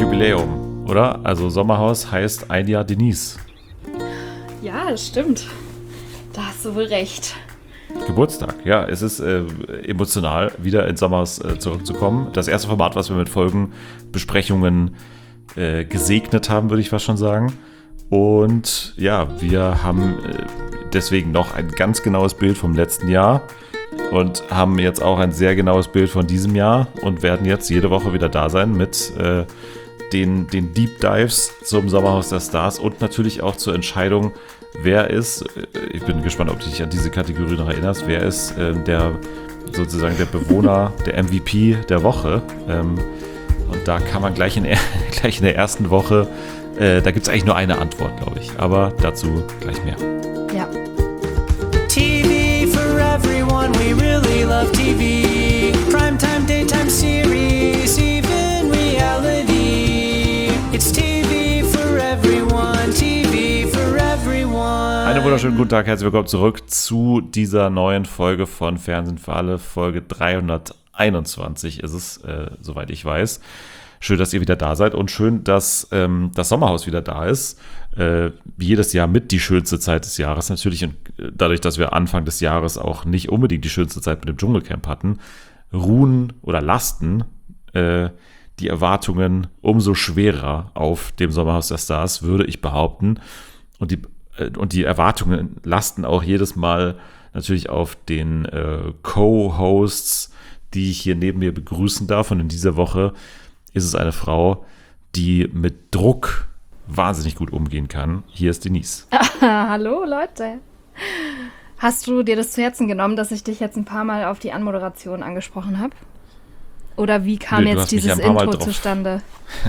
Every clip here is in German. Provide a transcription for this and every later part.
Jubiläum, oder? Also Sommerhaus heißt ein Jahr Denise. Ja, das stimmt. Da hast du wohl recht. Geburtstag, ja, es ist emotional, wieder ins Sommerhaus zurückzukommen. Das erste Format, was wir mit Folgenbesprechungen gesegnet haben, würde ich fast schon sagen. Und ja, wir haben deswegen noch ein ganz genaues Bild vom letzten Jahr und haben jetzt auch ein sehr genaues Bild von diesem Jahr und werden jetzt jede Woche wieder da sein mit den Deep Dives zum Sommerhaus der Stars und natürlich auch zur Entscheidung, wer ist, ich bin gespannt, ob du dich an diese Kategorie noch erinnerst, wer ist der Bewohner, der MVP der Woche. Und da kann man gleich in der ersten Woche, da gibt es eigentlich nur eine Antwort, glaube ich. Aber dazu gleich mehr. Ja. TV for everyone, we really love TV. Primetime, daytime series, even reality. It's TV for everyone, TV for everyone. Einen wunderschönen guten Tag, herzlich willkommen zurück zu dieser neuen Folge von Fernsehen für alle, Folge 321 ist es, soweit ich weiß. Schön, dass ihr wieder da seid und schön, dass das Sommerhaus wieder da ist. Wie jedes Jahr mit die schönste Zeit des Jahres natürlich. Und dadurch, dass wir Anfang des Jahres auch nicht unbedingt die schönste Zeit mit dem Dschungelcamp hatten, ruhen oder lasten die Erwartungen umso schwerer auf dem Sommerhaus der Stars, würde ich behaupten. Und die Erwartungen lasten auch jedes Mal natürlich auf den Co-Hosts, die ich hier neben mir begrüßen darf. Und in dieser Woche ist es eine Frau, die mit Druck wahnsinnig gut umgehen kann. Hier ist Denise. Hallo Leute. Hast du dir das zu Herzen genommen, dass ich dich jetzt ein paar Mal auf die Anmoderation angesprochen habe? Oder wie kam jetzt dieses Intro zustande?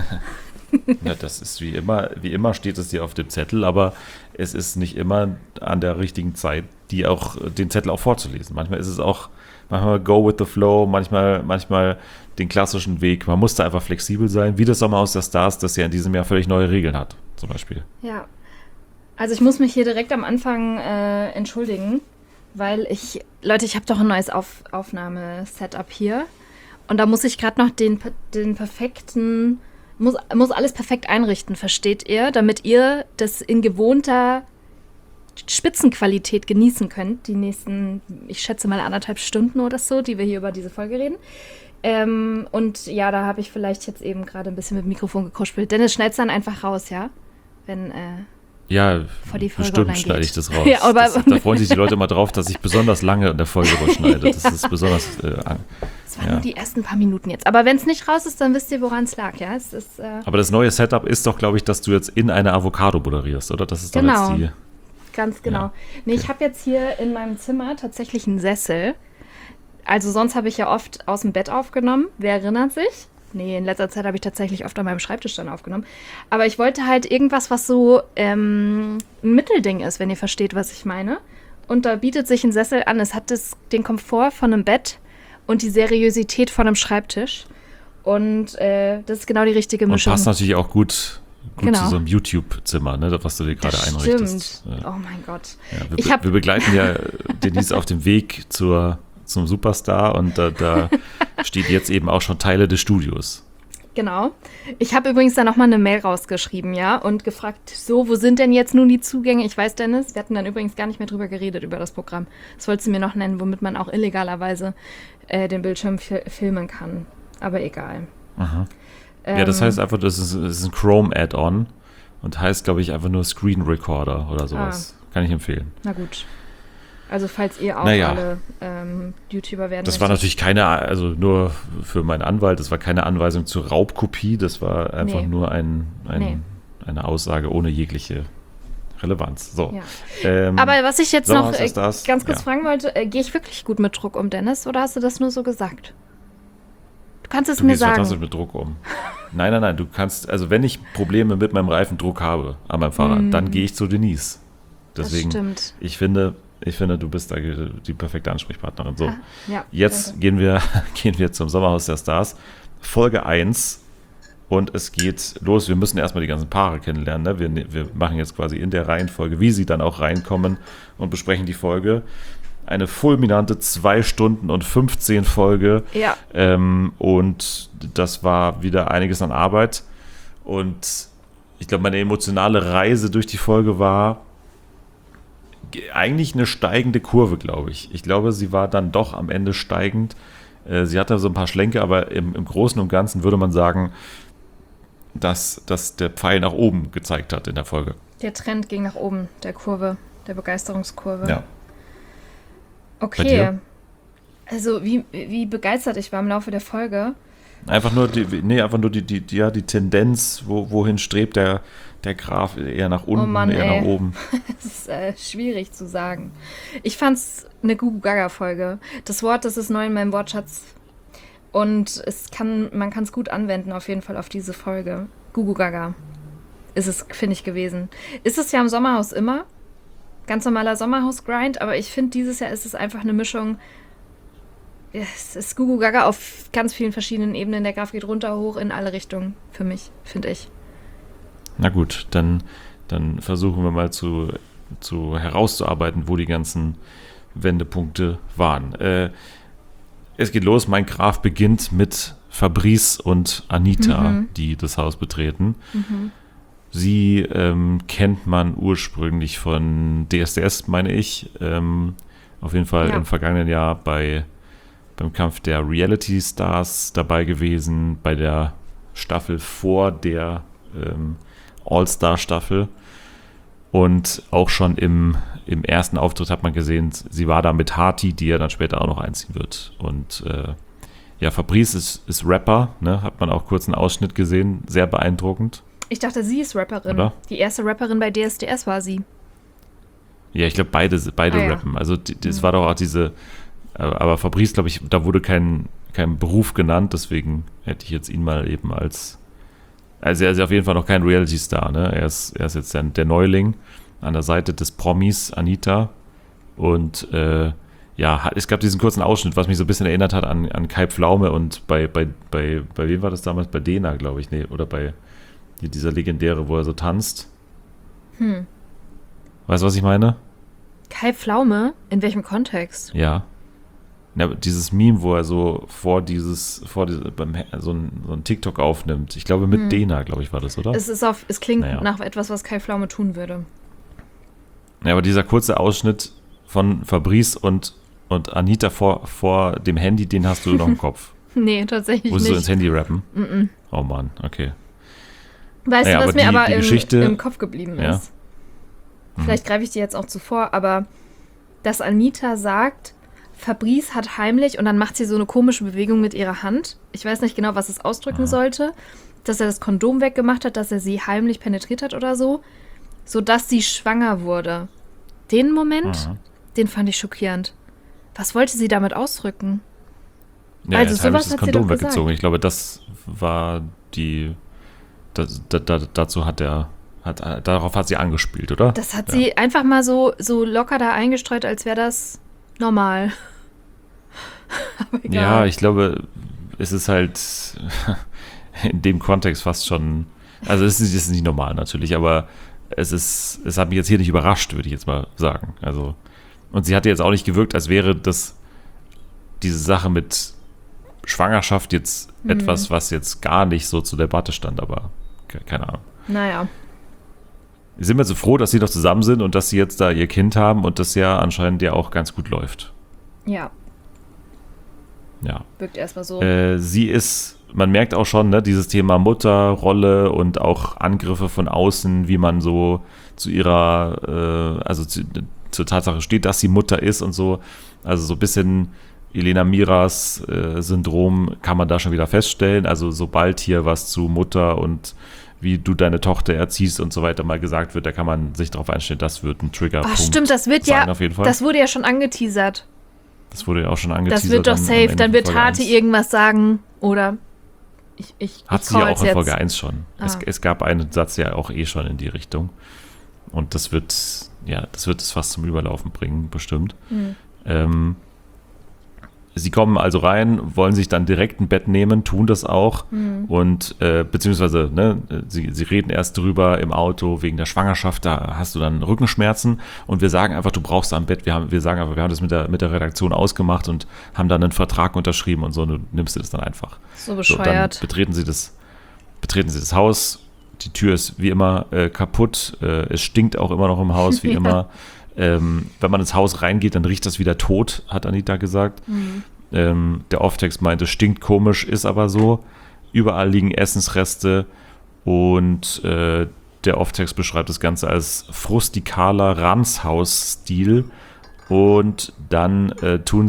Ja, das ist wie immer steht es dir auf dem Zettel, aber es ist nicht immer an der richtigen Zeit, den Zettel auch vorzulesen. Manchmal ist es auch, go with the flow, manchmal den klassischen Weg. Man muss da einfach flexibel sein, wie das Sommerhaus der Stars, das ja in diesem Jahr völlig neue Regeln hat, zum Beispiel. Ja, also ich muss mich hier direkt am Anfang entschuldigen, weil ich habe doch ein neues Aufnahmesetup hier und da muss ich gerade noch den perfekten, muss alles perfekt einrichten, versteht ihr, damit ihr das in gewohnter Spitzenqualität genießen könnt, die nächsten, ich schätze mal 1,5 Stunden oder so, die wir hier über diese Folge reden. Und ja, da habe ich vielleicht jetzt eben gerade ein bisschen mit dem Mikrofon gekuschelt. Dennis, schneid's dann einfach raus, ja? Wenn ja, vor die Folge bestimmt schneide ich das raus. Ja, aber da freuen sich die Leute immer drauf, dass ich besonders lange in der Folge rausschneide. Das ist besonders das waren nur die ersten paar Minuten jetzt. Aber wenn es nicht raus ist, dann wisst ihr, woran es lag, ja? Es ist, aber das neue Setup ist doch, glaube ich, dass du jetzt in eine Avocado moderierst, oder? Das ist doch genau. Jetzt die... Ganz genau. Ja. Nee, ich habe jetzt hier in meinem Zimmer tatsächlich einen Sessel. Also sonst habe ich ja oft aus dem Bett aufgenommen. Wer erinnert sich? Nee, in letzter Zeit habe ich tatsächlich oft an meinem Schreibtisch dann aufgenommen. Aber ich wollte halt irgendwas, was so ein Mittelding ist, wenn ihr versteht, was ich meine. Und da bietet sich ein Sessel an. Es hat den Komfort von einem Bett und die Seriosität von einem Schreibtisch. Und das ist genau die richtige Mischung. Und passt natürlich auch gut genau. zu so einem YouTube-Zimmer, ne, was du dir gerade einrichtest. Stimmt. Ja. Oh mein Gott. Ja, wir begleiten ja Denise auf dem Weg zum Superstar und da steht jetzt eben auch schon Teile des Studios. Genau. Ich habe übrigens da nochmal eine Mail rausgeschrieben, ja, und gefragt, so, wo sind denn jetzt nun die Zugänge? Ich weiß, Dennis, wir hatten dann übrigens gar nicht mehr drüber geredet, über das Programm. Das wolltest du mir noch nennen, womit man auch illegalerweise den Bildschirm filmen kann. Aber egal. Aha. Ja, das heißt einfach, das ist ein Chrome-Add-on und heißt, glaube ich, einfach nur Screen Recorder oder sowas. Kann ich empfehlen. Na gut. Also falls ihr auch alle YouTuber werden Das war natürlich also nur für meinen Anwalt, das war keine Anweisung zur Raubkopie, das war einfach nur eine Aussage ohne jegliche Relevanz. So. Ja. Aber was ich jetzt noch ganz kurz fragen wollte, gehe ich wirklich gut mit Druck um, Dennis, oder hast du das nur so gesagt? Du kannst es mir sagen. Du gehst fantastisch mit Druck um. Nein, du kannst, also wenn ich Probleme mit meinem Reifendruck habe an meinem Fahrrad, dann gehe ich zu Denise. Deswegen, das stimmt. Ich finde, du bist da die perfekte Ansprechpartnerin. So, jetzt danke. gehen wir zum Sommerhaus der Stars. Folge 1 und es geht los. Wir müssen erstmal die ganzen Paare kennenlernen. Ne? Wir machen jetzt quasi in der Reihenfolge, wie sie dann auch reinkommen und besprechen die Folge. Eine fulminante 2 Stunden und 15 Folge. Ja. Und das war wieder einiges an Arbeit. Und ich glaube, meine emotionale Reise durch die Folge war eigentlich eine steigende Kurve, glaube ich. Ich glaube, sie war dann doch am Ende steigend. Sie hatte so ein paar Schlenke, aber im Großen und Ganzen würde man sagen, dass der Pfeil nach oben gezeigt hat in der Folge. Der Trend ging nach oben, der Kurve, der Begeisterungskurve. Ja. Bei Okay. dir? Also wie begeistert ich war im Laufe der Folge. Einfach nur die Tendenz, wohin strebt der Graph, eher nach unten, Oh Mann, eher ey. nach oben. Das ist schwierig zu sagen. Ich fand's eine Gugu-Gaga-Folge. Das Wort, das ist neu in meinem Wortschatz. Und man kann es gut anwenden, auf jeden Fall auf diese Folge. Gugu-Gaga ist es, finde ich, gewesen. Ist es ja im Sommerhaus immer. Ganz normaler Sommerhaus-Grind. Aber ich finde, dieses Jahr ist es einfach eine Mischung. Es ist Gugu-Gaga auf ganz vielen verschiedenen Ebenen. Der Graph geht runter, hoch, in alle Richtungen. Für mich, finde ich. Na gut, dann versuchen wir mal zu herauszuarbeiten, wo die ganzen Wendepunkte waren. Es geht los, mein Graph beginnt mit Fabrice und Anita, die das Haus betreten. Sie kennt man ursprünglich von DSDS, meine ich. Auf jeden Fall Ja. im vergangenen Jahr beim Kampf der Reality Stars dabei gewesen, bei der Staffel vor der All-Star-Staffel. Und auch schon im ersten Auftritt hat man gesehen, sie war da mit Hati, die ja dann später auch noch einziehen wird. Und ja, Fabrice ist Rapper, ne? Hat man auch kurz einen Ausschnitt gesehen, sehr beeindruckend. Ich dachte, sie ist Rapperin. Oder? Die erste Rapperin bei DSDS war sie. Ja, ich glaube, beide ja. rappen. Also das war doch auch diese, aber Fabrice, glaube ich, da wurde kein Beruf genannt, deswegen hätte ich jetzt ihn mal eben also er ist auf jeden Fall noch kein Reality-Star, ne? Er ist jetzt der Neuling an der Seite des Promis Anita und ja, es gab diesen kurzen Ausschnitt, was mich so ein bisschen erinnert hat an Kai Pflaume und bei wem war das damals? Bei Dena, glaube ich, nee, oder bei dieser legendäre, wo er so tanzt. Weißt du, was ich meine? Kai Pflaume? In welchem Kontext? Ja. Ja, dieses Meme, wo er so so ein TikTok aufnimmt. Ich glaube, mit Dena, glaube ich, war das, oder? Es klingt Naja. nach etwas, was Kai Pflaume tun würde. Ja, aber dieser kurze Ausschnitt von Fabrice und Anita vor dem Handy, den hast du noch im Kopf. Nee, tatsächlich Wo sie so nicht. ins Handy rappen. Oh Mann, okay. Weißt Naja, du, was aber mir aber die Geschichte- im Kopf geblieben Ja. ist? Vielleicht greife ich dir jetzt auch zuvor, aber dass Anita sagt, Fabrice hat heimlich, und dann macht sie so eine komische Bewegung mit ihrer Hand. Ich weiß nicht genau, was es ausdrücken sollte. Dass er das Kondom weggemacht hat, dass er sie heimlich penetriert hat oder so. Sodass sie schwanger wurde. Den Moment, den fand ich schockierend. Was wollte sie damit ausdrücken? Ja, Also jetzt habe ich sowas das hat sie Kondom doch gesagt. weggezogen. Ich glaube, das war dazu darauf hat sie angespielt, oder? Das hat sie einfach mal so locker da eingestreut, als wäre das normal. Aber egal. Ja, ich glaube, es ist halt in dem Kontext fast schon, also es ist nicht normal natürlich, aber es hat mich jetzt hier nicht überrascht, würde ich jetzt mal sagen. Also, und sie hatte jetzt auch nicht gewirkt, als wäre diese Sache mit Schwangerschaft jetzt etwas, was jetzt gar nicht so zur Debatte stand, aber keine Ahnung. Naja. Sind wir so froh, dass sie noch zusammen sind und dass sie jetzt da ihr Kind haben und das ja anscheinend ja auch ganz gut läuft. Ja, Ja. wirkt erstmal so. Sie ist, man merkt auch schon, ne, dieses Thema Mutterrolle und auch Angriffe von außen, wie man so zu ihrer, zur Tatsache steht, dass sie Mutter ist und so. Also so ein bisschen Elena Miras Syndrom kann man da schon wieder feststellen. Also sobald hier was zu Mutter und wie du deine Tochter erziehst und so weiter mal gesagt wird, da kann man sich darauf einstellen, das wird ein Triggerpunkt Stimmt, das wird sein, ja, auf jeden Fall. das wurde ja schon angeteasert. Das wurde ja auch schon angeteasert. Das wird doch am safe. Ende Dann von wird Folge Hati 1. irgendwas sagen. Oder ich Hat sie ja call's auch in Folge jetzt. 1 schon. Ah. Es gab einen Satz ja auch schon in die Richtung. Und das wird es fast zum Überlaufen bringen, bestimmt. Sie kommen also rein, wollen sich dann direkt ein Bett nehmen, tun das auch und beziehungsweise sie reden erst drüber im Auto wegen der Schwangerschaft, da hast du dann Rückenschmerzen und wir sagen einfach, du brauchst da ein Bett, wir sagen einfach, wir haben das mit der Redaktion ausgemacht und haben dann einen Vertrag unterschrieben und so, und du nimmst dir das dann einfach. So So, dann bescheuert. betreten sie das Haus, die Tür ist wie immer kaputt. Es stinkt auch immer noch im Haus, wie immer. Wenn man ins Haus reingeht, dann riecht das wieder tot, hat Anita gesagt. Der Off-Text meinte, stinkt komisch, ist aber so. Überall liegen Essensreste und der Off-Text beschreibt das Ganze als frustikaler Ranzhaus-Stil. Und dann führen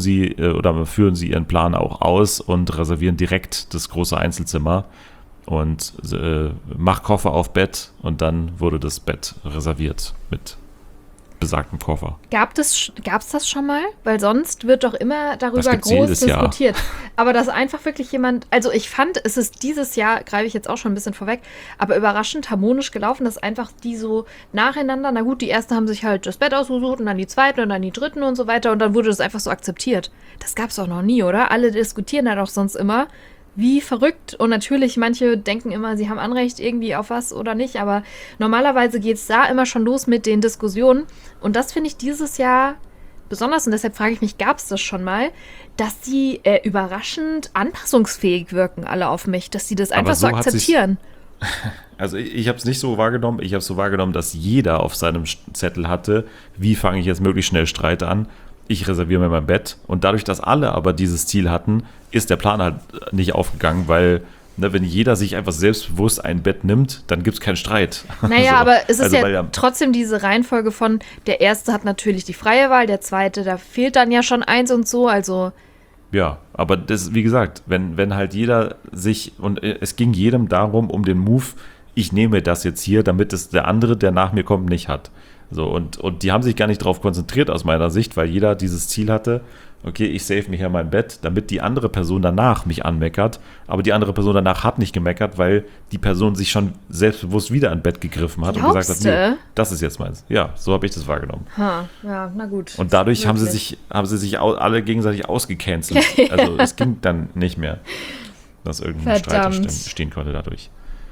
sie ihren Plan auch aus und reservieren direkt das große Einzelzimmer und mach Koffer auf Bett, und dann wurde das Bett reserviert mit besagtem Koffer. Gab's das schon mal? Weil sonst wird doch immer darüber Das gibt's groß jedes Jahr. diskutiert. Aber dass einfach wirklich jemand, also ich fand, es ist dieses Jahr, greife ich jetzt auch schon ein bisschen vorweg, aber überraschend harmonisch gelaufen, dass einfach die so nacheinander, na gut, die ersten haben sich halt das Bett ausgesucht und dann die zweiten und dann die dritten und so weiter, und dann wurde das einfach so akzeptiert. Das gab's doch noch nie, oder? Alle diskutieren da doch sonst immer. Wie verrückt. Und natürlich, manche denken immer, sie haben Anrecht irgendwie auf was oder nicht, aber normalerweise geht es da immer schon los mit den Diskussionen. Und das finde ich dieses Jahr besonders, und deshalb frage ich mich, gab es das schon mal, dass die überraschend anpassungsfähig wirken, alle auf mich, dass sie das einfach so akzeptieren. Also ich habe es nicht so wahrgenommen. Ich habe es so wahrgenommen, dass jeder auf seinem Zettel hatte, wie fange ich jetzt möglichst schnell Streit an. Ich reserviere mir mein Bett. Und dadurch, dass alle aber dieses Ziel hatten, ist der Plan halt nicht aufgegangen, weil, wenn jeder sich einfach selbstbewusst ein Bett nimmt, dann gibt es keinen Streit. Naja, so. aber es ist weil trotzdem diese Reihenfolge von, der Erste hat natürlich die freie Wahl, der Zweite, da fehlt dann ja schon eins und so, also... Ja, aber das, wie gesagt, wenn halt jeder sich, und es ging jedem darum, um den Move, ich nehme das jetzt hier, damit es der andere, der nach mir kommt, nicht hat. So, und die haben sich gar nicht darauf konzentriert aus meiner Sicht, weil jeder dieses Ziel hatte, okay, ich save mir hier mein Bett, damit die andere Person danach mich anmeckert, aber die andere Person danach hat nicht gemeckert, weil die Person sich schon selbstbewusst wieder an Bett gegriffen hat und gesagt hat, nee, das ist jetzt meins. Ja, so habe ich das wahrgenommen. Ja, na gut. Und dadurch haben sie sich alle gegenseitig ausgecancelt. Also es ging dann nicht mehr, dass irgendein Streit entstehen konnte dadurch.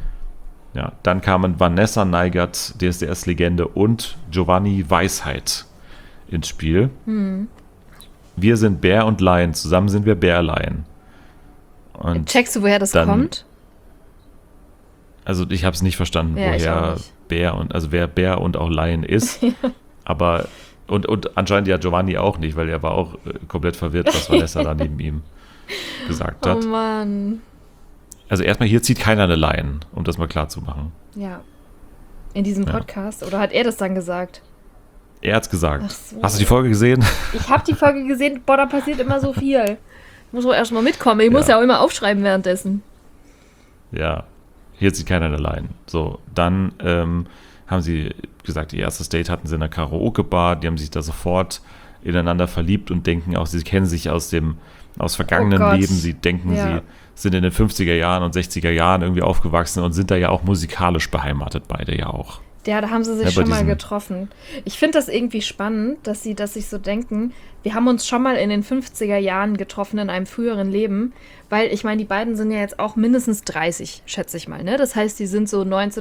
Ja, dann kamen Vanessa Neigert, DSDS-Legende, und Giovanni Weisheit ins Spiel. Wir sind Bär und Lion, zusammen sind wir Bärlein. Und checkst du, woher das kommt? Also ich habe es nicht verstanden, ja, woher Bär wer Bär und auch Lion ist. Aber und anscheinend ja Giovanni auch nicht, weil er war auch komplett verwirrt, was Vanessa da neben ihm gesagt hat. Oh Mann. Also erstmal, hier zieht keiner eine Line, um das mal klar zu machen. Ja. In diesem Podcast? Oder hat er das dann gesagt? Er hat's gesagt. Ach so. Hast du die Folge gesehen? Ich habe die Folge gesehen. Boah, da passiert immer so viel. Ich muss auch erstmal mitkommen. Ich muss ja auch immer aufschreiben währenddessen. Ja. Hier zieht keiner eine Line. So, dann haben sie gesagt, ihr erstes Date hatten sie in einer Karaoke-Bar. Die haben sich da sofort ineinander verliebt und denken auch, sie kennen sich aus vergangenen Leben. Sie denken, sie sind in den 50er Jahren und 60er Jahren irgendwie aufgewachsen und sind da ja auch musikalisch beheimatet, beide ja auch. Ja, da haben sie sich schon mal getroffen. Ich finde das irgendwie spannend, dass sie sich so denken, wir haben uns schon mal in den 50er Jahren getroffen in einem früheren Leben, weil ich meine, die beiden sind ja jetzt auch mindestens 30, schätze ich mal, ne? Das heißt, die sind so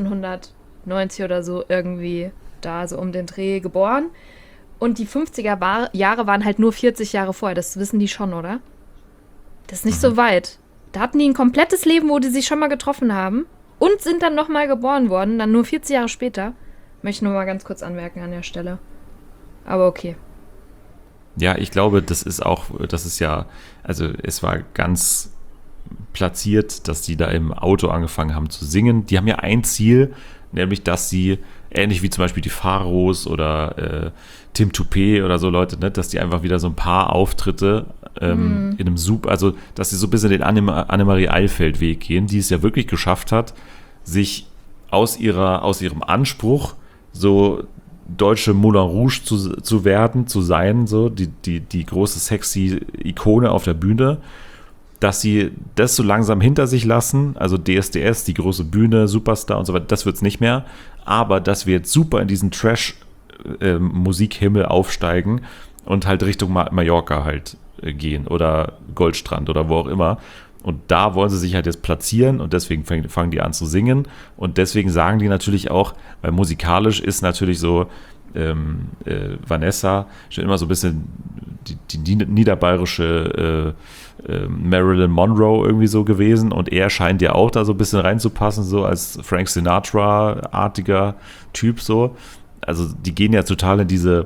1990 oder so irgendwie da so um den Dreh geboren. Und die 50er Jahre waren halt nur 40 Jahre vorher. Das wissen die schon, oder? Das ist nicht so weit. Da hatten die ein komplettes Leben, wo die sich schon mal getroffen haben und sind dann nochmal geboren worden, dann nur 40 Jahre später. Möchte ich nur mal ganz kurz anmerken an der Stelle. Aber okay. Ja, ich glaube, das ist ja, also es war ganz platziert, dass die da im Auto angefangen haben zu singen. Die haben ja ein Ziel, nämlich, dass sie, ähnlich wie zum Beispiel die Pharos oder Tim Toupé oder so Leute, ne, dass die einfach wieder so ein paar Auftritte in einem also dass sie so ein bisschen den Annemarie Eilfeld-Weg gehen, die es ja wirklich geschafft hat, sich aus ihrem Anspruch so deutsche Moulin Rouge zu sein, so die große sexy Ikone auf der Bühne, dass sie das so langsam hinter sich lassen, also DSDS, die große Bühne, Superstar und so weiter, das wird es nicht mehr, aber dass wir jetzt super in diesen Trash-Musikhimmel aufsteigen und halt Richtung Mallorca halt gehen oder Goldstrand oder wo auch immer. Und da wollen sie sich halt jetzt platzieren und deswegen fangen die an zu singen und deswegen sagen die natürlich auch, weil musikalisch ist natürlich so, Vanessa schon immer so ein bisschen die niederbayerische Marilyn Monroe irgendwie so gewesen und er scheint ja auch da so ein bisschen reinzupassen, so als Frank Sinatra-artiger Typ so. Also die gehen ja total in diese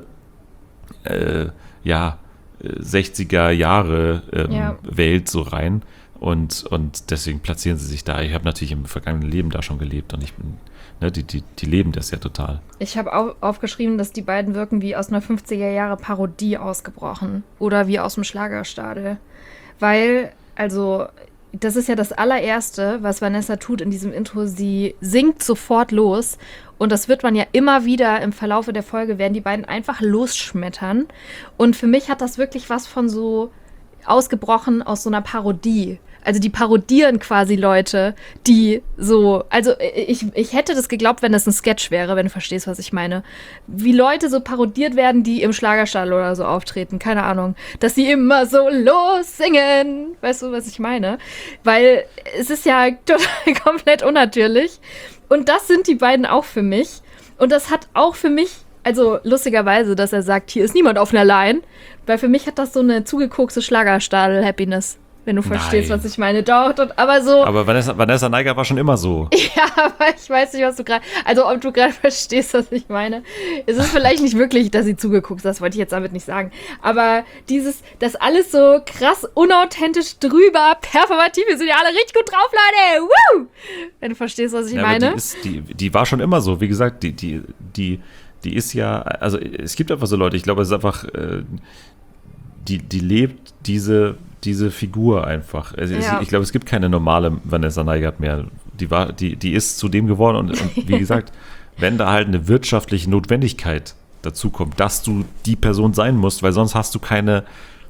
60er Jahre Welt so rein und deswegen platzieren sie sich da. Ich habe natürlich im vergangenen Leben da schon gelebt und ich bin, die leben das ja total. Ich habe auch aufgeschrieben, dass die beiden wirken wie aus einer 50er Jahre Parodie ausgebrochen oder wie aus dem Schlagerstadel. Weil, also, das ist ja das allererste, was Vanessa tut in diesem Intro. Sie singt sofort los und das wird man ja immer wieder im Verlaufe der Folge, werden die beiden einfach losschmettern. Und für mich hat das wirklich was von so ausgebrochen aus so einer Parodie. Also die parodieren quasi Leute, die so, also ich hätte das geglaubt, wenn das ein Sketch wäre, wenn du verstehst, was ich meine. Wie Leute so parodiert werden, die im Schlagerstadel oder so auftreten, keine Ahnung. Dass sie immer so lossingen, weißt du, was ich meine? Weil es ist ja total komplett unnatürlich. Und das sind die beiden auch für mich. Und das hat auch für mich, also lustigerweise, dass er sagt, hier ist niemand auf einer Line, weil für mich hat das so eine zugekokste Schlagerstadel-Happiness. Wenn du verstehst, was ich meine. Doch, aber so. Aber Vanessa Neiger war schon immer so. Ja, aber ich weiß nicht, was du gerade. Also, ob du gerade verstehst, was ich meine. Es ist vielleicht nicht wirklich, dass sie zugeguckt, das wollte ich jetzt damit nicht sagen. Aber das alles so krass unauthentisch drüber, performativ. Wir sind ja alle richtig gut drauf, Leute. Woo! Wenn du verstehst, was ich meine. Die war schon immer so. Wie gesagt, die ist ja. Also, es gibt einfach so Leute, ich glaube, es ist einfach. Die lebt diese Figur einfach. Ich glaube, es gibt keine normale Vanessa Neigert mehr. Die ist zu dem geworden und wie gesagt, wenn da halt eine wirtschaftliche Notwendigkeit dazu kommt, dass du die Person sein musst, weil sonst hast du keine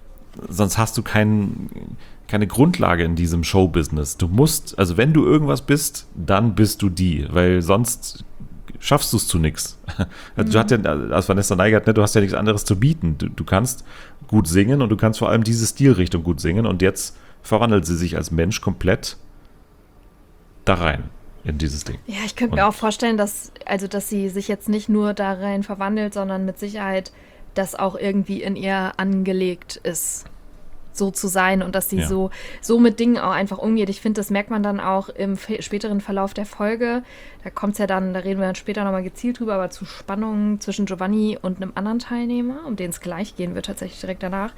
Grundlage in diesem Showbusiness. Du musst, also wenn du irgendwas bist, dann bist du die, weil sonst schaffst du es zu nichts. Also du hast ja als Vanessa Neigert, du hast ja nichts anderes zu bieten. Du kannst gut singen und du kannst vor allem diese Stilrichtung gut singen und jetzt verwandelt sie sich als Mensch komplett da rein in dieses Ding. Ja, ich könnte mir auch vorstellen, dass sie sich jetzt nicht nur da rein verwandelt, sondern mit Sicherheit das auch irgendwie in ihr angelegt ist, so zu sein und dass sie so mit Dingen auch einfach umgeht. Ich finde, das merkt man dann auch im späteren Verlauf der Folge. Da kommt es ja dann, da reden wir dann später nochmal gezielt drüber, aber zu Spannungen zwischen Giovanni und einem anderen Teilnehmer, um den es gleich gehen wird, tatsächlich direkt danach.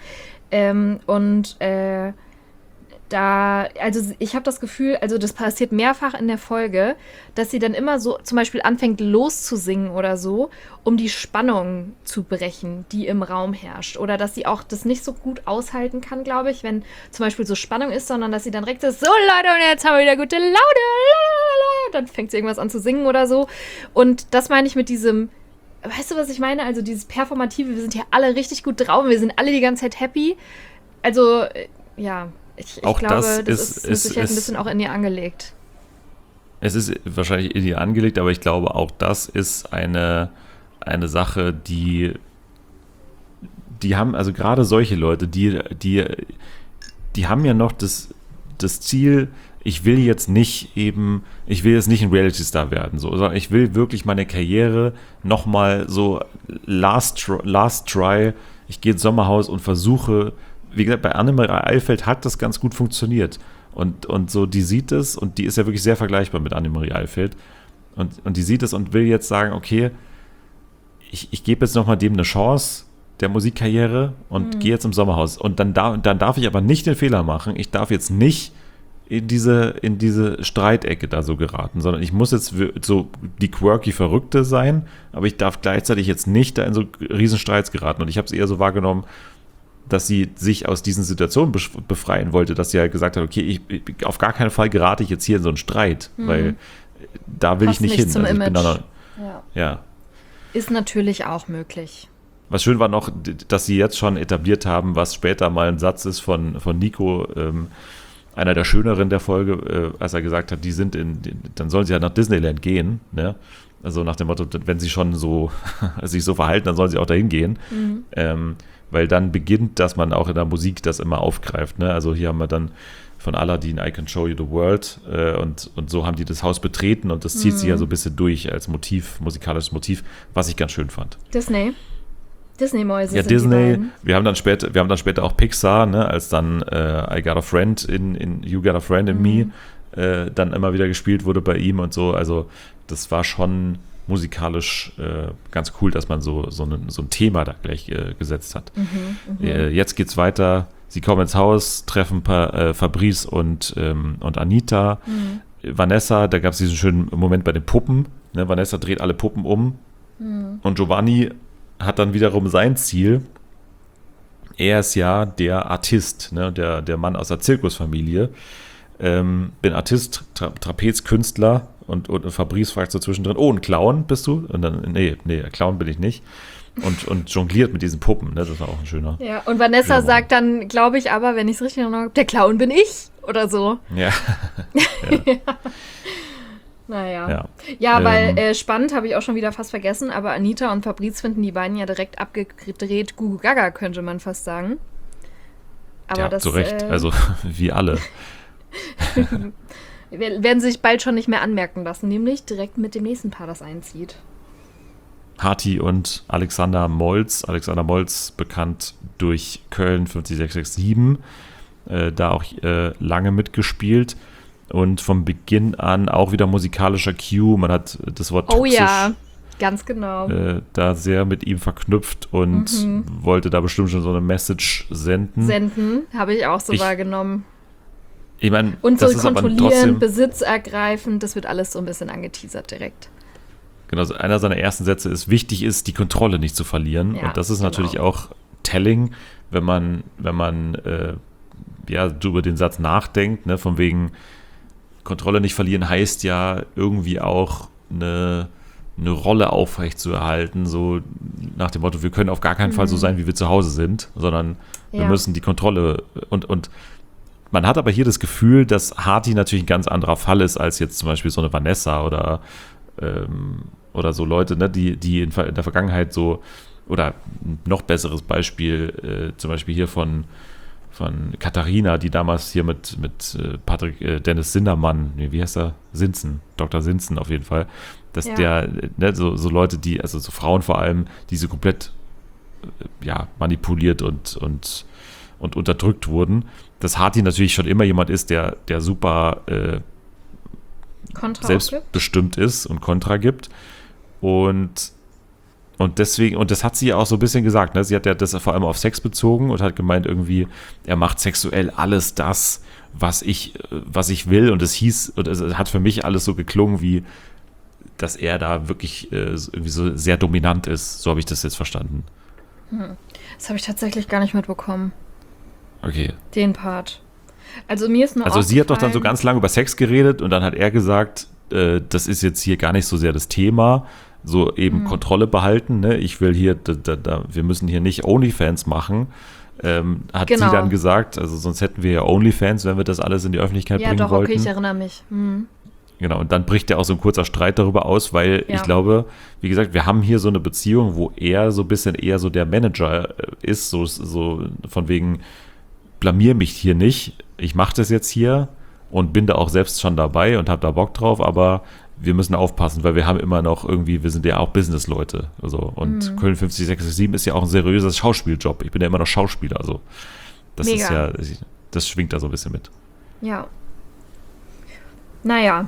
Also ich habe das Gefühl, also das passiert mehrfach in der Folge, dass sie dann immer so zum Beispiel anfängt loszusingen oder so, um die Spannung zu brechen, die im Raum herrscht. Oder dass sie auch das nicht so gut aushalten kann, glaube ich, wenn zum Beispiel so Spannung ist, sondern dass sie dann direkt so, Leute, und jetzt haben wir wieder gute Laune. Dann fängt sie irgendwas an zu singen oder so. Und das meine ich mit diesem, weißt du, was ich meine? Also dieses Performative, wir sind hier alle richtig gut drauf, wir sind alle die ganze Zeit happy. Also, ja. Ich glaube, das ist mit Sicherheit ein bisschen auch in ihr angelegt. Es ist wahrscheinlich in ihr angelegt, aber ich glaube, auch das ist eine Sache, die haben, also gerade solche Leute, die haben ja noch das Ziel, ich will jetzt nicht ein Reality-Star werden, so, sondern ich will wirklich meine Karriere nochmal so last try, ich gehe ins Sommerhaus und versuche. Wie gesagt, bei Annemarie Eilfeld hat das ganz gut funktioniert. Und so, die sieht es und die ist ja wirklich sehr vergleichbar mit Annemarie Eilfeld. Und die sieht es und will jetzt sagen, okay, ich gebe jetzt nochmal dem eine Chance der Musikkarriere und gehe jetzt im Sommerhaus. Und dann darf ich aber nicht den Fehler machen. Ich darf jetzt nicht in diese Streitecke da so geraten, sondern ich muss jetzt so die quirky Verrückte sein, aber ich darf gleichzeitig jetzt nicht da in so Riesenstreits geraten. Und ich habe es eher so wahrgenommen, dass sie sich aus diesen Situationen befreien wollte, dass sie halt gesagt hat, okay, auf gar keinen Fall gerate ich jetzt hier in so einen Streit, weil da will passt ich nicht hin. Zum also ich Image. bin da noch, ja. Ist natürlich auch möglich. Was schön war noch, dass sie jetzt schon etabliert haben, was später mal ein Satz ist von Nico, einer der schöneren der Folge, als er gesagt hat, dann sollen sie ja nach Disneyland gehen, ne? Also nach dem Motto, wenn sie schon so sich so verhalten, dann sollen sie auch dahin gehen. Weil dann beginnt, dass man auch in der Musik das immer aufgreift. Ne? Also hier haben wir dann von Aladdin, I Can Show You the World. Und so haben die das Haus betreten und das zieht sich ja so ein bisschen durch als Motiv, musikalisches Motiv, was ich ganz schön fand. Disney-Mäuse Ja, sind Disney, die beiden. wir haben dann später auch Pixar, ne, als dann I Got a Friend in You Got a Friend in Me dann immer wieder gespielt wurde bei ihm und so. Also das war schon musikalisch ganz cool, dass man so ein Thema da gleich gesetzt hat. Jetzt geht's weiter. Sie kommen ins Haus, treffen Fabrice und Anita. Vanessa, da gab es diesen schönen Moment bei den Puppen. Ne? Vanessa dreht alle Puppen um. Und Giovanni hat dann wiederum sein Ziel. Er ist ja der Artist, ne? der Mann aus der Zirkusfamilie. Bin Artist, Trapezkünstler und Fabrice fragt so zwischendrin, oh, ein Clown bist du? Und dann, nee, Clown bin ich nicht. Und jongliert mit diesen Puppen, ne? Das war auch ein schöner. Ja, und Vanessa sagt dann, glaube ich aber, wenn ich es richtig erinnere, der Clown bin ich oder so. Ja. Naja. Ja, weil spannend habe ich auch schon wieder fast vergessen, aber Anita und Fabrice finden die beiden ja direkt abgedreht Gugu Gaga, könnte man fast sagen. Aber ja, das, zu Recht, also wie alle. werden sich bald schon nicht mehr anmerken lassen, nämlich direkt mit dem nächsten Paar, das einzieht. Hati und Alexander Moltz. Alexander Moltz, bekannt durch Köln 50667, da auch lange mitgespielt und von Beginn an auch wieder musikalischer Cue. Man hat das Wort toxisch ganz genau. Da sehr mit ihm verknüpft und wollte da bestimmt schon so eine Message senden. Habe ich auch so wahrgenommen. Ich meine, und so das ist kontrollieren, aber trotzdem, Besitz ergreifen, das wird alles so ein bisschen angeteasert direkt. Genau, also einer seiner ersten Sätze ist, wichtig ist, die Kontrolle nicht zu verlieren. Ja, und das ist natürlich auch telling, wenn man über den Satz nachdenkt, ne, von wegen Kontrolle nicht verlieren heißt ja irgendwie auch eine Rolle aufrechtzuerhalten, so nach dem Motto, wir können auf gar keinen Fall so sein, wie wir zu Hause sind, sondern wir müssen die Kontrolle und man hat aber hier das Gefühl, dass Hati natürlich ein ganz anderer Fall ist, als jetzt zum Beispiel so eine Vanessa oder so Leute, ne, die in der Vergangenheit so, oder ein noch besseres Beispiel, zum Beispiel hier von Katharina, die damals hier mit Patrick Dennis Sindermann, wie heißt er? Dr. Sinzen auf jeden Fall, dass so Leute, die, also so Frauen vor allem, die so komplett manipuliert und unterdrückt wurden, dass Hati natürlich schon immer jemand ist, der super selbstbestimmt ist und Kontra gibt. Und deswegen, und das hat sie ja auch so ein bisschen gesagt, ne? Sie hat ja das vor allem auf Sex bezogen und hat gemeint, irgendwie, er macht sexuell alles das, was ich will. Und es hat für mich alles so geklungen, wie dass er da wirklich irgendwie so sehr dominant ist. So habe ich das jetzt verstanden. Das habe ich tatsächlich gar nicht mitbekommen. Okay. Den Part. Also mir ist nur sie hat doch dann so ganz lange über Sex geredet und dann hat er gesagt, das ist jetzt hier gar nicht so sehr das Thema, so eben Kontrolle behalten, ne? Ich will hier, wir müssen hier nicht OnlyFans machen, hat sie dann gesagt, also sonst hätten wir ja OnlyFans, wenn wir das alles in die Öffentlichkeit bringen wollten. Ja, doch, okay, ich erinnere mich. Genau, und dann bricht ja auch so ein kurzer Streit darüber aus, weil ich glaube, wie gesagt, wir haben hier so eine Beziehung, wo er so ein bisschen eher so der Manager ist, so von wegen, blamier mich hier nicht, ich mache das jetzt hier und bin da auch selbst schon dabei und habe da Bock drauf, aber wir müssen aufpassen, weil wir haben immer noch irgendwie, wir sind ja auch Business-Leute. Also, und Köln 50667 ist ja auch ein seriöses Schauspieljob. Ich bin ja immer noch Schauspieler, also das Mega. Ist ja, das schwingt da so ein bisschen mit. Ja. Naja.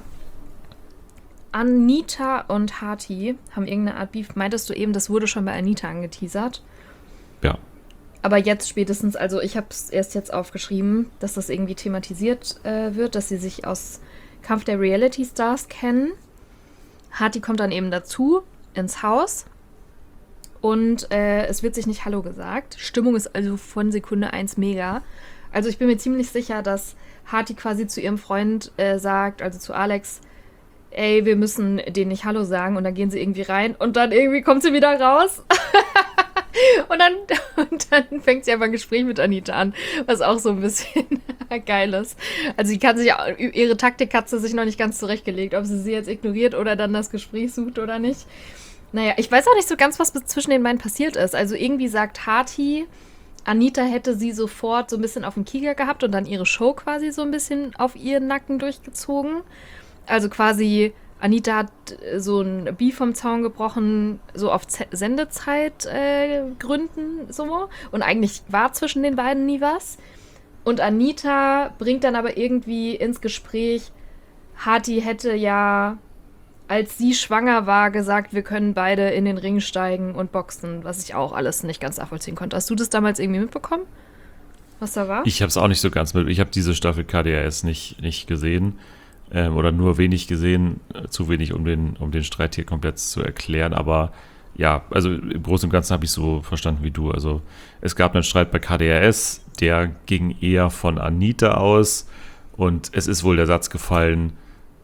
Anita und Hati haben irgendeine Art Beef. Meintest du eben, das wurde schon bei Anita angeteasert? Ja. Aber jetzt spätestens, also ich habe es erst jetzt aufgeschrieben, dass das irgendwie thematisiert wird, dass sie sich aus Kampf der Reality Stars kennen. Hati kommt dann eben dazu ins Haus und es wird sich nicht Hallo gesagt. Stimmung ist also von Sekunde 1 mega. Also ich bin mir ziemlich sicher, dass Hati quasi zu ihrem Freund sagt, also zu Alex, ey, wir müssen denen nicht Hallo sagen, und dann gehen sie irgendwie rein und dann irgendwie kommt sie wieder raus. Und dann fängt sie einfach ein Gespräch mit Anita an, was auch so ein bisschen geil ist. Also ihre Taktik hat sie sich noch nicht ganz zurechtgelegt, ob sie jetzt ignoriert oder dann das Gespräch sucht oder nicht. Naja, ich weiß auch nicht so ganz, was zwischen den beiden passiert ist. Also irgendwie sagt Hati, Anita hätte sie sofort so ein bisschen auf dem Kieker gehabt und dann ihre Show quasi so ein bisschen auf ihren Nacken durchgezogen. Also quasi, Anita hat so ein Beef vom Zaun gebrochen, so auf Sendezeit Gründen so. Und eigentlich war zwischen den beiden nie was. Und Anita bringt dann aber irgendwie ins Gespräch, Hati hätte ja, als sie schwanger war, gesagt, wir können beide in den Ring steigen und boxen, was ich auch alles nicht ganz nachvollziehen konnte. Hast du das damals irgendwie mitbekommen, was da war? Ich habe es auch nicht so ganz mit. Ich habe diese Staffel KDRS nicht gesehen oder nur wenig gesehen, zu wenig, um den Streit hier komplett zu erklären. Aber ja, also im Großen und Ganzen habe ich so verstanden wie du. Also es gab einen Streit bei KDRS, der ging eher von Anita aus und es ist wohl der Satz gefallen,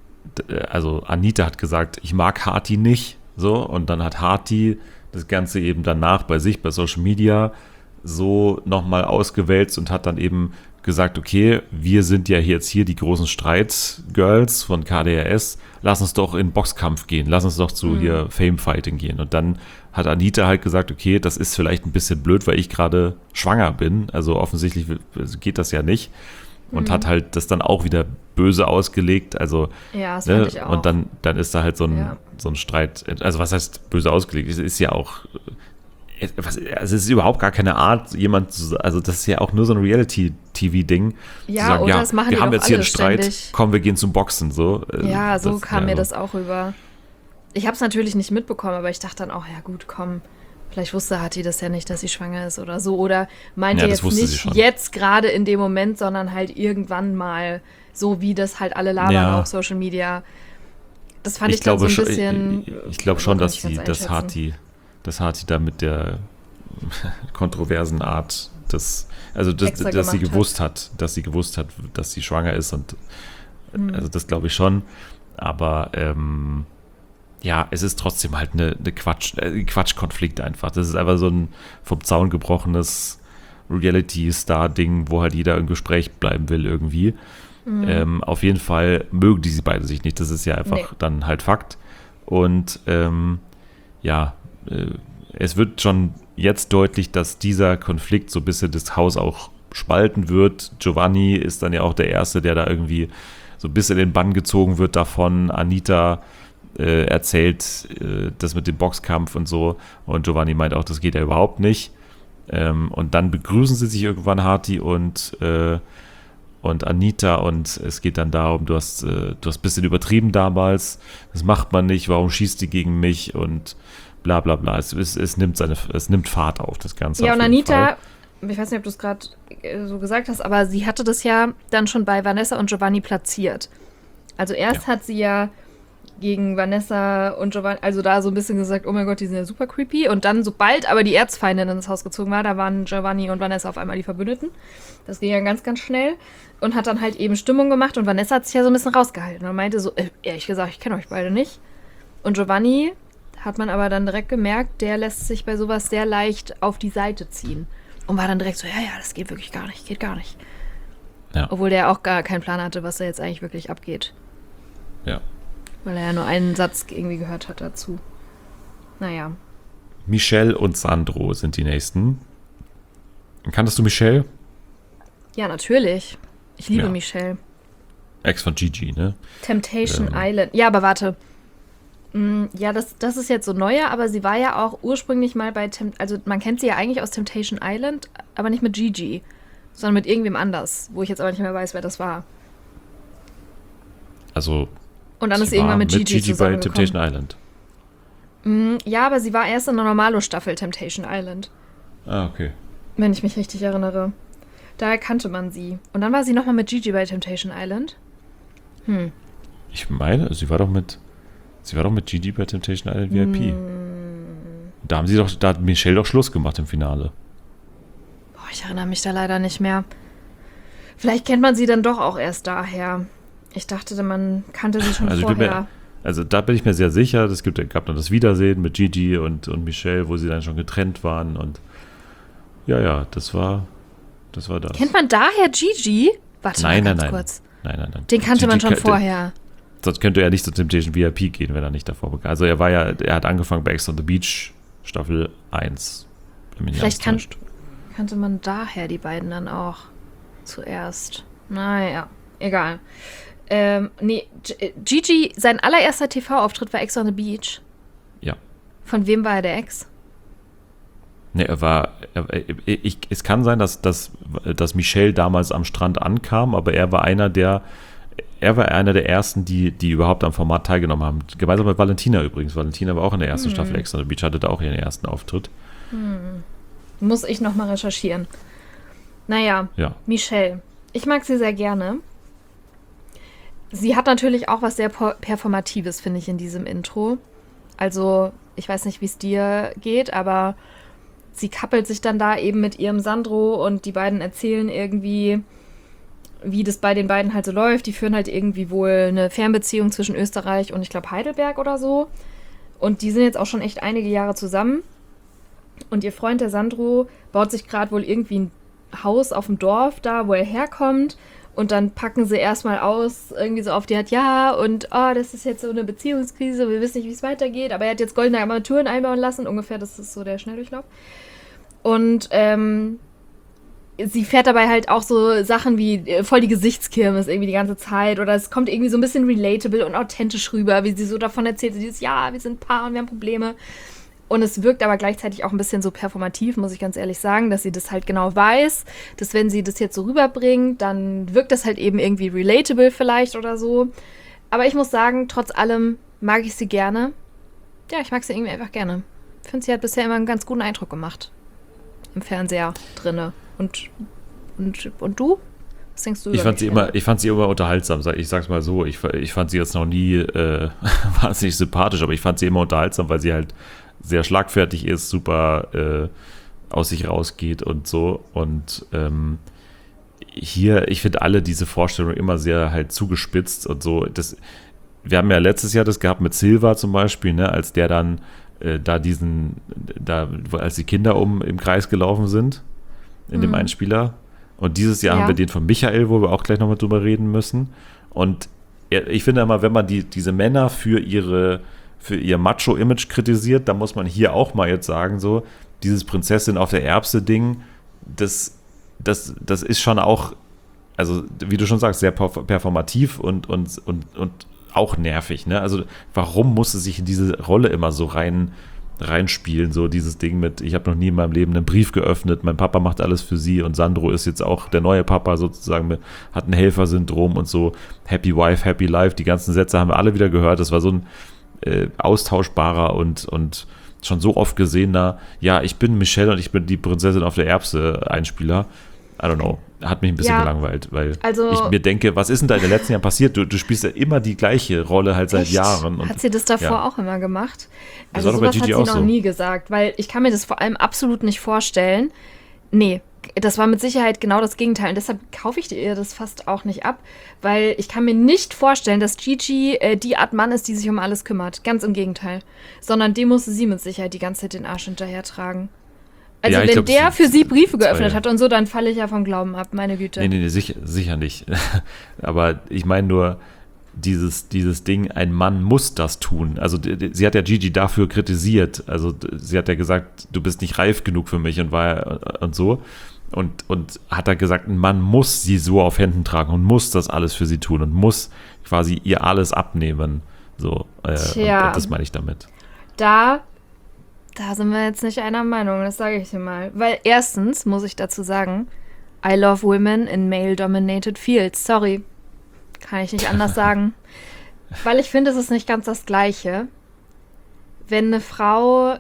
also Anita hat gesagt, ich mag Hati nicht, so, und dann hat Hati das Ganze eben danach bei sich, bei Social Media so nochmal ausgewälzt und hat dann eben gesagt, okay, wir sind ja jetzt hier die großen Streitgirls von KDRS, lass uns doch in Boxkampf gehen, lass uns doch zu hier Famefighting gehen. Und dann hat Anita halt gesagt, okay, das ist vielleicht ein bisschen blöd, weil ich gerade schwanger bin, also offensichtlich geht das ja nicht. Und hat halt das dann auch wieder böse ausgelegt, also ja, das fand ich auch. Und dann ist da halt so ein Streit, also was heißt böse ausgelegt, es ist ja auch, also es ist überhaupt gar keine Art, also das ist ja auch nur so ein Reality-TV-Ding, ja, zu sagen, oder ja, das machen wir die haben doch jetzt hier einen alle Streit, ständig. komm, wir gehen zum Boxen, so. Ja, so kam mir so. das auch rüber. Ich habe es natürlich nicht mitbekommen, aber ich dachte dann auch, ja gut, komm, vielleicht wusste Hati das ja nicht, dass sie schwanger ist oder so. Oder meinte Ja, das jetzt wusste sie nicht schon. jetzt gerade in dem Moment, sondern halt irgendwann mal, so wie das halt alle labern Ja. auf Social Media. Das fand ich, Ich dann glaube so ein schon, bisschen... ich glaube schon, konnte dass ich ganz einschätzen. Hati da mit der kontroversen Art dass Extra sie gemacht gewusst hat, dass sie schwanger ist und also das glaube ich schon, aber ja, es ist trotzdem halt eine Quatschkonflikt einfach. Das ist einfach so ein vom Zaun gebrochenes Reality-Star-Ding, wo halt jeder im Gespräch bleiben will irgendwie. Auf jeden Fall mögen die sie beide sich nicht. Das ist ja einfach dann halt Fakt. Und es wird schon jetzt deutlich, dass dieser Konflikt so ein bisschen das Haus auch spalten wird. Giovanni ist dann ja auch der Erste, der da irgendwie so ein bisschen in den Bann gezogen wird davon. Anita erzählt das mit dem Boxkampf und so. Und Giovanni meint auch, das geht ja überhaupt nicht. Und dann begrüßen sie sich irgendwann, Hati und Anita, und es geht dann darum, du hast ein bisschen übertrieben damals, das macht man nicht, warum schießt die gegen mich und bla bla bla. Es nimmt Fahrt auf, das Ganze. Ja, auf und jeden Anita, Fall. ich weiß nicht, ob du es gerade so gesagt hast, aber sie hatte das ja dann schon bei Vanessa und Giovanni platziert. Also erst hat sie ja gegen Vanessa und Giovanni, also da so ein bisschen gesagt, oh mein Gott, die sind ja super creepy. Und dann, sobald aber die Erzfeindin ins Haus gezogen war, da waren Giovanni und Vanessa auf einmal die Verbündeten. Das ging ja ganz, ganz schnell. Und hat dann halt eben Stimmung gemacht. Und Vanessa hat sich ja so ein bisschen rausgehalten und meinte so, ehrlich gesagt, ich kenne euch beide nicht. Und Giovanni, hat man aber dann direkt gemerkt, der lässt sich bei sowas sehr leicht auf die Seite ziehen. Und war dann direkt so, ja, das geht wirklich gar nicht, geht gar nicht. Ja. Obwohl der auch gar keinen Plan hatte, was da jetzt eigentlich wirklich abgeht. Ja. Weil er ja nur einen Satz irgendwie gehört hat dazu. Naja. Michelle und Sandro sind die nächsten. Kanntest du Michelle? Ja, natürlich. Ich liebe Ja. Michelle. Ex von Gigi, ne? Temptation Island. Ja, aber warte. Ja, das ist jetzt so neuer, aber sie war ja auch ursprünglich mal bei also man kennt sie ja eigentlich aus Temptation Island, aber nicht mit Gigi, sondern mit irgendwem anders, wo ich jetzt aber nicht mehr weiß, wer das war. Also Und dann ist sie war irgendwann mit Gigi bei zusammengekommen. Temptation Island. Ja, aber sie war erst in der Normalo-Staffel Temptation Island, Ah, okay. wenn ich mich richtig erinnere. Daher kannte man sie. Und dann war sie nochmal mit Gigi bei Temptation Island. Ich meine, sie war doch mit Gigi bei Temptation Island VIP. Da hat Michelle doch Schluss gemacht im Finale. Boah, ich erinnere mich da leider nicht mehr. Vielleicht kennt man sie dann doch auch erst daher. Ich dachte, man kannte sie schon vorher. Da bin ich mir sehr sicher. Es gab dann das Wiedersehen mit Gigi und Michelle, wo sie dann schon getrennt waren. Und ja, das war das. Kennt man daher Gigi? Warte mal ganz kurz. Nein. Den kannte Gigi man schon vorher. Sonst könnte er nicht zu Temptation VIP gehen, wenn er nicht davor begann. Also er hat angefangen bei Ex on the Beach, Staffel 1. Vielleicht kann kannte man daher die beiden dann auch zuerst. Naja, egal. Gigi, sein allererster TV-Auftritt war Ex on the Beach. Ja. Von wem war er der Ex? Ne, es kann sein, dass Michelle damals am Strand ankam, aber er war einer der ersten, die überhaupt am Format teilgenommen haben. Gemeinsam mit Valentina übrigens. Valentina war auch in der ersten Staffel Ex on the Beach, hatte da auch ihren ersten Auftritt. Muss ich nochmal recherchieren. Naja, Ja. Michelle. Ich mag sie sehr gerne. Sie hat natürlich auch was sehr Performatives, finde ich, in diesem Intro. Also, ich weiß nicht, wie es dir geht, aber sie kappelt sich dann da eben mit ihrem Sandro und die beiden erzählen irgendwie, wie das bei den beiden halt so läuft. Die führen halt irgendwie wohl eine Fernbeziehung zwischen Österreich und ich glaube Heidelberg oder so. Und die sind jetzt auch schon echt einige Jahre zusammen. Und ihr Freund, der Sandro, baut sich gerade wohl irgendwie ein Haus auf dem Dorf da, wo er herkommt. Und dann packen sie erstmal aus, irgendwie so auf die Art, ja, und das ist jetzt so eine Beziehungskrise, wir wissen nicht, wie es weitergeht, aber er hat jetzt goldene Armaturen einbauen lassen, ungefähr, das ist so der Schnelldurchlauf. Und sie fährt dabei halt auch so Sachen wie voll die Gesichtskirmes irgendwie die ganze Zeit, oder es kommt irgendwie so ein bisschen relatable und authentisch rüber, wie sie so davon erzählt, so dieses, ja, wir sind ein Paar und wir haben Probleme. Und es wirkt aber gleichzeitig auch ein bisschen so performativ, muss ich ganz ehrlich sagen, dass sie das halt genau weiß, dass wenn sie das jetzt so rüberbringt, dann wirkt das halt eben irgendwie relatable vielleicht oder so. Aber ich muss sagen, trotz allem mag ich sie gerne. Ja, ich mag sie irgendwie einfach gerne. Ich finde, sie hat bisher immer einen ganz guten Eindruck gemacht. Im Fernseher drinne. Und du? Was denkst du? Ich fand sie immer unterhaltsam. Ich sag's mal so, ich fand sie jetzt noch nie wahnsinnig sympathisch, aber ich fand sie immer unterhaltsam, weil sie halt sehr schlagfertig ist, super aus sich rausgeht und so. Und hier, ich finde alle diese Vorstellungen immer sehr halt zugespitzt und so. Wir haben ja letztes Jahr das gehabt mit Silva zum Beispiel, ne, als der dann als die Kinder im Kreis gelaufen sind, in dem Einspieler. Und dieses Jahr haben wir den von Michael, wo wir auch gleich nochmal drüber reden müssen. Und ich finde immer, wenn man diese Männer für ihr Macho-Image kritisiert, dann muss man hier auch mal jetzt sagen, so, dieses Prinzessin auf der Erbse-Ding, das ist schon auch, also wie du schon sagst, sehr performativ und auch nervig, ne? Also warum muss sie sich in diese Rolle immer so reinspielen, so dieses Ding mit, ich habe noch nie in meinem Leben einen Brief geöffnet, mein Papa macht alles für sie und Sandro ist jetzt auch der neue Papa sozusagen, hat ein Helfersyndrom und so, Happy Wife, Happy Life, die ganzen Sätze haben wir alle wieder gehört, das war so ein austauschbarer und schon so oft gesehener, ja, ich bin Michelle und ich bin die Prinzessin auf der Erbse Einspieler. I don't know. Hat mich ein bisschen gelangweilt, weil ich mir denke, was ist denn da in den letzten Jahren passiert? Du spielst ja immer die gleiche Rolle halt seit Jahren. Und, hat sie das davor auch immer gemacht? Das Also war doch bei sowas hat Gigi sie auch noch so. nie gesagt, weil ich kann mir das vor allem absolut nicht vorstellen. Nee, das war mit Sicherheit genau das Gegenteil. Und deshalb kaufe ich ihr das fast auch nicht ab, weil ich kann mir nicht vorstellen, dass Gigi die Art Mann ist, die sich um alles kümmert. Ganz im Gegenteil. Sondern dem musste sie mit Sicherheit die ganze Zeit den Arsch hinterher tragen. Also Ja, ich wenn glaub, der für sie Briefe geöffnet ja. hat und so, dann falle ich ja vom Glauben ab, meine Güte. Nee, sicher nicht. Aber ich meine nur, dieses Ding, ein Mann muss das tun. Also sie hat ja Gigi dafür kritisiert. Also sie hat ja gesagt, du bist nicht reif genug für mich und so. Und hat da gesagt, ein Mann muss sie so auf Händen tragen und muss das alles für sie tun und muss quasi ihr alles abnehmen. So, Tja. und das meine ich damit. Da sind wir jetzt nicht einer Meinung, das sage ich dir mal. Weil erstens muss ich dazu sagen, I love women in male-dominated fields. Sorry, kann ich nicht anders sagen. Weil ich finde, es ist nicht ganz das Gleiche. Wenn eine Frau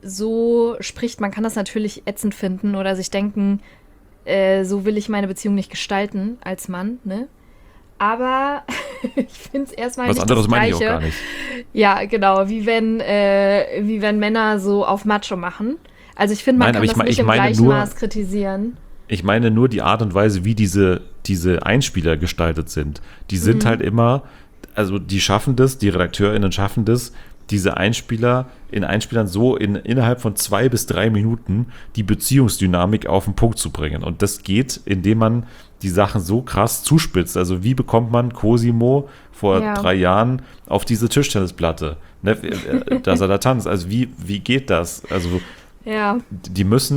so spricht, man kann das natürlich ätzend finden oder sich denken, so will ich meine Beziehung nicht gestalten als Mann, ne? Aber ich finde es erstmal Was nicht anderes das meine ich auch Gleiche. gar nicht. Ja, genau, wie wenn Männer so auf Macho machen. Also ich finde, man Nein, kann aber das ich nicht im meine gleichen nur- Maß kritisieren. Ich meine nur die Art und Weise, wie diese Einspieler gestaltet sind. Die sind halt immer, also die RedakteurInnen schaffen das, diese Einspieler in Einspielern so innerhalb von 2 bis 3 Minuten die Beziehungsdynamik auf den Punkt zu bringen. Und das geht, indem man die Sachen so krass zuspitzt. Also wie bekommt man Cosimo vor 3 Jahren auf diese Tischtennisplatte, ne, dass er da tanzt? Also wie geht das? Also Ja, die müssen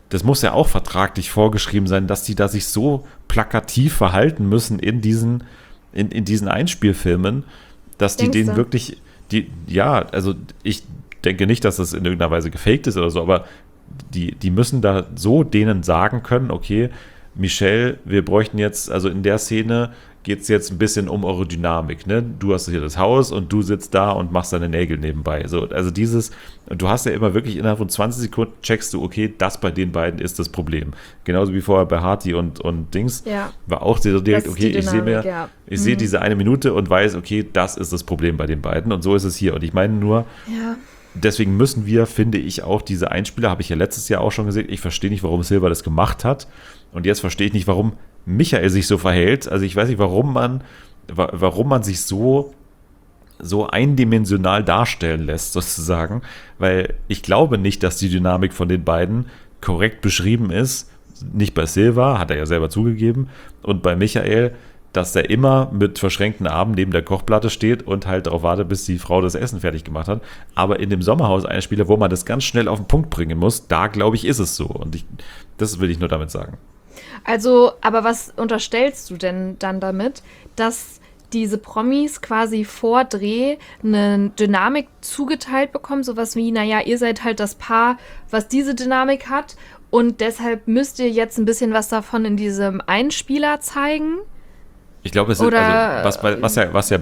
das muss ja auch vertraglich vorgeschrieben sein, dass die da sich so plakativ verhalten müssen in diesen Einspielfilmen, dass die Denkst denen du? wirklich, also ich denke nicht, dass das in irgendeiner Weise gefaked ist oder so, aber die müssen da so denen sagen können, okay, Michelle, wir bräuchten jetzt, also in der Szene geht es jetzt ein bisschen um eure Dynamik, ne? Du hast hier das Haus und du sitzt da und machst deine Nägel nebenbei. So, also du hast ja immer wirklich innerhalb von 20 Sekunden checkst du, okay, das bei den beiden ist das Problem. Genauso wie vorher bei Harty und Dings Ja. war auch so direkt, Das ist okay, die Dynamik, ich sehe diese eine Minute und weiß, okay, das ist das Problem bei den beiden und so ist es hier. Und ich meine nur, Ja. deswegen müssen wir, finde ich, auch diese Einspieler, habe ich ja letztes Jahr auch schon gesehen, ich verstehe nicht, warum Silva das gemacht hat und jetzt verstehe ich nicht, warum Michael sich so verhält. Also ich weiß nicht, warum man sich so eindimensional darstellen lässt, sozusagen, weil ich glaube nicht, dass die Dynamik von den beiden korrekt beschrieben ist. Nicht bei Silva, hat er ja selber zugegeben, und bei Michael, dass der immer mit verschränkten Armen neben der Kochplatte steht und halt darauf wartet, bis die Frau das Essen fertig gemacht hat. Aber in dem Sommerhaus-Einspieler, wo man das ganz schnell auf den Punkt bringen muss, da glaube ich, ist es so. Und das will ich nur damit sagen. Also, aber was unterstellst du denn dann damit, dass diese Promis quasi vor Dreh eine Dynamik zugeteilt bekommen? Sowas wie, naja, ihr seid halt das Paar, was diese Dynamik hat und deshalb müsst ihr jetzt ein bisschen was davon in diesem Einspieler zeigen? Ich glaube, es ist, Oder- also,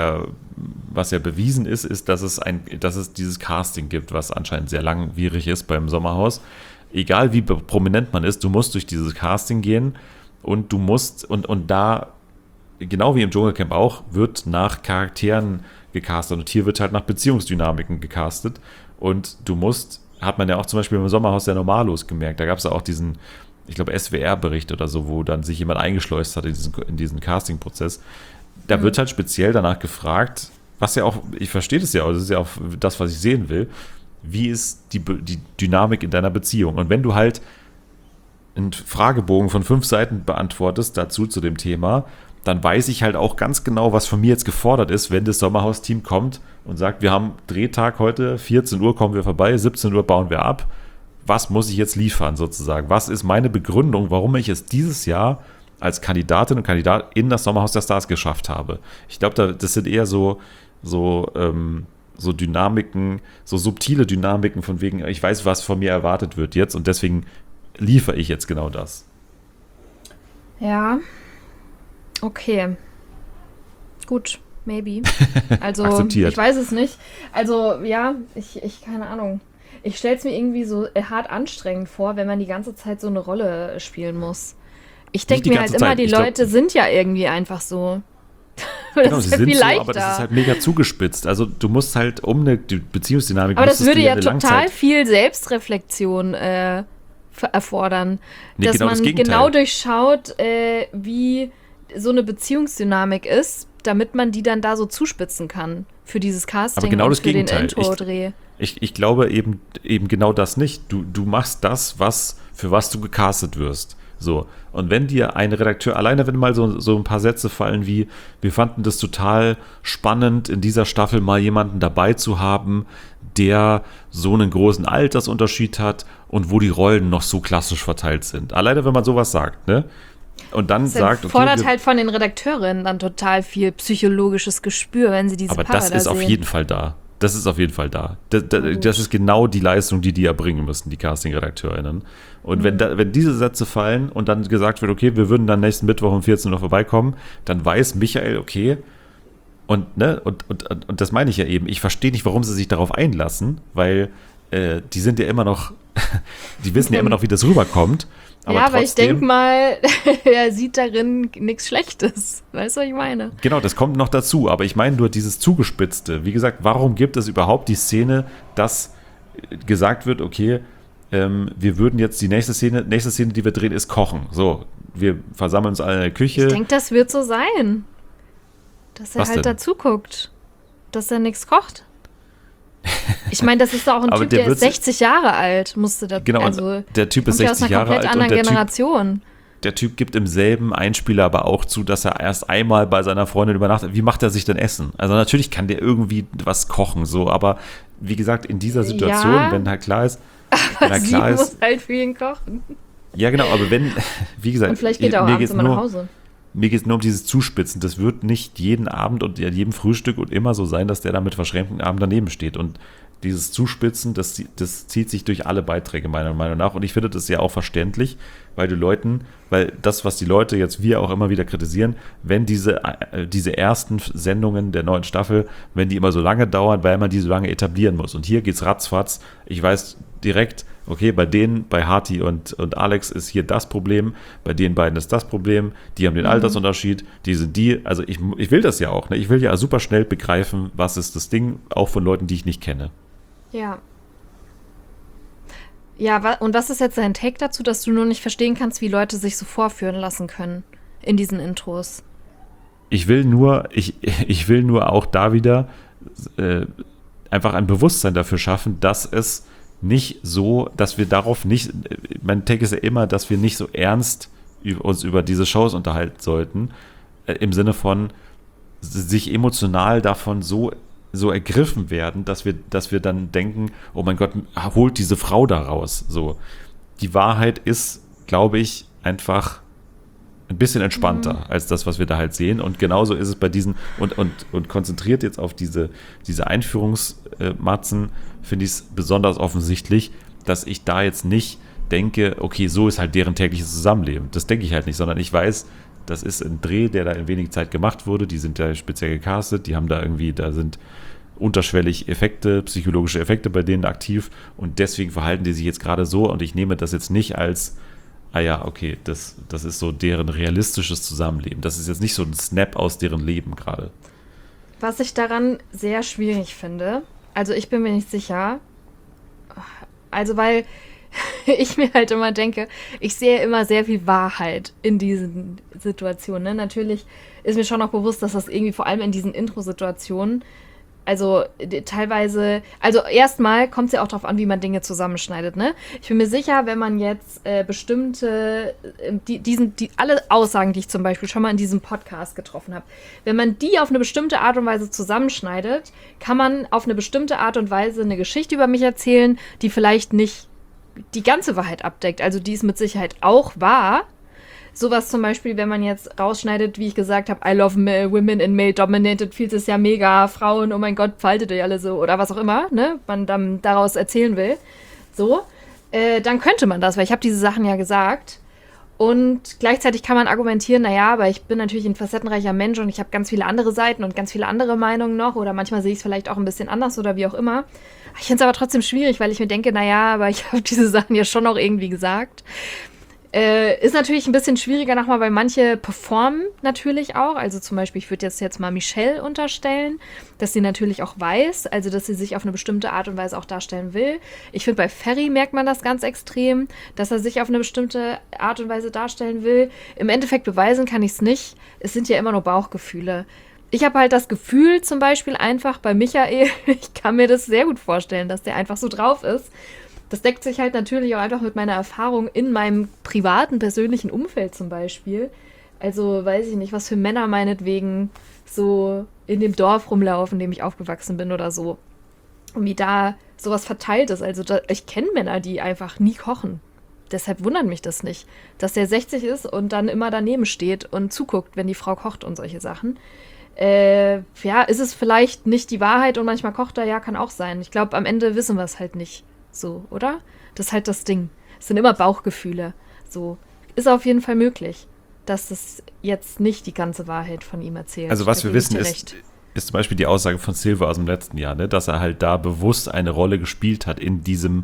was ja bewiesen ist, dass es dieses Casting gibt, was anscheinend sehr langwierig ist beim Sommerhaus. Egal wie prominent man ist, du musst durch dieses Casting gehen und du musst, und da, genau wie im Dschungelcamp auch, wird nach Charakteren gecastet und hier wird halt nach Beziehungsdynamiken gecastet und du musst, hat man ja auch zum Beispiel im Sommerhaus der Normalos gemerkt, da gab es ja auch diesen, ich glaube, SWR-Bericht oder so, wo dann sich jemand eingeschleust hat in diesen Casting-Prozess. Da wird halt speziell danach gefragt, was ja auch, ich verstehe das ja auch, das ist ja auch das, was ich sehen will, wie ist die Dynamik in deiner Beziehung? Und wenn du halt einen Fragebogen von 5 Seiten beantwortest dazu zu dem Thema, dann weiß ich halt auch ganz genau, was von mir jetzt gefordert ist, wenn das Sommerhaus-Team kommt und sagt, wir haben Drehtag heute, 14 Uhr kommen wir vorbei, 17 Uhr bauen wir ab. Was muss ich jetzt liefern sozusagen? Was ist meine Begründung, warum ich es dieses Jahr als Kandidatin und Kandidat in das Sommerhaus der Stars geschafft habe? Ich glaube, das sind eher so Dynamiken, so subtile Dynamiken von wegen, ich weiß, was von mir erwartet wird jetzt und deswegen liefere ich jetzt genau das. Ja. Okay. Gut, maybe. Also, Akzeptiert. ich weiß es nicht. Also, ja, ich keine Ahnung. Ich stelle es mir irgendwie so hart anstrengend vor, wenn man die ganze Zeit so eine Rolle spielen muss. Ich Nicht denke die mir ganze halt immer, Zeit. die Ich glaub- Leute sind ja irgendwie einfach so. Das Genau, ist sie ja sind viel so, leichter. aber das ist halt mega zugespitzt. Also du musst halt um eine Beziehungsdynamik Aber das müsstest würde du ja eine total Langzeit- viel Selbstreflexion erfordern. Nee, dass genau das man Gegenteil. genau durchschaut, wie so eine Beziehungsdynamik ist, damit man die dann da so zuspitzen kann für dieses Casting Aber genau und das für den Gegenteil. Intro-Dreh. Ich glaube eben genau das nicht. Du machst das, für was du gecastet wirst. So. Und wenn dir ein Redakteur, alleine wenn mal so ein paar Sätze fallen wie, wir fanden das total spannend, in dieser Staffel mal jemanden dabei zu haben, der so einen großen Altersunterschied hat und wo die Rollen noch so klassisch verteilt sind. Alleine wenn man sowas sagt, ne? Und dann Das sagt, okay, fordert halt von den Redakteurinnen dann total viel psychologisches Gespür, wenn sie diese aber Paare das da ist auf sehen. jeden Fall da. Das ist auf jeden Fall da. Das ist genau die Leistung, die erbringen müssen, die Casting-RedakteurInnen. Und wenn diese Sätze fallen und dann gesagt wird, okay, wir würden dann nächsten Mittwoch um 14 Uhr vorbeikommen, dann weiß Michael, okay, und das meine ich ja eben, ich verstehe nicht, warum sie sich darauf einlassen, weil die sind ja immer noch, die wissen ja immer noch, wie das rüberkommt. Aber ja, aber ich trotzdem- denke mal, er sieht darin nichts Schlechtes. Weißt du, was ich meine? Genau, das kommt noch dazu, aber ich meine nur dieses Zugespitzte. Wie gesagt, warum gibt es überhaupt die Szene, dass gesagt wird, okay, wir würden jetzt die nächste Szene, die wir drehen, ist Kochen. So, wir versammeln uns alle in der Küche. Ich denke, das wird so sein. Dass er Was halt denn? dazu guckt. Dass er nichts kocht. Ich meine, das ist doch auch ein Aber Typ, der der ist wird- 60 Jahre alt. Musste da, Genau, also, der Typ ist kommt ja aus 60 einer Jahre komplett alt und anderen der Typ, Generation. der Typ gibt im selben Einspieler aber auch zu, dass er erst einmal bei seiner Freundin übernachtet. Wie macht er sich denn Essen? Also natürlich kann der irgendwie was kochen, so, aber wie gesagt, in dieser Situation, Ja. wenn halt klar ist, Aber sie muss halt für ihn kochen. Ja, genau, aber wenn, wie gesagt, und vielleicht geht er auch abends immer nach Hause. Mir geht es nur um dieses Zuspitzen. Das wird nicht jeden Abend und an jedem Frühstück und immer so sein, dass der da mit verschränkten Armen daneben steht. Und dieses Zuspitzen, das zieht sich durch alle Beiträge meiner Meinung nach. Und ich finde das ja auch verständlich, weil das, was die Leute jetzt wir auch immer wieder kritisieren, wenn diese ersten Sendungen der neuen Staffel, wenn die immer so lange dauern, weil man die so lange etablieren muss. Und hier geht's ratzfatz. Ich weiß direkt, okay, bei Harti und Alex ist hier das Problem, bei den beiden ist das Problem, die haben den Altersunterschied, also ich will das ja auch, ne? Ich will ja super schnell begreifen, was ist das Ding, auch von Leuten, die ich nicht kenne. Ja. Ja, und was ist jetzt dein Take dazu, dass du nur nicht verstehen kannst, wie Leute sich so vorführen lassen können in diesen Intros? Ich will nur auch da wieder einfach ein Bewusstsein dafür schaffen, dass es nicht so, dass wir darauf nicht, mein Take ist ja immer, dass wir nicht so ernst uns über diese Shows unterhalten sollten, im Sinne von sich emotional davon so ergriffen werden, dass wir dann denken, oh mein Gott, holt diese Frau da raus. So. Die Wahrheit ist, glaube ich, einfach ein bisschen entspannter als das, was wir da halt sehen. Und genauso ist es bei diesen, und konzentriert jetzt auf diese Einführungsmatzen, finde ich es besonders offensichtlich, dass ich da jetzt nicht denke, okay, so ist halt deren tägliches Zusammenleben. Das denke ich halt nicht, sondern ich weiß, das ist ein Dreh, der da in wenig Zeit gemacht wurde. Die sind da speziell gecastet, da sind unterschwellig Effekte, psychologische Effekte bei denen aktiv und deswegen verhalten die sich jetzt gerade so und ich nehme das jetzt nicht als okay, das ist so deren realistisches Zusammenleben. Das ist jetzt nicht so ein Snap aus deren Leben gerade. Was ich daran sehr schwierig finde, also ich bin mir nicht sicher, also weil ich mir halt immer denke, ich sehe immer sehr viel Wahrheit in diesen Situationen. Ne? Natürlich ist mir schon auch bewusst, dass das irgendwie vor allem in diesen Intro-Situationen, also teilweise, also erstmal kommt es ja auch darauf an, wie man Dinge zusammenschneidet. Ne? Ich bin mir sicher, wenn man jetzt bestimmte, alle Aussagen, die ich zum Beispiel schon mal in diesem Podcast getroffen habe, wenn man die auf eine bestimmte Art und Weise zusammenschneidet, kann man auf eine bestimmte Art und Weise eine Geschichte über mich erzählen, die vielleicht nicht die ganze Wahrheit abdeckt. Also die ist mit Sicherheit auch wahr. Sowas zum Beispiel, wenn man jetzt rausschneidet, wie ich gesagt habe, I love women in male-dominated fields ist ja mega, Frauen, oh mein Gott, faltet ihr alle so oder was auch immer, ne, man dann daraus erzählen will, so, dann könnte man das, weil ich habe diese Sachen ja gesagt und gleichzeitig kann man argumentieren, naja, aber ich bin natürlich ein facettenreicher Mensch und ich habe ganz viele andere Seiten und ganz viele andere Meinungen noch oder manchmal sehe ich es vielleicht auch ein bisschen anders oder wie auch immer. Ich finde es aber trotzdem schwierig, weil ich mir denke, naja, aber ich habe diese Sachen ja schon auch irgendwie gesagt. Ist natürlich ein bisschen schwieriger nochmal, weil manche performen natürlich auch. Also zum Beispiel, ich würde jetzt mal Michelle unterstellen, dass sie natürlich auch weiß, also dass sie sich auf eine bestimmte Art und Weise auch darstellen will. Ich finde, bei Ferry merkt man das ganz extrem, dass er sich auf eine bestimmte Art und Weise darstellen will. Im Endeffekt beweisen kann ich es nicht. Es sind ja immer nur Bauchgefühle. Ich habe halt das Gefühl, zum Beispiel einfach bei Michael, ich kann mir das sehr gut vorstellen, dass der einfach so drauf ist. Das deckt sich halt natürlich auch einfach mit meiner Erfahrung in meinem privaten, persönlichen Umfeld zum Beispiel. Also weiß ich nicht, was für Männer meinetwegen so in dem Dorf rumlaufen, in dem ich aufgewachsen bin oder so. Und wie da sowas verteilt ist. Also ich kenne Männer, die einfach nie kochen. Deshalb wundert mich das nicht, dass der 60 ist und dann immer daneben steht und zuguckt, wenn die Frau kocht und solche Sachen. Ist es vielleicht nicht die Wahrheit und manchmal kocht er, ja, kann auch sein. Ich glaube, am Ende wissen wir es halt nicht. So, oder? Das ist halt das Ding. Es sind immer Bauchgefühle. So, ist auf jeden Fall möglich, dass das jetzt nicht die ganze Wahrheit von ihm erzählt. Also was wir wissen ist zum Beispiel die Aussage von Silver aus dem letzten Jahr, ne, dass er halt da bewusst eine Rolle gespielt hat in dieser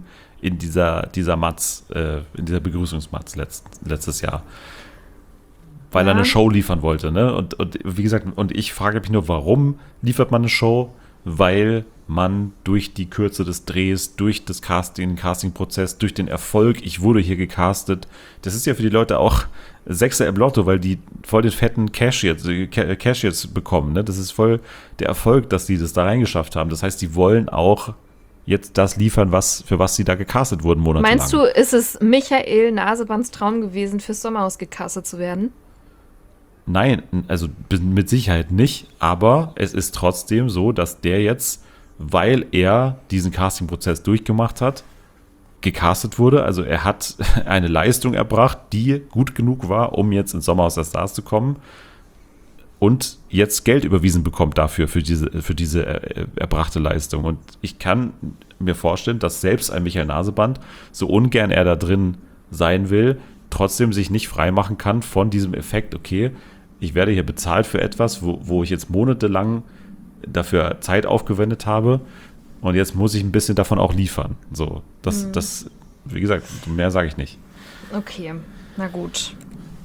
Matz, in dieser Begrüßungsmatz letztes Jahr. Weil er eine Show liefern wollte, ne? Und wie gesagt, und ich frage mich nur, warum liefert man eine Show? Weil man durch die Kürze des Drehs, durch das Casting-Prozess, durch den Erfolg, ich wurde hier gecastet, das ist ja für die Leute auch Sechser im Lotto, weil die voll den fetten Cash jetzt bekommen, ne? Das ist voll der Erfolg, dass die das da reingeschafft haben. Das heißt, die wollen auch jetzt das liefern, für was sie da gecastet wurden monatelang. Meinst du, ist es Michael Nasebands Traum gewesen, fürs Sommerhaus gecastet zu werden? Nein, also mit Sicherheit nicht, aber es ist trotzdem so, dass der jetzt, weil er diesen Casting-Prozess durchgemacht hat, gecastet wurde. Also er hat eine Leistung erbracht, die gut genug war, um jetzt ins Sommerhaus der Stars zu kommen und jetzt Geld überwiesen bekommt dafür, für diese erbrachte Leistung. Und ich kann mir vorstellen, dass selbst ein Michael Naseband, so ungern er da drin sein will, trotzdem sich nicht freimachen kann von diesem Effekt, okay, ich werde hier bezahlt für etwas, wo ich jetzt monatelang dafür Zeit aufgewendet habe und jetzt muss ich ein bisschen davon auch liefern. So, das, wie gesagt, mehr sage ich nicht. Okay, na gut.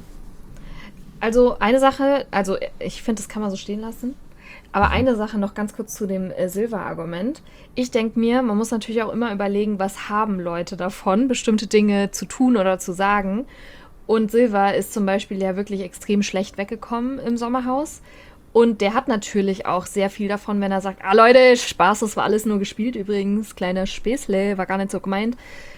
Also eine Sache, also ich finde, das kann man so stehen lassen, aber eine Sache noch ganz kurz zu dem Silva-Argument. Ich denke mir, man muss natürlich auch immer überlegen, was haben Leute davon, bestimmte Dinge zu tun oder zu sagen. Und Silva ist zum Beispiel ja wirklich extrem schlecht weggekommen im Sommerhaus. Und der hat natürlich auch sehr viel davon, wenn er sagt, Leute, Spaß, das war alles nur gespielt übrigens, kleiner Späßle, war gar nicht so gemeint.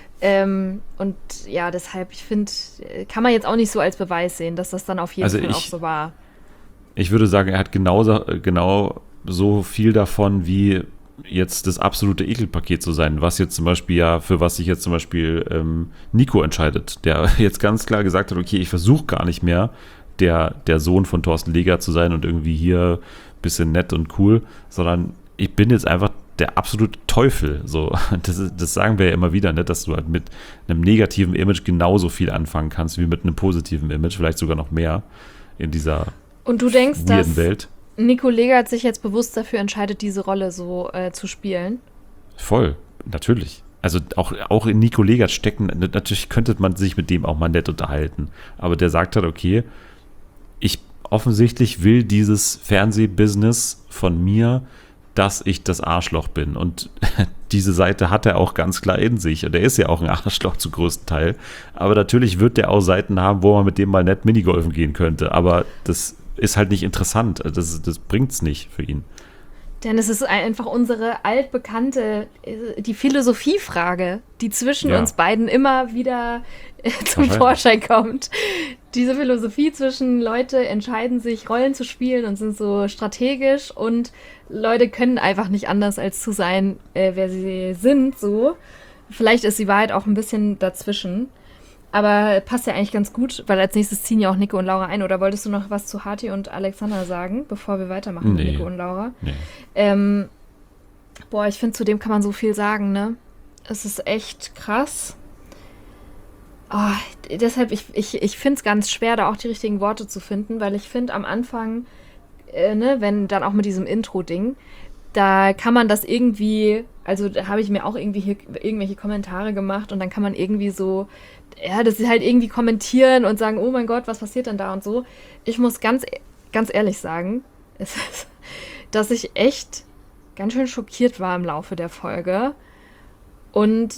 Und ja, deshalb, ich finde, kann man jetzt auch nicht so als Beweis sehen, dass das dann auf jeden Fall auch so war. Ich würde sagen, er hat genau so viel davon, wie jetzt das absolute Ekelpaket zu sein, was jetzt zum Beispiel für was sich jetzt zum Beispiel Nico entscheidet, der jetzt ganz klar gesagt hat, okay, ich versuche gar nicht mehr der Sohn von Thorsten Leger zu sein und irgendwie hier ein bisschen nett und cool, sondern ich bin jetzt einfach der absolute Teufel. So, das sagen wir ja immer wieder, ne, dass du halt mit einem negativen Image genauso viel anfangen kannst wie mit einem positiven Image, vielleicht sogar noch mehr in dieser und du denkst, weirden Welt. Nico Legert sich jetzt bewusst dafür entscheidet, diese Rolle so zu spielen? Voll, natürlich. Also auch in Nico Legert stecken, natürlich könnte man sich mit dem auch mal nett unterhalten, aber der sagt halt, okay, ich offensichtlich will dieses Fernsehbusiness von mir, dass ich das Arschloch bin. Und diese Seite hat er auch ganz klar in sich. Und er ist ja auch ein Arschloch zum größten Teil. Aber natürlich wird der auch Seiten haben, wo man mit dem mal nett Minigolfen gehen könnte. Aber das ist halt nicht interessant. Das bringt's nicht für ihn. Denn es ist einfach unsere altbekannte, die Philosophiefrage, die zwischen uns beiden immer wieder zum Vorschein kommt. Diese Philosophie zwischen Leute entscheiden sich, Rollen zu spielen und sind so strategisch und Leute können einfach nicht anders als zu sein, wer sie sind, so. Vielleicht ist die Wahrheit auch ein bisschen dazwischen. Aber passt ja eigentlich ganz gut, weil als nächstes ziehen ja auch Nico und Laura ein. Oder wolltest du noch was zu Hati und Alexander sagen, bevor wir weitermachen mit Nico und Laura? Nee. Ich finde, zu dem kann man so viel sagen, ne? Es ist echt krass. Deshalb, ich finde es ganz schwer, da auch die richtigen Worte zu finden, weil ich finde am Anfang, wenn dann auch mit diesem Intro-Ding, da kann man das irgendwie, also da habe ich mir auch irgendwie hier irgendwelche Kommentare gemacht und dann kann man irgendwie so, das ist halt irgendwie kommentieren und sagen, oh mein Gott, was passiert denn da und so. Ich muss ganz ehrlich sagen, dass ich echt ganz schön schockiert war im Laufe der Folge und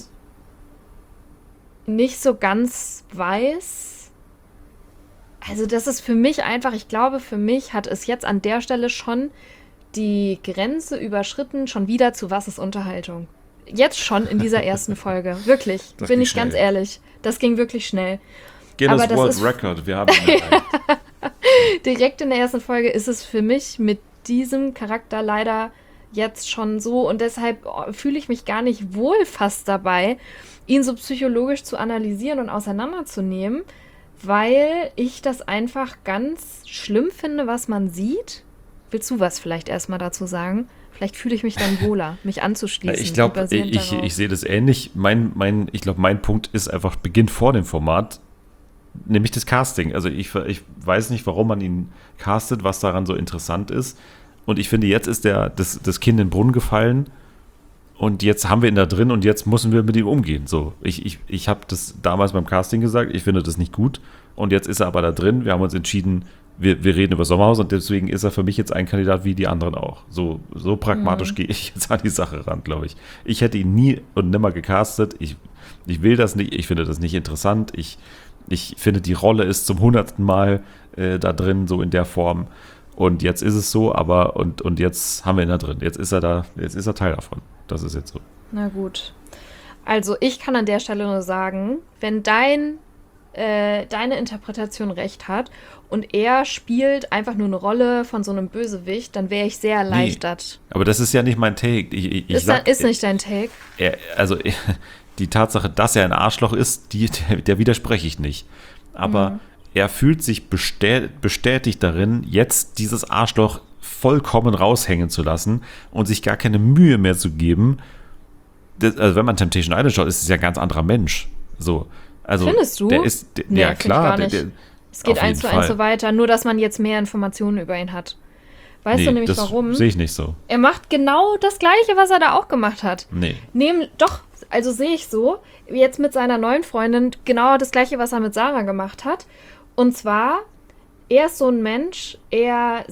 nicht so ganz weiß. Also das ist für mich einfach, ich glaube, für mich hat es jetzt an der Stelle schon die Grenze überschritten, schon wieder zu was ist Unterhaltung. Jetzt schon in dieser ersten Folge. Wirklich, das bin ich schnell. Ganz ehrlich. Das ging wirklich schnell. Guinness World Record, wir haben ihn erreicht. Direkt in der ersten Folge ist es für mich mit diesem Charakter leider jetzt schon so und deshalb fühle ich mich gar nicht wohl fast dabei, ihn so psychologisch zu analysieren und auseinanderzunehmen, weil ich das einfach ganz schlimm finde, was man sieht. Willst du was vielleicht erstmal dazu sagen? Vielleicht fühle ich mich dann wohler, mich anzuschließen. Ich glaube, ich sehe das ähnlich. Ich glaube, mein Punkt ist einfach, beginnt vor dem Format, nämlich das Casting. Also ich weiß nicht, warum man ihn castet, was daran so interessant ist. Und ich finde, jetzt ist das Kind in den Brunnen gefallen und jetzt haben wir ihn da drin und jetzt müssen wir mit ihm umgehen. So, ich habe das damals beim Casting gesagt, ich finde das nicht gut und jetzt ist er aber da drin. Wir haben uns entschieden, wir reden über Sommerhaus und deswegen ist er für mich jetzt ein Kandidat wie die anderen auch. So pragmatisch gehe ich jetzt an die Sache ran, glaube ich. Ich hätte ihn nie und nimmer gecastet. Ich will das nicht, ich finde das nicht interessant. Ich finde, die Rolle ist zum 100. Mal da drin, so in der Form. Und jetzt ist es so, aber und jetzt haben wir ihn da drin. Jetzt ist er Teil davon. Das ist jetzt so. Na gut. Also ich kann an der Stelle nur sagen, wenn deine Interpretation recht hat und er spielt einfach nur eine Rolle von so einem Bösewicht, dann wäre ich sehr erleichtert. Nee, aber das ist ja nicht mein Take. Ist nicht dein Take? die Tatsache, dass er ein Arschloch ist, der widerspreche ich nicht. Aber er fühlt sich bestätigt darin, jetzt dieses Arschloch vollkommen raushängen zu lassen und sich gar keine Mühe mehr zu geben. Also wenn man Temptation Island schaut, ist es ja ein ganz anderer Mensch. So, also Findest du? Nee, ja klar. Es geht 1:1 so weiter, nur dass man jetzt mehr Informationen über ihn hat. Weißt du nämlich warum? Das sehe ich nicht so. Er macht genau das Gleiche, was er da auch gemacht hat. Nee. Also sehe ich so, jetzt mit seiner neuen Freundin genau das Gleiche, was er mit Sarah gemacht hat. Und zwar, er ist so ein Mensch, er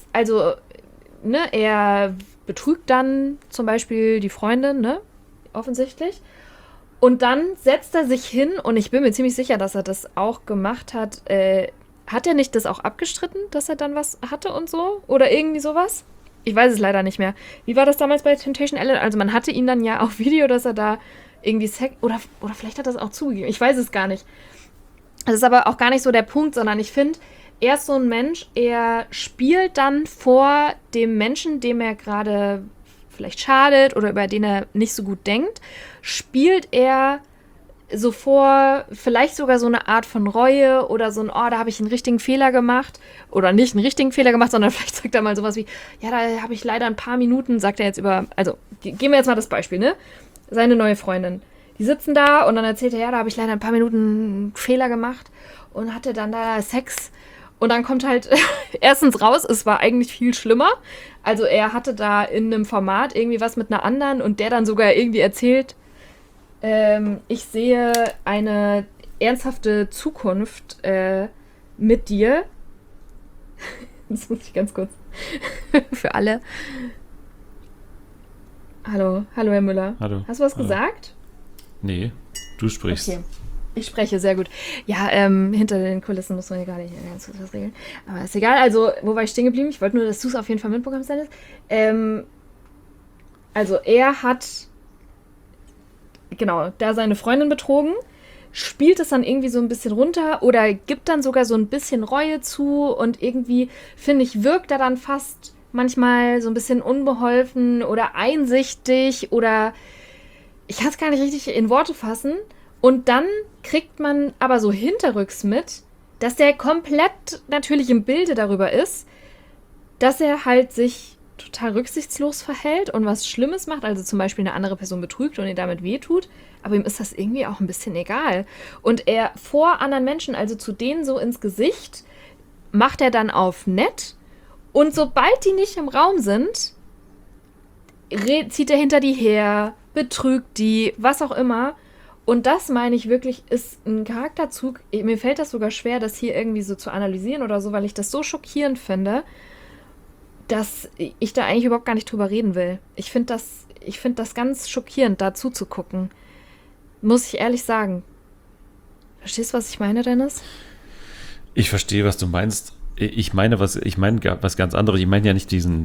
betrügt dann zum Beispiel die Freundin, ne? Offensichtlich. Und dann setzt er sich hin, und ich bin mir ziemlich sicher, dass er das auch gemacht hat. Hat er nicht das auch abgestritten, dass er dann was hatte und so? Oder irgendwie sowas? Ich weiß es leider nicht mehr. Wie war das damals bei Temptation Island? Also man hatte ihn dann ja auf Video, dass er da irgendwie Sex... Oder vielleicht hat er es auch zugegeben. Ich weiß es gar nicht. Das ist aber auch gar nicht so der Punkt, sondern ich finde, er ist so ein Mensch, er spielt dann vor dem Menschen, dem er gerade vielleicht schadet oder über den er nicht so gut denkt, spielt er so vor, vielleicht sogar so eine Art von Reue oder so ein, oh, da habe ich einen richtigen Fehler gemacht oder nicht einen richtigen Fehler gemacht, sondern vielleicht sagt er mal sowas wie, ja, da habe ich leider ein paar Minuten, sagt er jetzt also, geben wir jetzt mal das Beispiel, ne? Seine neue Freundin. Die sitzen da und dann erzählt er, ja, da habe ich leider ein paar Minuten einen Fehler gemacht und hatte dann da Sex. Und dann kommt halt erstens raus, es war eigentlich viel schlimmer. Also er hatte da in einem Format irgendwie was mit einer anderen und der dann sogar irgendwie erzählt, ich sehe eine ernsthafte Zukunft mit dir. Das muss ich ganz kurz für alle. Hallo, Herr Müller. Hallo. Hast du was gesagt? Nee, du sprichst. Okay. Ich spreche, sehr gut. Ja, hinter den Kulissen muss man ja gar nicht ganz kurz was regeln. Aber ist egal. Also, wo war ich stehen geblieben? Ich wollte nur, dass du es auf jeden Fall mitbekommst, Dennis. Also, er hat da seine Freundin betrogen, spielt es dann irgendwie so ein bisschen runter oder gibt dann sogar so ein bisschen Reue zu und irgendwie, finde ich, wirkt er dann fast manchmal so ein bisschen unbeholfen oder einsichtig oder ich kann es gar nicht richtig in Worte fassen. Und dann kriegt man aber so hinterrücks mit, dass der komplett natürlich im Bilde darüber ist, dass er halt sich total rücksichtslos verhält und was Schlimmes macht, also zum Beispiel eine andere Person betrügt und ihr damit wehtut, aber ihm ist das irgendwie auch ein bisschen egal. Und er vor anderen Menschen, also zu denen so ins Gesicht, macht er dann auf nett und sobald die nicht im Raum sind, zieht er hinter die her, betrügt die, was auch immer. Und das, meine ich wirklich, ist ein Charakterzug. Mir fällt das sogar schwer, das hier irgendwie so zu analysieren oder so, weil ich das so schockierend finde, dass ich da eigentlich überhaupt gar nicht drüber reden will. Ich finde das ganz schockierend, da zuzugucken. Muss ich ehrlich sagen. Verstehst du, was ich meine, Dennis? Ich verstehe, was du meinst. Ich meine was ganz anderes. Ich meine ja nicht diesen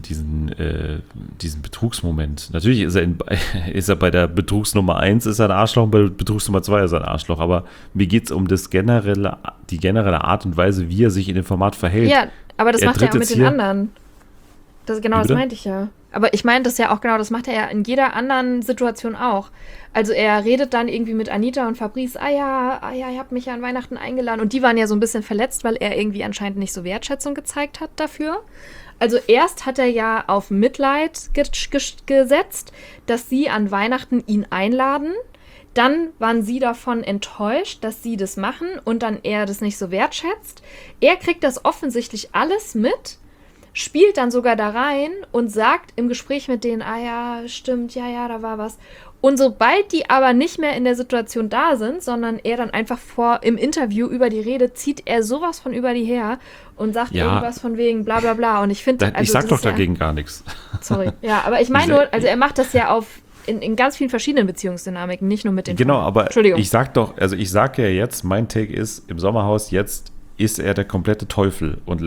Betrugsmoment. Natürlich ist er bei der Betrugsnummer 1 ist er ein Arschloch und bei Betrugsnummer 2 ist er ein Arschloch. Aber mir geht es um die generelle Art und Weise, wie er sich in dem Format verhält. Ja, aber das macht er auch mit den anderen. Das meinte ich ja. Aber ich meine das ja auch genau, das macht er ja in jeder anderen Situation auch. Also er redet dann irgendwie mit Anita und Fabrice, ihr habt mich ja an Weihnachten eingeladen. Und die waren ja so ein bisschen verletzt, weil er irgendwie anscheinend nicht so Wertschätzung gezeigt hat dafür. Also erst hat er ja auf Mitleid gesetzt, dass sie an Weihnachten ihn einladen. Dann waren sie davon enttäuscht, dass sie das machen und dann er das nicht so wertschätzt. Er kriegt das offensichtlich alles mit, spielt dann sogar da rein und sagt im Gespräch mit denen, ja, stimmt, ja, da war was. Und sobald die aber nicht mehr in der Situation da sind, sondern er dann einfach im Interview über die Rede, zieht er sowas von über die her und sagt irgendwas von wegen bla bla bla. Und ich finde, ich sag doch dagegen gar nichts. Sorry. Ja, aber ich meine nur, also er macht das ja in ganz vielen verschiedenen Beziehungsdynamiken, nicht nur mit den Genau, aber Entschuldigung. Ich sag ja jetzt, mein Take ist, im Sommerhaus jetzt ist er der komplette Teufel und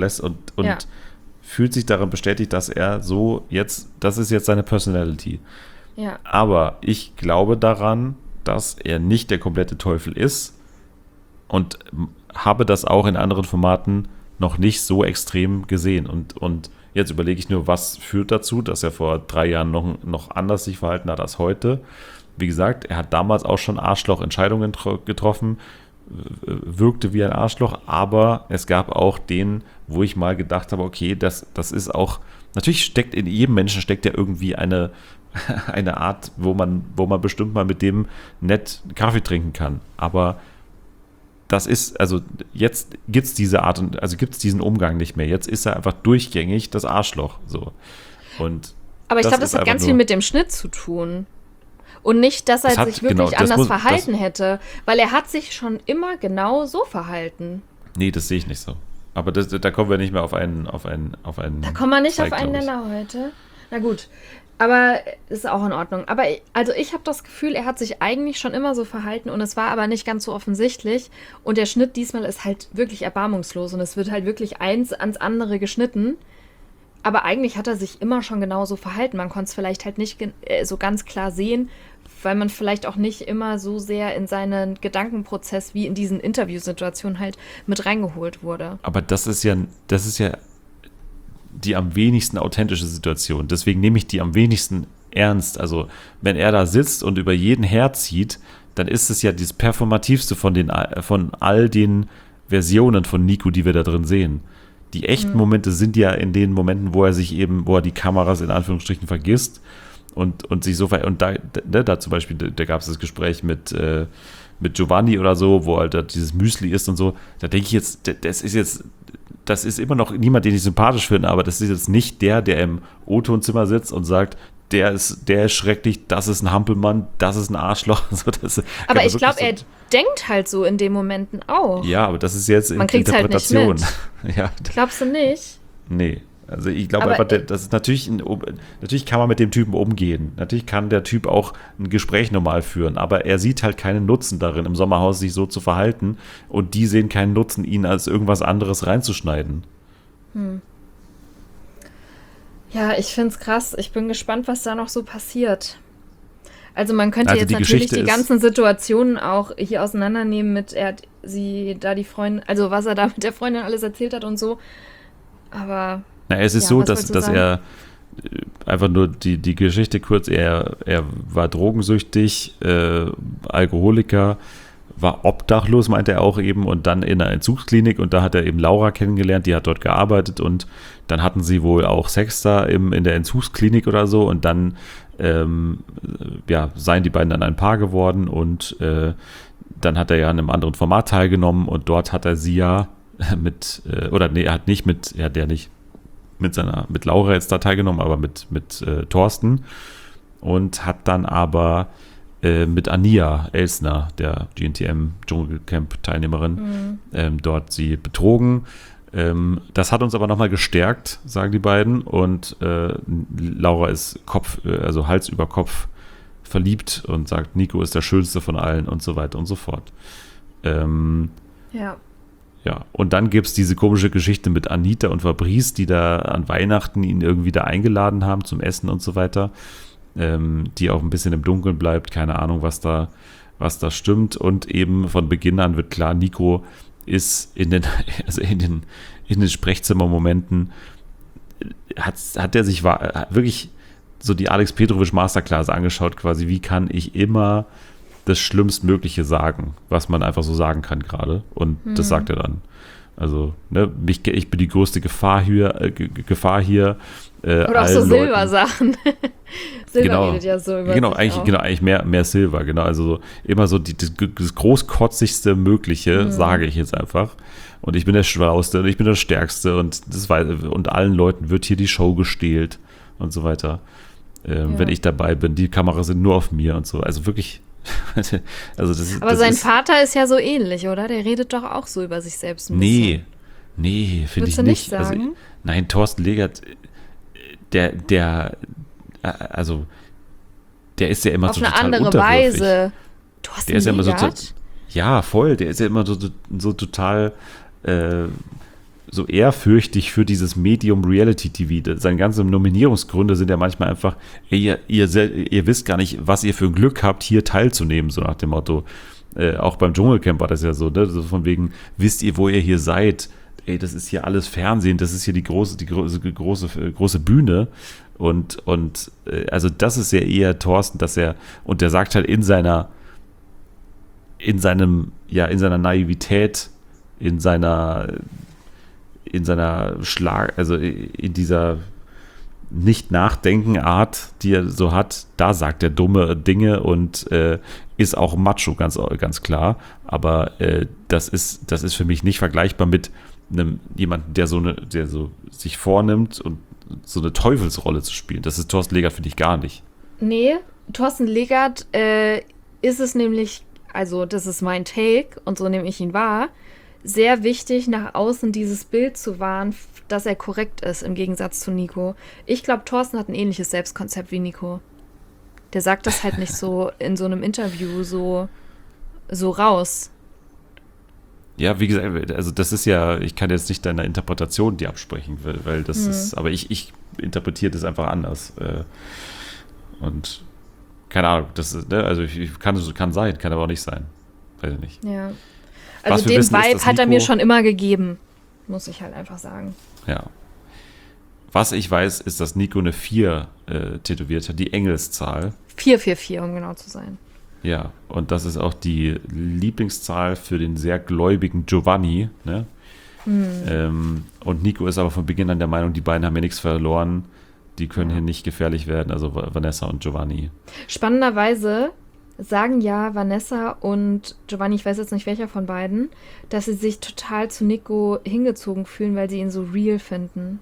fühlt sich darin bestätigt, dass er das ist jetzt seine Personality. Ja. Aber ich glaube daran, dass er nicht der komplette Teufel ist und habe das auch in anderen Formaten noch nicht so extrem gesehen. Und jetzt überlege ich nur, was führt dazu, dass er vor 3 Jahren noch anders sich verhalten hat als heute. wie gesagt, er hat damals auch schon Arschloch-Entscheidungen getroffen, wirkte wie ein Arschloch, aber es gab auch den, wo ich mal gedacht habe, okay, das ist auch, natürlich steckt in jedem Menschen steckt ja irgendwie eine Art, wo man bestimmt mal mit dem nett Kaffee trinken kann, aber das ist, also jetzt gibt es diese Art, also gibt es diesen Umgang nicht mehr, jetzt ist er einfach durchgängig das Arschloch, so. Und aber ich glaube, das hat ganz viel mit dem Schnitt zu tun. Und nicht, dass er sich wirklich anders verhalten hätte. Weil er hat sich schon immer genau so verhalten. Nee, das sehe ich nicht so. Aber da kommen wir nicht mehr auf einen Da kommen wir nicht auf einen Nenner heute. Na gut, aber ist auch in Ordnung. Aber ich habe das Gefühl, er hat sich eigentlich schon immer so verhalten und es war aber nicht ganz so offensichtlich. Und der Schnitt diesmal ist halt wirklich erbarmungslos und es wird halt wirklich eins ans andere geschnitten. Aber eigentlich hat er sich immer schon genauso verhalten. Man konnte es vielleicht halt nicht so ganz klar sehen, weil man vielleicht auch nicht immer so sehr in seinen Gedankenprozess wie in diesen Interviewsituationen halt mit reingeholt wurde. Aber das ist ja die am wenigsten authentische Situation. Deswegen nehme ich die am wenigsten ernst. Also wenn er da sitzt und über jeden herzieht, dann ist es ja das Performativste von all den Versionen von Nico, die wir da drin sehen. Die echten Momente sind ja in den Momenten, wo er die Kameras in Anführungsstrichen vergisst und sich so und da zum Beispiel, da gab es das Gespräch mit Giovanni oder so, wo halt dieses Müsli ist und so, da denke ich jetzt, das ist immer noch niemand, den ich sympathisch finde, aber das ist jetzt nicht der im O-Tonzimmer sitzt und sagt, der ist schrecklich, das ist ein Hampelmann, das ist ein Arschloch. So, aber ich glaube, er denkt halt so in den Momenten auch. Ja, aber das ist jetzt Interpretation. Halt nicht ja. Glaubst du nicht? Nee. Also ich glaube einfach, das ist natürlich kann man mit dem Typen umgehen. Natürlich kann der Typ auch ein Gespräch normal führen, aber er sieht halt keinen Nutzen darin, im Sommerhaus sich so zu verhalten und die sehen keinen Nutzen, ihn als irgendwas anderes reinzuschneiden. Ja, ich finde es krass. Ich bin gespannt, was da noch so passiert. Also man könnte jetzt natürlich die ganzen Situationen auch hier auseinandernehmen mit, was er da mit der Freundin alles erzählt hat und so. Aber es ist so, dass er einfach nur die Geschichte kurz, er war drogensüchtig, Alkoholiker, war obdachlos, meinte er auch eben, und dann in einer Entzugsklinik, und da hat er eben Laura kennengelernt, die hat dort gearbeitet, und dann hatten sie wohl auch Sex da in der Entzugsklinik oder so, und dann seien die beiden dann ein Paar geworden, und dann hat er ja an einem anderen Format teilgenommen, und dort hat er sie ja mit Laura jetzt da teilgenommen, aber mit Thorsten, und hat dann aber mit Ania Elsner, der GNTM-Dschungelcamp-Teilnehmerin, dort sie betrogen. Das hat uns aber nochmal gestärkt, sagen die beiden. Und Laura ist Hals über Kopf verliebt und sagt, Nico ist der Schönste von allen und so weiter und so fort. Ja, und dann gibt es diese komische Geschichte mit Anita und Fabrice, die da an Weihnachten ihn irgendwie da eingeladen haben zum Essen und so weiter. Die auch ein bisschen im Dunkeln bleibt, keine Ahnung, was da stimmt, und eben von Beginn an wird klar, Nico ist in den Sprechzimmermomenten hat er sich wirklich so die Alex Petrovic Masterclass angeschaut, quasi, wie kann ich immer das Schlimmstmögliche sagen, was man einfach so sagen kann gerade, und das sagt er dann. Also, ich bin die größte Gefahr hier. Oder auch so Silber-Sachen. Silber redet ja so über eigentlich mehr Silber, genau. Also so, immer so das großkotzigste Mögliche, sage ich jetzt einfach. Und ich bin der Schlauste und ich bin der Stärkste, und allen Leuten wird hier die Show gestehlt und so weiter. Wenn ich dabei bin, die Kameras sind nur auf mir und so. Also wirklich. Aber sein Vater ist ja so ähnlich, oder? Der redet doch auch so über sich selbst ein bisschen. Nee, finde ich nicht. Sagen? Nein, Thorsten Legert, der ist ja immer auf so eine total andere unterwürfig. Weise. Thorsten der ist ja immer Legert? Ja, voll. Der ist ja immer so total so ehrfürchtig für dieses Medium Reality TV. Seine ganzen Nominierungsgründe sind ja manchmal einfach, ihr wisst gar nicht, was ihr für ein Glück habt, hier teilzunehmen, so nach dem Motto. Auch beim Dschungelcamp war das ja so, ne? So von wegen, wisst ihr, wo ihr hier seid? ey, das ist hier alles Fernsehen, das ist hier die große Bühne. Und also das ist ja eher Thorsten, und der sagt halt in seiner Naivität, in dieser Nicht-Nachdenken-Art, die er so hat, da sagt er dumme Dinge und ist auch Macho, ganz, ganz klar. Aber das ist für mich nicht vergleichbar mit jemandem, der so sich vornimmt und so eine Teufelsrolle zu spielen. Das ist Thorsten Legert, finde ich, gar nicht. Nee, Thorsten Legert ist es nämlich, also das ist mein Take und so nehme ich ihn wahr, sehr wichtig, nach außen dieses Bild zu wahren, dass er korrekt ist, im Gegensatz zu Nico. Ich glaube, Thorsten hat ein ähnliches Selbstkonzept wie Nico. Der sagt das halt nicht so in so einem Interview so raus. Ja, wie gesagt, also das ist ja, ich kann jetzt nicht deiner Interpretation die absprechen, weil das ist, aber ich interpretiere das einfach anders. Und keine Ahnung, das ist, ne, also kann sein, kann aber auch nicht sein. Weiß ich nicht. Ja. Also den Vibe hat er mir schon immer gegeben, muss ich halt einfach sagen. Ja. Was ich weiß, ist, dass Nico eine 4 tätowiert hat, die Engelszahl. 444, um genau zu sein. Ja, und das ist auch die Lieblingszahl für den sehr gläubigen Giovanni. Ne? Und Nico ist aber von Beginn an der Meinung, die beiden haben ja nichts verloren. Die können hier nicht gefährlich werden, also Vanessa und Giovanni. Spannenderweise sagen ja Vanessa und Giovanni, ich weiß jetzt nicht welcher von beiden, dass sie sich total zu Nico hingezogen fühlen, weil sie ihn so real finden.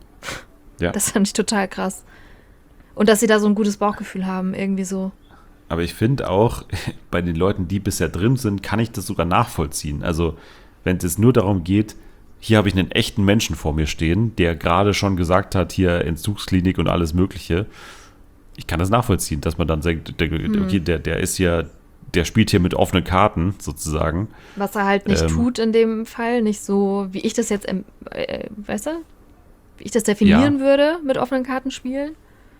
Ja. Das fand ich total krass. Und dass sie da so ein gutes Bauchgefühl haben, irgendwie so. Aber ich finde auch, bei den Leuten, die bisher drin sind, kann ich das sogar nachvollziehen. Also, wenn es nur darum geht, hier habe ich einen echten Menschen vor mir stehen, der gerade schon gesagt hat, hier Entzugsklinik und alles Mögliche. Ich kann das nachvollziehen, dass man dann sagt, okay, der ist ja, der spielt hier mit offenen Karten sozusagen. Was er halt nicht tut in dem Fall, nicht so, wie ich das jetzt, weißt du, wie ich das definieren würde, mit offenen Karten spielen.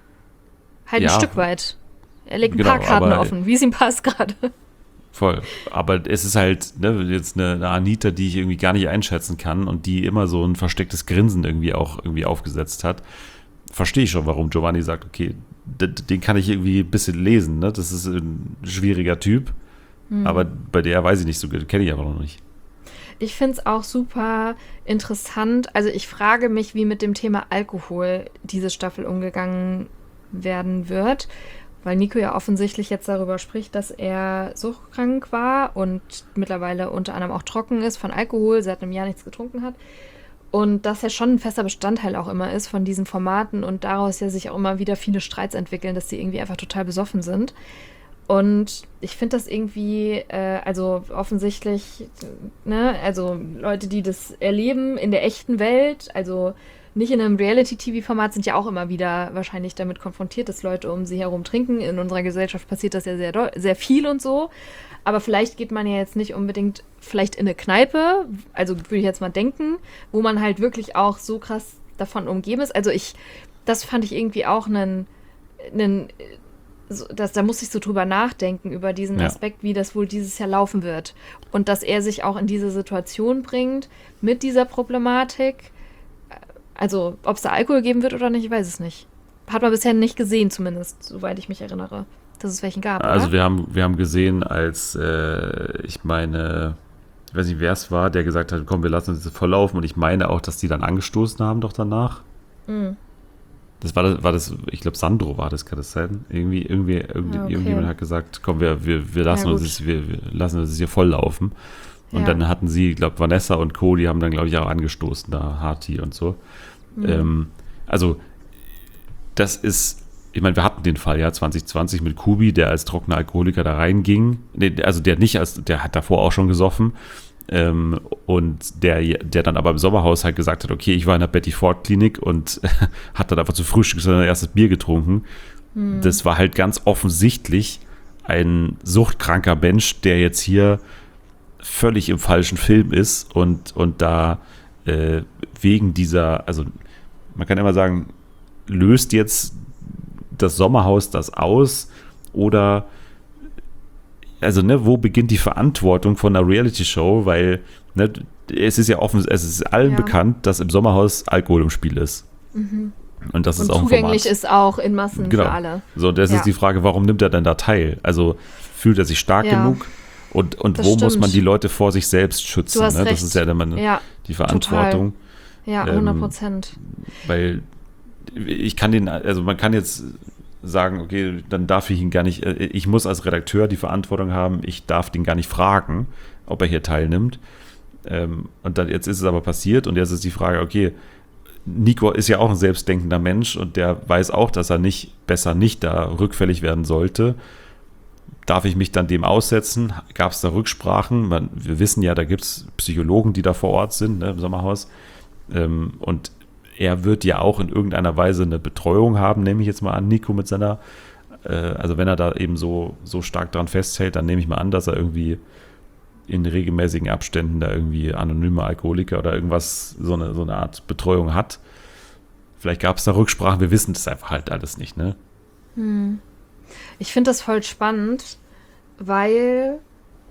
Halt ein Stück weit. Er legt ein paar Karten offen, wie es ihm passt gerade. Voll. Aber es ist halt jetzt eine Anita, die ich irgendwie gar nicht einschätzen kann und die immer so ein verstecktes Grinsen irgendwie aufgesetzt hat. Verstehe ich schon, warum Giovanni sagt, okay, den kann ich irgendwie ein bisschen lesen. Ne? Das ist ein schwieriger Typ. Aber bei der weiß ich nicht so gut, kenne ich aber noch nicht. Ich finde es auch super interessant. Also ich frage mich, wie mit dem Thema Alkohol diese Staffel umgegangen werden wird. Weil Nico ja offensichtlich jetzt darüber spricht, dass er suchtkrank war und mittlerweile unter anderem auch trocken ist von Alkohol, seit einem Jahr nichts getrunken hat. Und dass er schon ein fester Bestandteil auch immer ist von diesen Formaten und daraus ja sich auch immer wieder viele Streits entwickeln, dass die irgendwie einfach total besoffen sind. Und ich finde das irgendwie, also offensichtlich, ne, also Leute, die das erleben in der echten Welt, also nicht in einem Reality-TV-Format, sind ja auch immer wieder wahrscheinlich damit konfrontiert, dass Leute um sie herum trinken. In unserer Gesellschaft passiert das ja sehr viel und so. Aber vielleicht geht man ja jetzt nicht unbedingt vielleicht in eine Kneipe, also würde ich jetzt mal denken, wo man halt wirklich auch so krass davon umgeben ist. Also das fand ich irgendwie auch da muss ich so drüber nachdenken, über diesen Aspekt, wie das wohl dieses Jahr laufen wird. Und dass er sich auch in diese Situation bringt mit dieser Problematik. Also, ob es da Alkohol geben wird oder nicht, ich weiß es nicht. Hat man bisher nicht gesehen, zumindest, soweit ich mich erinnere, dass es welchen gab. Also, oder? wir haben gesehen, als ich meine, ich weiß nicht, wer es war, der gesagt hat, komm, wir lassen uns jetzt volllaufen. Und ich meine auch, dass die dann angestoßen haben doch danach. Das war das, ich glaube, Sandro war das, kann das sein? Irgendjemand hat gesagt, komm, wir lassen uns das hier volllaufen. Und dann hatten sie, ich glaube, Vanessa und Co., die haben dann, glaube ich, auch angestoßen, da Harti und so. Also, das ist, ich meine, wir hatten den Fall ja 2020 mit Kubi, der als trockener Alkoholiker da reinging. Nee, also der hat davor auch schon gesoffen. Und der dann aber im Sommerhaus halt gesagt hat, okay, ich war in der Betty Ford Klinik und hat dann einfach zu Frühstück sein erstes Bier getrunken. Das war halt ganz offensichtlich ein suchtkranker Mensch, der jetzt hier völlig im falschen Film ist und da wegen dieser, also man kann immer sagen, löst jetzt das Sommerhaus das aus oder also, ne, wo beginnt die Verantwortung von einer Reality-Show, weil, ne, es ist ja offen, es ist allen bekannt, dass im Sommerhaus Alkohol im Spiel ist. Und das ist Und auch ein zugänglich Format. ist auch in Massen Genau. für alle. So, das ist die Frage, warum nimmt er denn da teil? Also fühlt er sich stark genug? Und Das wo muss stimmt. man die Leute vor sich selbst schützen? Du hast Ne? Das recht. ist ja dann die Verantwortung. Ja, 100%. Weil ich kann also man kann jetzt sagen, okay, dann darf ich ihn gar nicht, ich muss als Redakteur die Verantwortung haben, ich darf den gar nicht fragen, ob er hier teilnimmt. Und dann jetzt ist es aber passiert und jetzt ist die Frage, okay, Nico ist ja auch ein selbstdenkender Mensch und der weiß auch, dass er besser nicht da rückfällig werden sollte. Darf ich mich dann dem aussetzen? Gab es da Rücksprachen? Wir wissen ja, da gibt es Psychologen, die da vor Ort sind, ne, im Sommerhaus. Und er wird ja auch in irgendeiner Weise eine Betreuung haben, nehme ich jetzt mal an, Nico mit seiner, also wenn er da eben so stark dran festhält, dann nehme ich mal an, dass er irgendwie in regelmäßigen Abständen da irgendwie anonyme Alkoholiker oder irgendwas, so eine Art Betreuung hat. Vielleicht gab es da Rücksprachen, wir wissen das einfach halt alles nicht, ne? Ich finde das voll spannend, weil,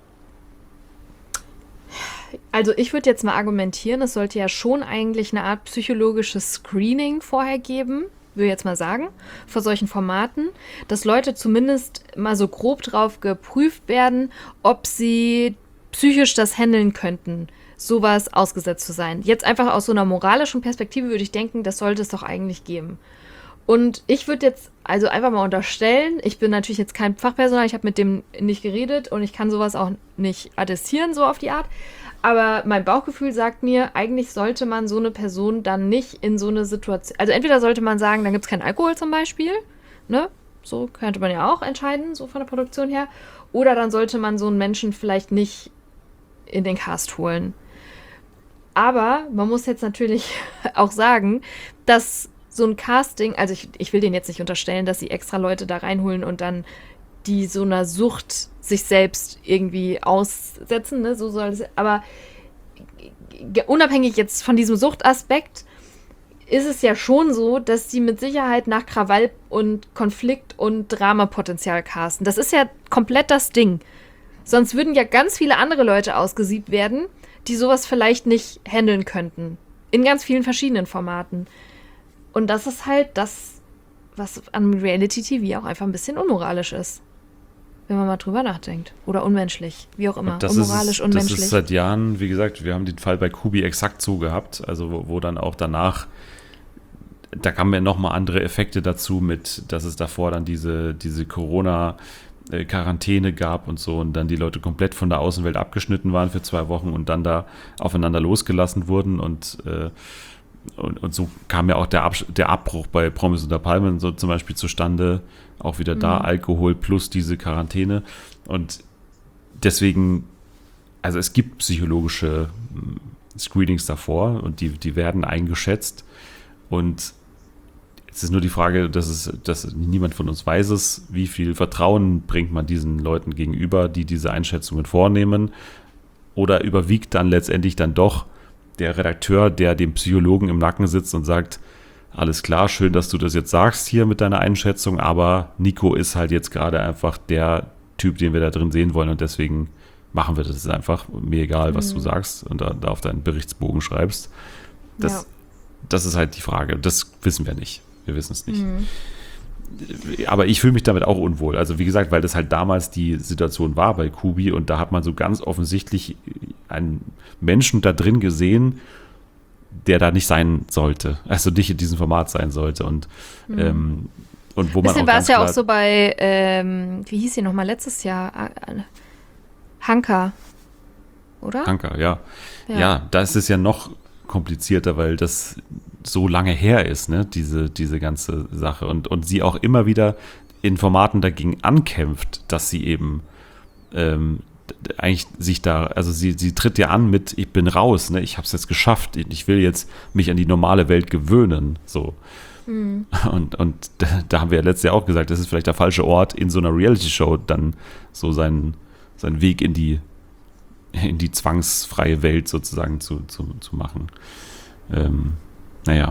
also ich würde jetzt mal argumentieren, es sollte ja schon eigentlich eine Art psychologisches Screening vorher geben, würde ich jetzt mal sagen, vor solchen Formaten, dass Leute zumindest mal so grob drauf geprüft werden, ob sie psychisch das handeln könnten, sowas ausgesetzt zu sein. Jetzt einfach aus so einer moralischen Perspektive würde ich denken, das sollte es doch eigentlich geben. Und ich würde jetzt also einfach mal unterstellen, ich bin natürlich jetzt kein Fachpersonal, ich habe mit dem nicht geredet und ich kann sowas auch nicht attestieren, so auf die Art. Aber mein Bauchgefühl sagt mir, eigentlich sollte man so eine Person dann nicht in so eine Situation, also entweder sollte man sagen, dann gibt es keinen Alkohol zum Beispiel, ne? So könnte man ja auch entscheiden, so von der Produktion her. Oder dann sollte man so einen Menschen vielleicht nicht in den Cast holen. Aber man muss jetzt natürlich auch sagen, dass so ein Casting, also ich will denen jetzt nicht unterstellen, dass sie extra Leute da reinholen und dann die so einer Sucht sich selbst irgendwie aussetzen, ne? So soll es, aber unabhängig jetzt von diesem Suchtaspekt ist es ja schon so, dass die mit Sicherheit nach Krawall und Konflikt und Dramapotenzial casten. Das ist ja komplett das Ding. Sonst würden ja ganz viele andere Leute ausgesiebt werden, die sowas vielleicht nicht handeln könnten. In ganz vielen verschiedenen Formaten. Und das ist halt das, was an Reality-TV auch einfach ein bisschen unmoralisch ist. Wenn man mal drüber nachdenkt. Oder unmenschlich. Wie auch immer. Unmoralisch, unmenschlich. Das ist seit Jahren, wie gesagt, wir haben den Fall bei Kubi exakt so gehabt. Also wo dann auch danach, da kamen ja nochmal andere Effekte dazu mit, dass es davor dann diese Corona-Quarantäne gab und so und dann die Leute komplett von der Außenwelt abgeschnitten waren für 2 Wochen und dann da aufeinander losgelassen wurden und so kam ja auch der Abbruch bei Promis unter Palmen so zum Beispiel zustande, auch wieder da Alkohol plus diese Quarantäne und deswegen, also es gibt psychologische Screenings davor und die werden eingeschätzt und es ist nur die Frage, dass niemand von uns weiß es, wie viel Vertrauen bringt man diesen Leuten gegenüber, die diese Einschätzungen vornehmen oder überwiegt dann letztendlich dann doch der Redakteur, der dem Psychologen im Nacken sitzt und sagt, alles klar, schön, dass du das jetzt sagst hier mit deiner Einschätzung, aber Nico ist halt jetzt gerade einfach der Typ, den wir da drin sehen wollen und deswegen machen wir das einfach. Mir egal, was du sagst und da auf deinen Berichtsbogen schreibst. Das ist halt die Frage. Das wissen wir nicht. Wir wissen es nicht. Aber ich fühle mich damit auch unwohl. Also wie gesagt, weil das halt damals die Situation war bei Kubi und da hat man so ganz offensichtlich einen Menschen da drin gesehen, der da nicht sein sollte. Also nicht in diesem Format sein sollte. Und wo man bisschen auch war ganz es ja klar, auch so bei, wie hieß sie nochmal letztes Jahr? Hanka, oder? Hanka, ja. Ja, da ist es ja noch komplizierter, weil das so lange her ist, ne, diese ganze Sache. Und sie auch immer wieder in Formaten dagegen ankämpft, dass sie eben eigentlich sich da, also sie tritt ja an mit, ich bin raus, ne, ich habe es jetzt geschafft, ich will jetzt mich an die normale Welt gewöhnen, so. Und da haben wir ja letztes Jahr auch gesagt, das ist vielleicht der falsche Ort, in so einer Reality-Show dann so seinen Weg in die zwangsfreie Welt sozusagen zu machen. Naja.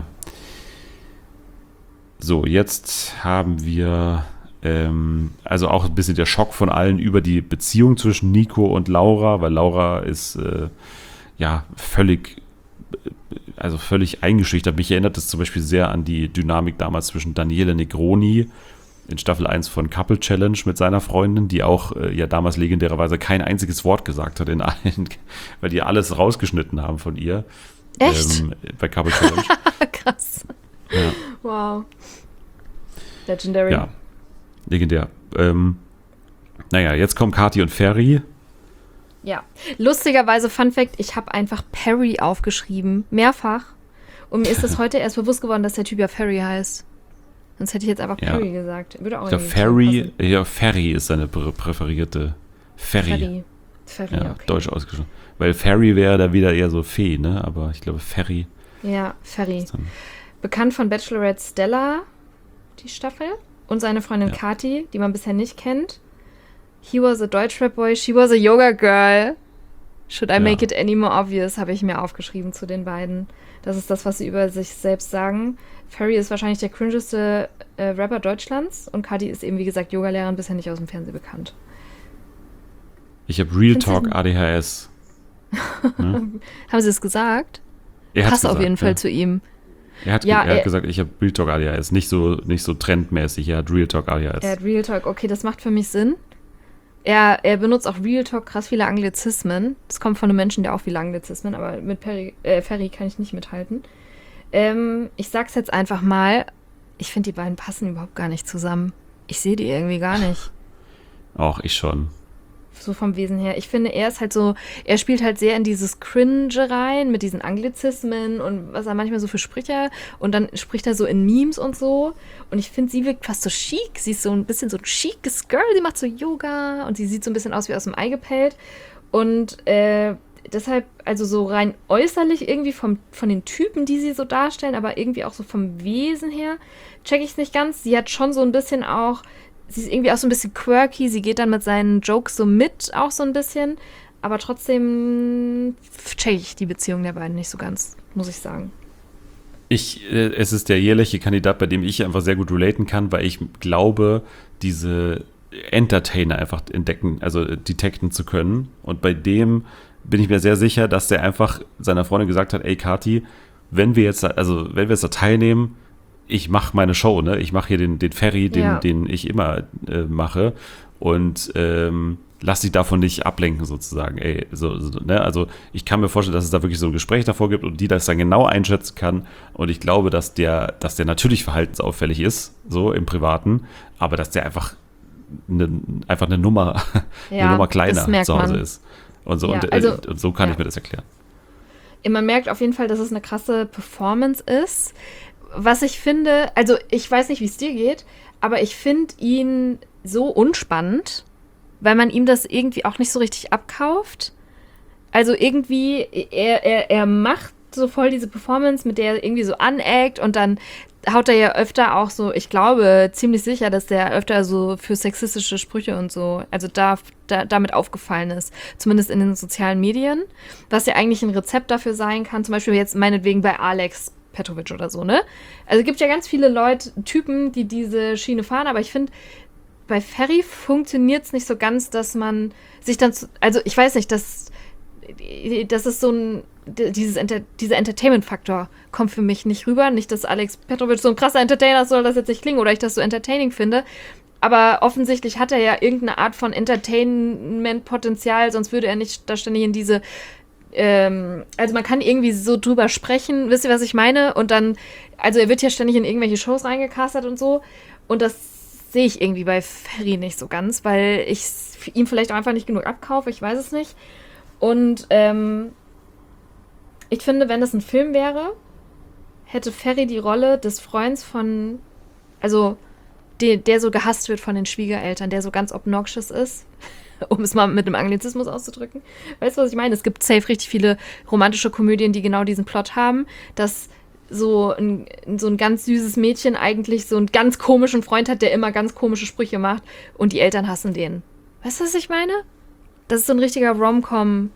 So, jetzt haben wir also auch ein bisschen der Schock von allen über die Beziehung zwischen Nico und Laura, weil Laura ist völlig eingeschüchtert. Mich erinnert das zum Beispiel sehr an die Dynamik damals zwischen Daniele Negroni in Staffel 1 von Couple Challenge mit seiner Freundin, die auch damals legendärerweise kein einziges Wort gesagt hat in allen, weil die alles rausgeschnitten haben von ihr. Echt? Bei Couple Challenge. Krass. Ja. Wow. Legendary. Ja, legendär. Jetzt kommen Kathi und Ferry. Ja. Lustigerweise, Fun Fact, ich habe einfach Perry aufgeschrieben. Mehrfach. Und mir ist das heute erst bewusst geworden, dass der Typ ja Ferry heißt. Sonst hätte ich jetzt einfach Perry gesagt. Würde auch Ich glaube, Ferry ist seine präferierte. Ferry, ja, okay. Deutsch ausgesprochen. Weil Ferry wäre da wieder eher so Fee, ne? Aber ich glaube, Ferry. Ja, Ferry. Bekannt von Bachelorette Stella, die Staffel. Und seine Freundin Kathi, die man bisher nicht kennt. He was a Deutschrap boy, she was a Yoga girl. Should I make it any more obvious, habe ich mir aufgeschrieben zu den beiden. Das ist das, was sie über sich selbst sagen. Ferry ist wahrscheinlich der cringeste Rapper Deutschlands und Kathi ist eben, wie gesagt, Yogalehrerin, bisher nicht aus dem Fernsehen bekannt. Ich habe Real Talk ADHS. Ne? Haben sie es gesagt? Passt auf jeden Fall zu ihm. Er hat gesagt, ich habe Real Talk ADHS. Nicht so trendmäßig, er hat Real Talk ADHS. Er hat Real Talk, okay, das macht für mich Sinn. Er benutzt auch Real Talk krass viele Anglizismen. Das kommt von einem Menschen, der auch viele Anglizismen, aber mit Ferry kann ich nicht mithalten. Ich sag's jetzt einfach mal, ich finde, die beiden passen überhaupt gar nicht zusammen. Ich sehe die irgendwie gar nicht. Auch ich schon. So vom Wesen her. Ich finde, er ist halt so, er spielt halt sehr in dieses Cringe rein mit diesen Anglizismen und was er manchmal so für Sprüche und dann spricht er so in Memes und so und ich finde, sie wirkt fast so chic. Sie ist so ein bisschen so ein chices Girl, sie macht so Yoga und sie sieht so ein bisschen aus wie aus dem Ei gepellt und deshalb, also so rein äußerlich irgendwie von den Typen, die sie so darstellen, aber irgendwie auch so vom Wesen her, check ich es nicht ganz. Sie hat schon so ein bisschen auch, sie ist irgendwie auch so ein bisschen quirky, sie geht dann mit seinen Jokes so mit, auch so ein bisschen, aber trotzdem check ich die Beziehung der beiden nicht so ganz, muss ich sagen. Es ist der jährliche Kandidat, bei dem ich einfach sehr gut relaten kann, weil ich glaube, diese Entertainer einfach detekten zu können und bei dem bin ich mir sehr sicher, dass der einfach seiner Freundin gesagt hat, ey Kathi, wenn wir jetzt da teilnehmen, ich mache meine Show, ne? Ich mache hier den Ferry, den ich immer mache und lass dich davon nicht ablenken sozusagen. Ey, ne? Also ich kann mir vorstellen, dass es da wirklich so ein Gespräch davor gibt und die das dann genau einschätzen kann und ich glaube, dass der natürlich verhaltensauffällig ist, so im Privaten, aber dass der einfach eine Nummer kleiner zu Hause ist. Und so, und so kann ich mir das erklären. Man merkt auf jeden Fall, dass es eine krasse Performance ist. Was ich finde, also ich weiß nicht, wie es dir geht, aber ich finde ihn so unspannend, weil man ihm das irgendwie auch nicht so richtig abkauft. Also irgendwie, er macht so voll diese Performance, mit der er irgendwie so aneckt und dann haut er ja öfter auch so, ich glaube ziemlich sicher, dass der öfter so für sexistische Sprüche und so, also damit aufgefallen ist, zumindest in den sozialen Medien, was ja eigentlich ein Rezept dafür sein kann, zum Beispiel jetzt meinetwegen bei Alex Petrovic oder so, ne? Also es gibt ja ganz viele Typen, die diese Schiene fahren, aber ich finde, bei Ferry funktioniert es nicht so ganz, dass man sich dann, also ich weiß nicht, das ist so ein, dieser Entertainment-Faktor kommt für mich nicht rüber. Nicht, dass Alex Petrovic so ein krasser Entertainer ist, soll das jetzt nicht klingen oder ich das so entertaining finde. Aber offensichtlich hat er ja irgendeine Art von Entertainment-Potenzial, sonst würde er nicht da ständig in diese also man kann irgendwie so drüber sprechen, wisst ihr, was ich meine? Und dann, also er wird ja ständig in irgendwelche Shows reingecastet und so und das sehe ich irgendwie bei Ferry nicht so ganz, weil ich ihm vielleicht auch einfach nicht genug abkaufe, ich weiß es nicht. Und ich finde, wenn das ein Film wäre, hätte Ferry die Rolle des Freunds von, also der so gehasst wird von den Schwiegereltern, der so ganz obnoxious ist, um es mal mit einem Anglizismus auszudrücken. Weißt du, was ich meine? Es gibt safe richtig viele romantische Komödien, die genau diesen Plot haben, dass so ein ganz süßes Mädchen eigentlich so einen ganz komischen Freund hat, der immer ganz komische Sprüche macht und die Eltern hassen den. Weißt du, was ich meine? Das ist so ein richtiger Rom-Com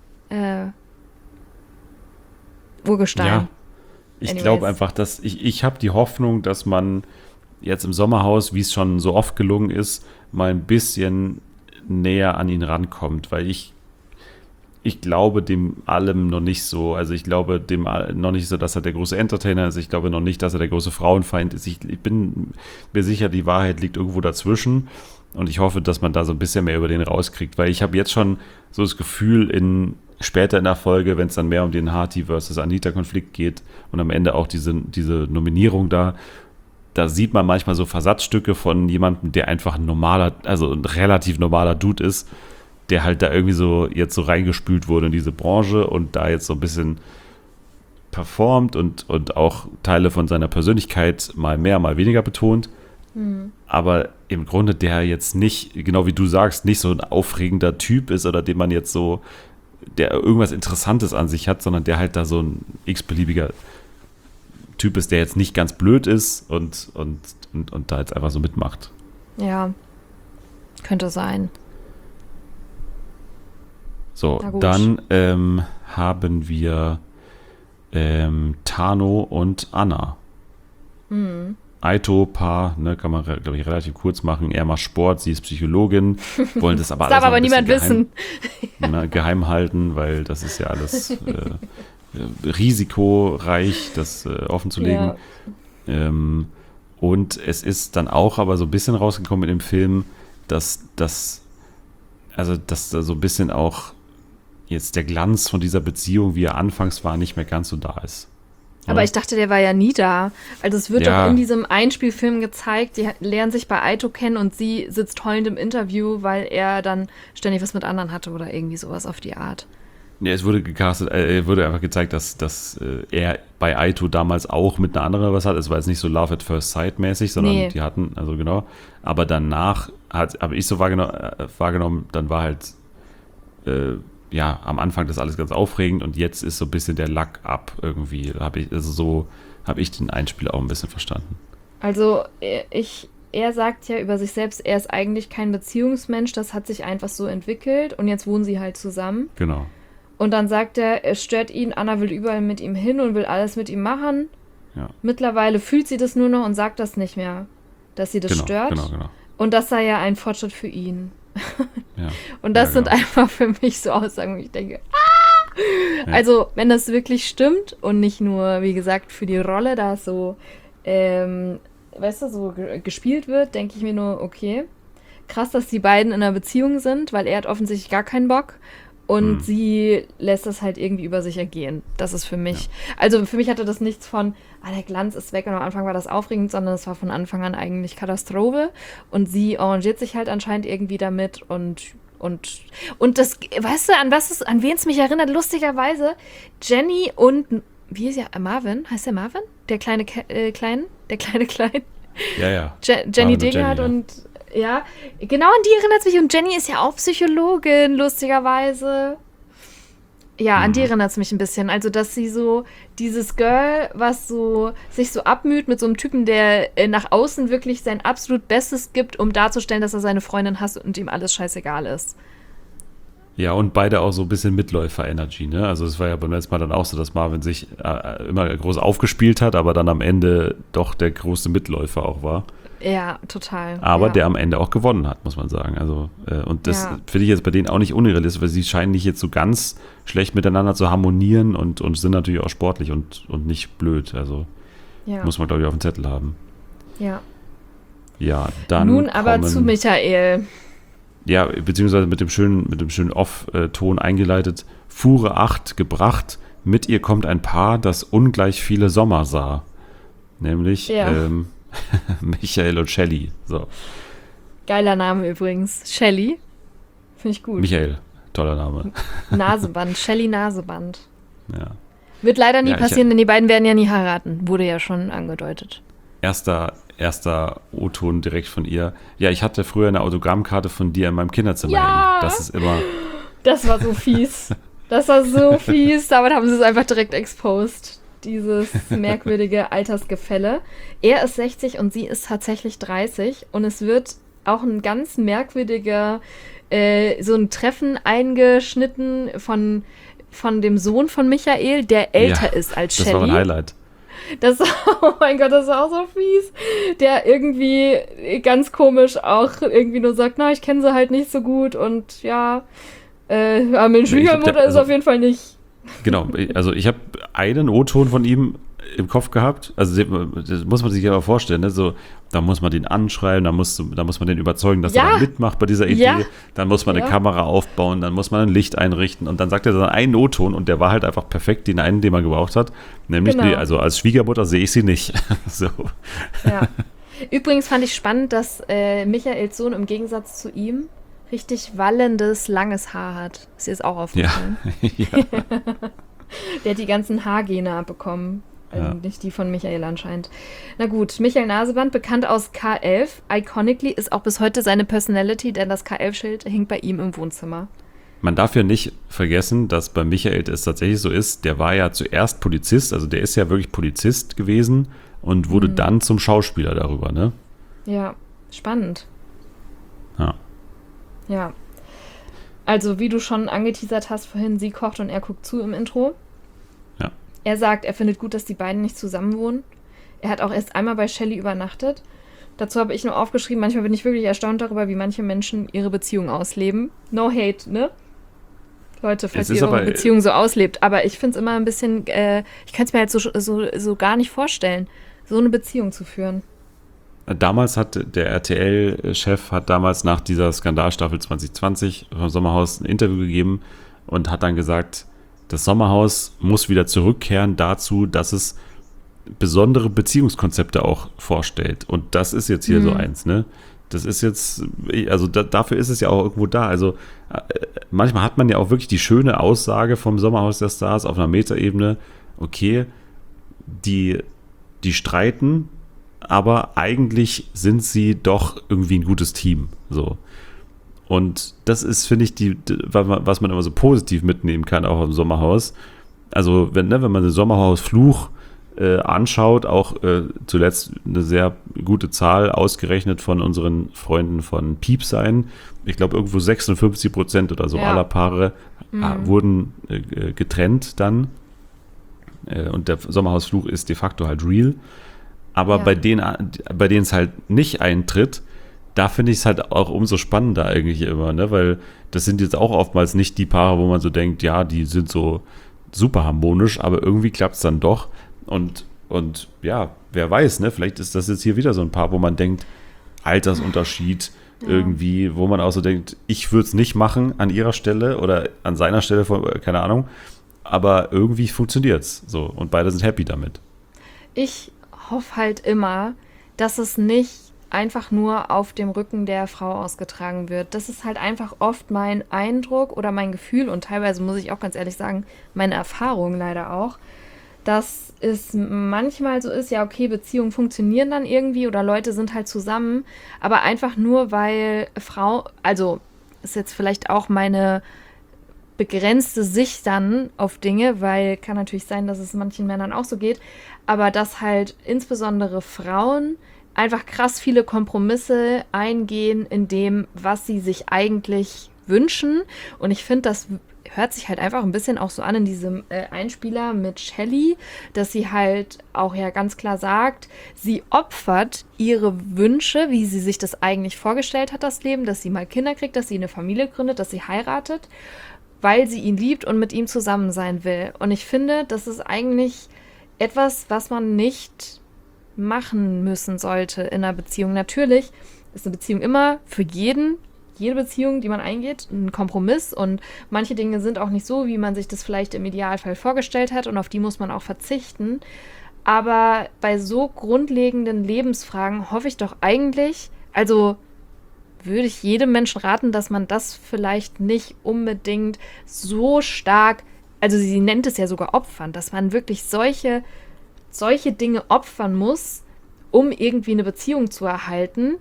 Urgestein. Ja, ich glaube einfach, dass ich habe die Hoffnung, dass man jetzt im Sommerhaus, wie es schon so oft gelungen ist, mal ein bisschen näher an ihn rankommt, weil ich ich glaube dem allem noch nicht so. Also ich glaube dem noch nicht so, dass er der große Entertainer ist. Ich glaube noch nicht, dass er der große Frauenfeind ist. Ich bin mir sicher, die Wahrheit liegt irgendwo dazwischen. Und ich hoffe, dass man da so ein bisschen mehr über den rauskriegt. Weil ich habe jetzt schon so das Gefühl, später in der Folge, wenn es dann mehr um den Harty versus Anita-Konflikt geht und am Ende auch diese Nominierung da sieht man manchmal so Versatzstücke von jemandem, der einfach ein relativ normaler Dude ist, der halt da irgendwie so jetzt so reingespült wurde in diese Branche und da jetzt so ein bisschen performt und auch Teile von seiner Persönlichkeit mal mehr, mal weniger betont. Aber im Grunde der jetzt nicht, genau wie du sagst, nicht so ein aufregender Typ ist oder dem man jetzt so, der irgendwas Interessantes an sich hat, sondern der halt da so ein x-beliebiger Typ ist, der jetzt nicht ganz blöd ist und da jetzt einfach so mitmacht. Ja, könnte sein. So, dann haben wir Tano und Anna. Aito-Paar, ne, kann man, glaube ich, relativ kurz machen. Er macht Sport, sie ist Psychologin, wollen das aber das alles darf aber niemand wissen. Geheim halten, weil das ist ja alles risikoreich, das offenzulegen. Ja. Und es ist dann auch aber so ein bisschen rausgekommen in dem Film, dass da so ein bisschen auch jetzt der Glanz von dieser Beziehung, wie er anfangs war, nicht mehr ganz so da ist. Aber ich dachte, der war ja nie da. Also es wird doch in diesem Einspielfilm gezeigt, die lernen sich bei Aito kennen und sie sitzt heulend im Interview, weil er dann ständig was mit anderen hatte oder irgendwie sowas auf die Art. Ja, es wurde wurde einfach gezeigt, dass er bei Aito damals auch mit einer anderen was hat. Es war jetzt nicht so Love at First Sight mäßig, sondern die hatten, also genau. Aber danach habe ich so wahrgenommen, dann war halt am Anfang das alles ganz aufregend und jetzt ist so ein bisschen der Lack ab irgendwie. Habe ich den Einspiel auch ein bisschen verstanden. Also er sagt ja über sich selbst, er ist eigentlich kein Beziehungsmensch, das hat sich einfach so entwickelt und jetzt wohnen sie halt zusammen. Genau. Und dann sagt er, es stört ihn, Anna will überall mit ihm hin und will alles mit ihm machen. Ja. Mittlerweile fühlt sie das nur noch und sagt das nicht mehr, dass sie das stört. Genau. Und das sei ja ein Fortschritt für ihn. Ja, und das sind einfach für mich so Aussagen, wo ich denke, Ja. Also, wenn das wirklich stimmt und nicht nur, wie gesagt, für die Rolle da so, weißt du, so gespielt wird, denke ich mir nur, okay, krass, dass die beiden in einer Beziehung sind, weil er hat offensichtlich gar keinen Bock. Und sie lässt das halt irgendwie über sich ergehen. Das ist für mich, also für mich hatte das nichts von, der Glanz ist weg und am Anfang war das aufregend, sondern es war von Anfang an eigentlich Katastrophe. Und sie arrangiert sich halt anscheinend irgendwie damit und das, weißt du, an wen es mich erinnert? Lustigerweise, Jenny und, wie ist ja, Marvin? Heißt der Marvin? Der kleine Klein? Ja. Jenny Degert und ja, genau an die erinnert es mich. Und Jenny ist ja auch Psychologin, lustigerweise. Ja, an die erinnert es mich ein bisschen. Also, dass sie so dieses Girl, was so sich so abmüht mit so einem Typen, der nach außen wirklich sein absolut Bestes gibt, um darzustellen, dass er seine Freundin hasst und ihm alles scheißegal ist. Ja, und beide auch so ein bisschen Mitläufer-Energy, ne? Also es war ja beim letzten Mal dann auch so, dass Marvin sich immer groß aufgespielt hat, aber dann am Ende doch der große Mitläufer auch war. Ja, total. Aber der am Ende auch gewonnen hat, muss man sagen. Also, und das finde ich jetzt bei denen auch nicht unrealistisch, weil sie scheinen nicht jetzt so ganz schlecht miteinander zu harmonieren und sind natürlich auch sportlich und nicht blöd. Also muss man, glaube ich, auf dem Zettel haben. Ja. Ja, dann nun aber zu Michael. Ja, beziehungsweise mit dem schönen Off-Ton eingeleitet. Fuhre 8 gebracht, mit ihr kommt ein Paar, das ungleich viele Sommer sah. Nämlich Michael und Shelly. So. Geiler Name übrigens. Shelly. Finde ich gut. Michael, toller Name. Naseband, Shelly Naseband. Ja. Wird leider nie passieren, denn die beiden werden ja nie heiraten. Wurde ja schon angedeutet. Erster O-Ton direkt von ihr. Ja, ich hatte früher eine Autogrammkarte von dir in meinem Kinderzimmer hängen. Das ist immer... Das war so fies. Damit haben sie es einfach direkt exposed. Dieses merkwürdige Altersgefälle. Er ist 60 und sie ist tatsächlich 30. Und es wird auch ein ganz merkwürdiger, so ein Treffen eingeschnitten von dem Sohn von Michael, der älter ist als Shelly. Das war ein Highlight. Oh mein Gott, das ist auch so fies. Der irgendwie ganz komisch auch irgendwie nur sagt, ich kenne sie halt nicht so gut und ja, Aber meine Schwiegermutter ist auf jeden Fall nicht. Genau, also ich habe einen O-Ton von ihm im Kopf gehabt. Also das muss man sich ja mal vorstellen. Ne? So, da muss man den anschreiben, da muss man den überzeugen, dass er da mitmacht bei dieser Idee. Ja. Dann muss man eine Kamera aufbauen, dann muss man ein Licht einrichten und dann sagt er dann einen O-Ton und der war halt einfach perfekt, den einen, den man gebraucht hat. Nämlich, nee, also als Schwiegermutter sehe ich sie nicht. So. Ja. Übrigens fand ich spannend, dass Michaels Sohn im Gegensatz zu ihm richtig wallendes, langes Haar hat. Ist dir das auch aufgefallen? Ja. Der hat die ganzen Haargene abbekommen. Nicht die von Michael anscheinend. Na gut, Michael Naseband, bekannt aus K11. Iconically ist auch bis heute seine Personality, denn das K11-Schild hängt bei ihm im Wohnzimmer. Man darf ja nicht vergessen, dass bei Michael es tatsächlich so ist, der war ja zuerst Polizist, also der ist ja wirklich Polizist gewesen und wurde dann zum Schauspieler darüber, ne? Ja, spannend. Ja. Ja. Also, wie du schon angeteasert hast vorhin, sie kocht und er guckt zu im Intro. Ja. Er sagt, er findet gut, dass die beiden nicht zusammen wohnen. Er hat auch erst einmal bei Shelley übernachtet. Dazu habe ich nur aufgeschrieben, manchmal bin ich wirklich erstaunt darüber, wie manche Menschen ihre Beziehung ausleben. No hate, ne? Leute, falls ihr eure Beziehung so auslebt. Aber ich finde es immer ein bisschen, ich kann es mir halt so gar nicht vorstellen, so eine Beziehung zu führen. Damals hat der RTL-Chef nach dieser Skandalstaffel 2020 vom Sommerhaus ein Interview gegeben und hat dann gesagt, das Sommerhaus muss wieder zurückkehren dazu, dass es besondere Beziehungskonzepte auch vorstellt. Und das ist jetzt hier so eins, ne? Das ist jetzt, also dafür ist es ja auch irgendwo da. Also manchmal hat man ja auch wirklich die schöne Aussage vom Sommerhaus der Stars auf einer Metaebene, okay, die streiten, aber eigentlich sind sie doch irgendwie ein gutes Team. So. Und das ist, finde ich, was man immer so positiv mitnehmen kann, auch im Sommerhaus. Also, wenn man den Sommerhaus-Fluch anschaut, auch zuletzt eine sehr gute Zahl ausgerechnet von unseren Freunden von Piepsein. Ich glaube, irgendwo 56% oder so aller Paare wurden getrennt dann. Und der Sommerhausfluch ist de facto halt real. Aber bei denen es halt nicht eintritt, da finde ich es halt auch umso spannender eigentlich immer, ne? Weil das sind jetzt auch oftmals nicht die Paare, wo man so denkt, ja, die sind so super harmonisch, aber irgendwie klappt es dann doch. Und ja, wer weiß, ne? Vielleicht ist das jetzt hier wieder so ein Paar, wo man denkt, Altersunterschied irgendwie, wo man auch so denkt, ich würde es nicht machen an ihrer Stelle oder an seiner Stelle, keine Ahnung, aber irgendwie funktioniert es so und beide sind happy damit. Ich hoffe halt immer, dass es nicht einfach nur auf dem Rücken der Frau ausgetragen wird. Das ist halt einfach oft mein Eindruck oder mein Gefühl und teilweise muss ich auch ganz ehrlich sagen, meine Erfahrung leider auch, dass es manchmal so ist, ja okay, Beziehungen funktionieren dann irgendwie oder Leute sind halt zusammen, aber einfach nur, weil also ist jetzt vielleicht auch meine begrenzte Sicht dann auf Dinge, weil kann natürlich sein, dass es manchen Männern auch so geht, aber dass halt insbesondere Frauen einfach krass viele Kompromisse eingehen in dem, was sie sich eigentlich wünschen und ich finde, das hört sich halt einfach ein bisschen auch so an in diesem Einspieler mit Shelley, dass sie halt auch ja ganz klar sagt, sie opfert ihre Wünsche, wie sie sich das eigentlich vorgestellt hat, das Leben, dass sie mal Kinder kriegt, dass sie eine Familie gründet, dass sie heiratet, weil sie ihn liebt und mit ihm zusammen sein will. Und ich finde, das ist eigentlich etwas, was man nicht machen müssen sollte in einer Beziehung. Natürlich ist eine Beziehung immer für jede Beziehung, die man eingeht, ein Kompromiss und manche Dinge sind auch nicht so, wie man sich das vielleicht im Idealfall vorgestellt hat und auf die muss man auch verzichten. Aber bei so grundlegenden Lebensfragen hoffe ich doch eigentlich, also würde ich jedem Menschen raten, dass man das vielleicht nicht unbedingt so stark, also sie nennt es ja sogar opfern, dass man wirklich solche Dinge opfern muss, um irgendwie eine Beziehung zu erhalten,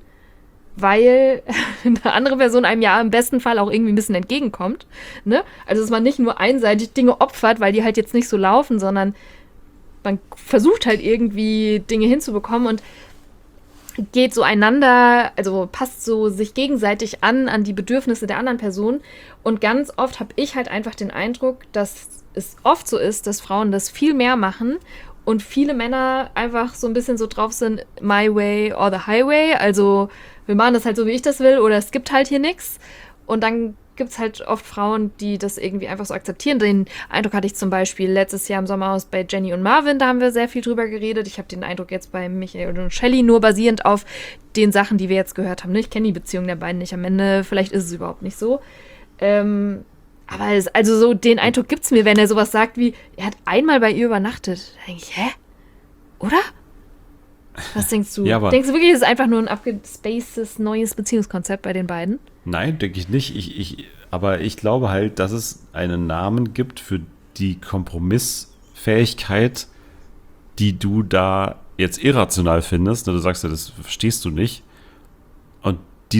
weil eine andere Person einem ja im besten Fall auch irgendwie ein bisschen entgegenkommt. Ne? Also dass man nicht nur einseitig Dinge opfert, weil die halt jetzt nicht so laufen, sondern man versucht halt irgendwie Dinge hinzubekommen und geht so einander, also passt so sich gegenseitig an die Bedürfnisse der anderen Person. Und ganz oft habe ich halt einfach den Eindruck, dass es oft so ist, dass Frauen das viel mehr machen und viele Männer einfach so ein bisschen so drauf sind, my way or the highway, also wir machen das halt so, wie ich das will oder es gibt halt hier nichts. Und dann gibt es halt oft Frauen, die das irgendwie einfach so akzeptieren. Den Eindruck hatte ich zum Beispiel letztes Jahr im Sommerhaus bei Jenny und Marvin, da haben wir sehr viel drüber geredet. Ich habe den Eindruck jetzt bei Michael und Shelley nur basierend auf den Sachen, die wir jetzt gehört haben. Ich kenne die Beziehung der beiden nicht am Ende, vielleicht ist es überhaupt nicht so. Aber also so den Eindruck gibt es mir, wenn er sowas sagt wie, er hat einmal bei ihr übernachtet. Da denke ich, hä? Oder? Was denkst du? Ja, aber Denkst du wirklich, es ist einfach nur ein abgespacedes neues Beziehungskonzept bei den beiden? nein, denke ich nicht. Aber ich glaube halt, dass es einen Namen gibt für die Kompromissfähigkeit, die du da jetzt irrational findest. Du sagst ja, das verstehst du nicht. Und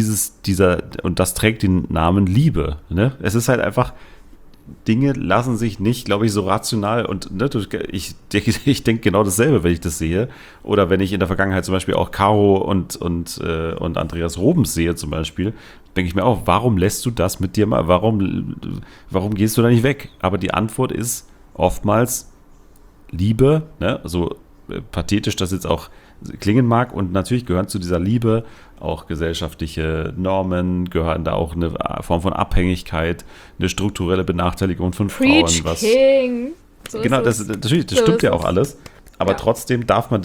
das trägt den Namen Liebe. Ne? Es ist halt einfach, Dinge lassen sich nicht, glaube ich, so rational und ne, ich denke genau dasselbe, wenn ich das sehe. Oder wenn ich in der Vergangenheit zum Beispiel auch Caro und Andreas Robens sehe zum Beispiel, denke ich mir auch, warum lässt du das mit dir mal? Warum gehst du da nicht weg? Aber die Antwort ist oftmals Liebe, ne? So pathetisch das jetzt auch klingen mag. Und natürlich gehören zu dieser Liebe auch gesellschaftliche Normen, gehören da auch eine Form von Abhängigkeit, eine strukturelle Benachteiligung von Preach Frauen. King! So Genau, ist es. natürlich, das So stimmt ist ja es. auch alles. Aber Ja. trotzdem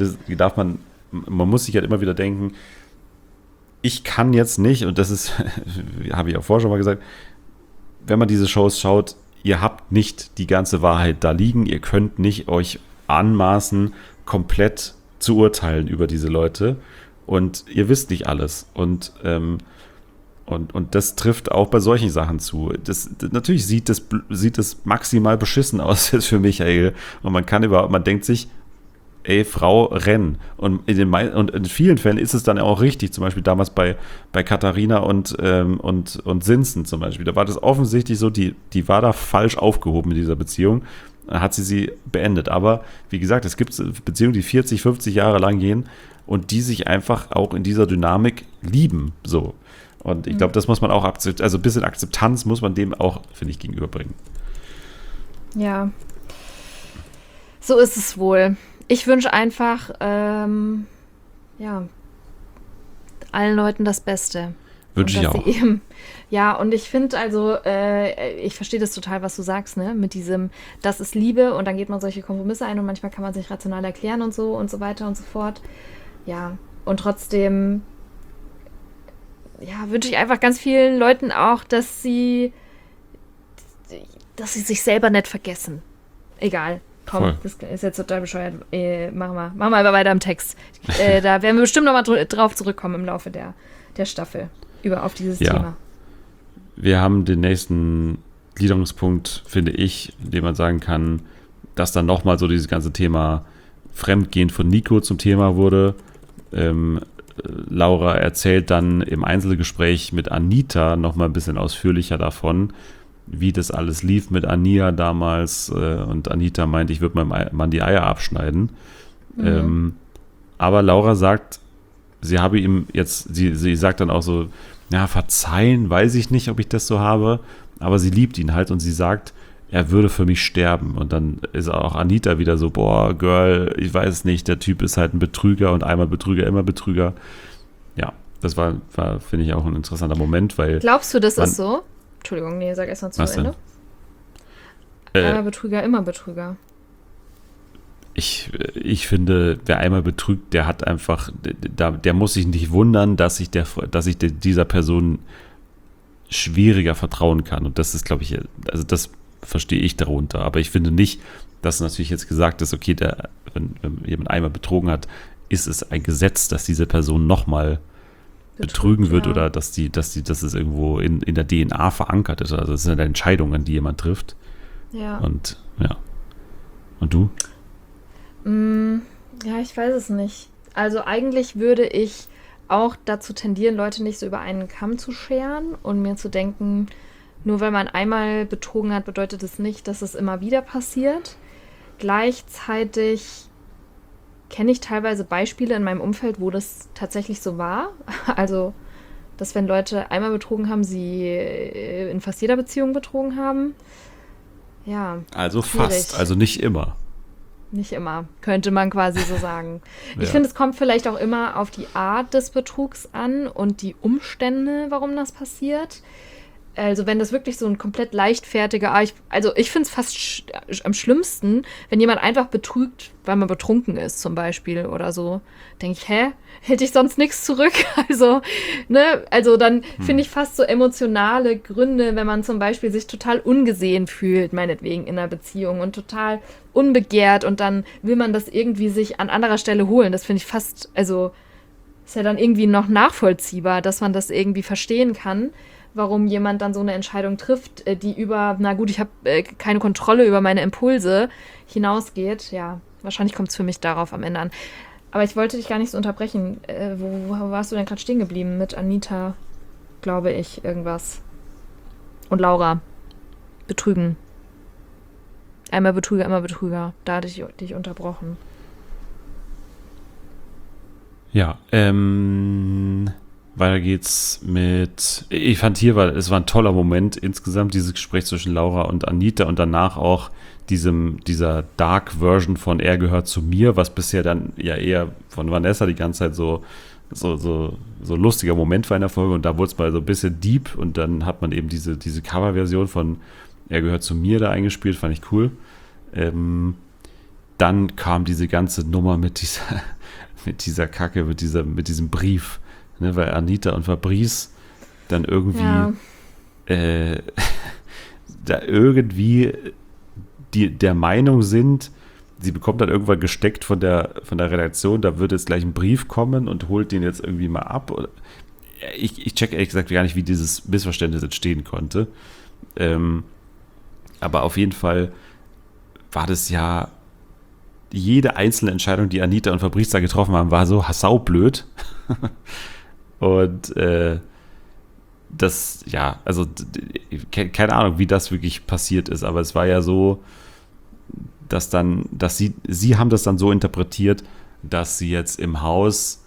man muss sich halt immer wieder denken, ich kann jetzt nicht, und das ist, habe ich auch vorher schon mal gesagt, wenn man diese Shows schaut, ihr habt nicht die ganze Wahrheit da liegen, ihr könnt nicht euch anmaßen, komplett zu urteilen über diese Leute und ihr wisst nicht alles und das trifft auch bei solchen Sachen zu. Natürlich sieht es maximal beschissen aus jetzt für Michael und man denkt sich, ey, Frau, renn. Und in vielen Fällen ist es dann auch richtig, zum Beispiel damals bei Katharina und Sinsen zum Beispiel. Da war das offensichtlich so, die war da falsch aufgehoben in dieser Beziehung. Dann hat sie beendet. Aber wie gesagt, es gibt Beziehungen, die 40, 50 Jahre lang gehen und die sich einfach auch in dieser Dynamik lieben. So. Und ich glaube, das muss man auch also ein bisschen Akzeptanz muss man dem auch, finde ich, gegenüberbringen. Ja. So ist es wohl. Ich wünsche einfach, allen Leuten das Beste. Wünsche ich Und dass auch. sie eben, ja, und ich finde also, ich verstehe das total, was du sagst, ne? Mit diesem, das ist Liebe und dann geht man solche Kompromisse ein und manchmal kann man sich rational erklären und so weiter und so fort. Ja, und trotzdem, ja, wünsche ich einfach ganz vielen Leuten auch, dass sie sich selber nicht vergessen. Egal. Komm, Voll. das ist jetzt total bescheuert. Machen wir aber weiter im Text. Da werden wir bestimmt nochmal drauf zurückkommen im Laufe der Staffel. Auf dieses Ja. Thema. Wir haben den nächsten Gliederungspunkt, finde ich, in dem man sagen kann, dass dann nochmal so dieses ganze Thema Fremdgehen von Nico zum Thema wurde. Laura erzählt dann im Einzelgespräch mit Anita nochmal ein bisschen ausführlicher davon, wie das alles lief mit Ania damals. Und Anita meint, ich würde meinem Mann die Eier abschneiden. Aber Laura sagt, sie habe ihm jetzt, sie sagt dann auch so, ja, verzeihen, weiß ich nicht, ob ich das so habe, aber sie liebt ihn halt und sie sagt, er würde für mich sterben. Und dann ist auch Anita wieder so, boah, Girl, ich weiß es nicht, der Typ ist halt ein Betrüger und einmal Betrüger, immer Betrüger. Ja, das war finde ich, auch ein interessanter Moment, weil... Glaubst du, das ist so? Entschuldigung, nee, sag erst mal zu Was Ende. Einmal Betrüger, immer Betrüger. Ich finde, wer einmal betrügt, der hat einfach, der muss sich nicht wundern, dass ich dieser Person schwieriger vertrauen kann. Und das ist, glaube ich, also das verstehe ich darunter. Aber ich finde nicht, dass natürlich jetzt gesagt ist, okay, wenn jemand einmal betrogen hat, ist es ein Gesetz, dass diese Person nochmal betrügen wird, ja. oder dass es irgendwo in der DNA verankert ist. Also es sind Entscheidungen, die jemand trifft. Ja. Und ja. Und du? Ja, ich weiß es nicht. Also eigentlich würde ich auch dazu tendieren, Leute nicht so über einen Kamm zu scheren und mir zu denken, nur weil man einmal betrogen hat, bedeutet es nicht, dass es immer wieder passiert. Gleichzeitig kenne ich teilweise Beispiele in meinem Umfeld, wo das tatsächlich so war. Also, dass wenn Leute einmal betrogen haben, sie in fast jeder Beziehung betrogen haben. Ja. Also schwierig. fast, also nicht immer. Nicht immer, könnte man quasi so sagen. Ja. Ich finde, es kommt vielleicht auch immer auf die Art des Betrugs an und die Umstände, warum das passiert. Also wenn das wirklich so ein komplett leichtfertiger, ich finde es fast am schlimmsten, wenn jemand einfach betrügt, weil man betrunken ist zum Beispiel oder so. Denke ich, hätte ich sonst nichts zurück? Also dann finde ich fast so emotionale Gründe, wenn man zum Beispiel sich total ungesehen fühlt, meinetwegen in einer Beziehung und total unbegehrt und dann will man das irgendwie sich an anderer Stelle holen. Das finde ich fast, also ist ja dann irgendwie noch nachvollziehbar, dass man das irgendwie verstehen kann, warum jemand dann so eine Entscheidung trifft, die über, na gut, ich habe keine Kontrolle über meine Impulse hinausgeht. Ja, wahrscheinlich kommt es für mich darauf am Ende an. Aber ich wollte dich gar nicht so unterbrechen. Wo warst du denn gerade stehen geblieben? Mit Anita, glaube ich, irgendwas. Und Laura. Betrügen. Einmal Betrüger, immer Betrüger. Da hatte ich dich unterbrochen. Ja, weiter geht's mit, ich fand es war ein toller Moment insgesamt, dieses Gespräch zwischen Laura und Anita und danach auch dieser Dark-Version von Er gehört zu mir, was bisher dann ja eher von Vanessa die ganze Zeit so lustiger Moment war in der Folge und da wurde es mal so ein bisschen deep und dann hat man eben diese Cover-Version von Er gehört zu mir da eingespielt, fand ich cool. Dann kam diese ganze Nummer mit dieser Kacke, mit diesem Brief, ne, weil Anita und Fabrice dann irgendwie da irgendwie der Meinung sind, sie bekommt dann irgendwann gesteckt von der Redaktion, da wird jetzt gleich ein Brief kommen und holt den jetzt irgendwie mal ab. Ich check ehrlich gesagt gar nicht, wie dieses Missverständnis entstehen konnte. Aber auf jeden Fall war das ja jede einzelne Entscheidung, die Anita und Fabrice da getroffen haben, war so saublöd. Und das, ja, also keine Ahnung, wie das wirklich passiert ist, aber es war ja so, dass sie haben das dann so interpretiert, dass sie jetzt im Haus,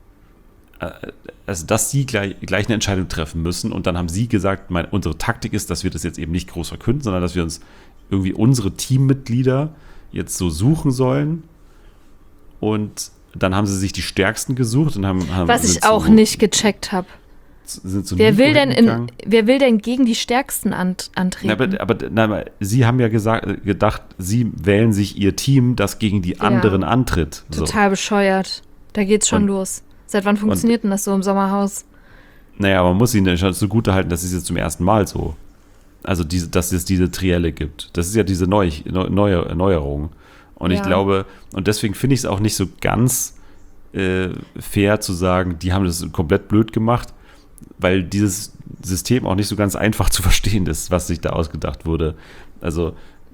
also dass sie gleich eine Entscheidung treffen müssen und dann haben sie gesagt, unsere Taktik ist, dass wir das jetzt eben nicht groß verkünden, sondern dass wir uns irgendwie unsere Teammitglieder jetzt so suchen sollen und dann haben sie sich die Stärksten gesucht und haben was ich auch nicht gecheckt habe. Wer will denn gegen die Stärksten antreten? Aber sie haben ja gedacht, sie wählen sich ihr Team, das gegen die anderen antritt. Total bescheuert. Da geht's schon los. Seit wann funktioniert denn das so im Sommerhaus? Naja, man muss ihnen schon zugute halten, das ist jetzt zum ersten Mal so. Also, dass es diese Trielle gibt. Das ist ja diese neue Erneuerung. Und ich glaube, und deswegen finde ich es auch nicht so ganz fair zu sagen, die haben das komplett blöd gemacht, weil dieses System auch nicht so ganz einfach zu verstehen ist, was sich da ausgedacht wurde. Also,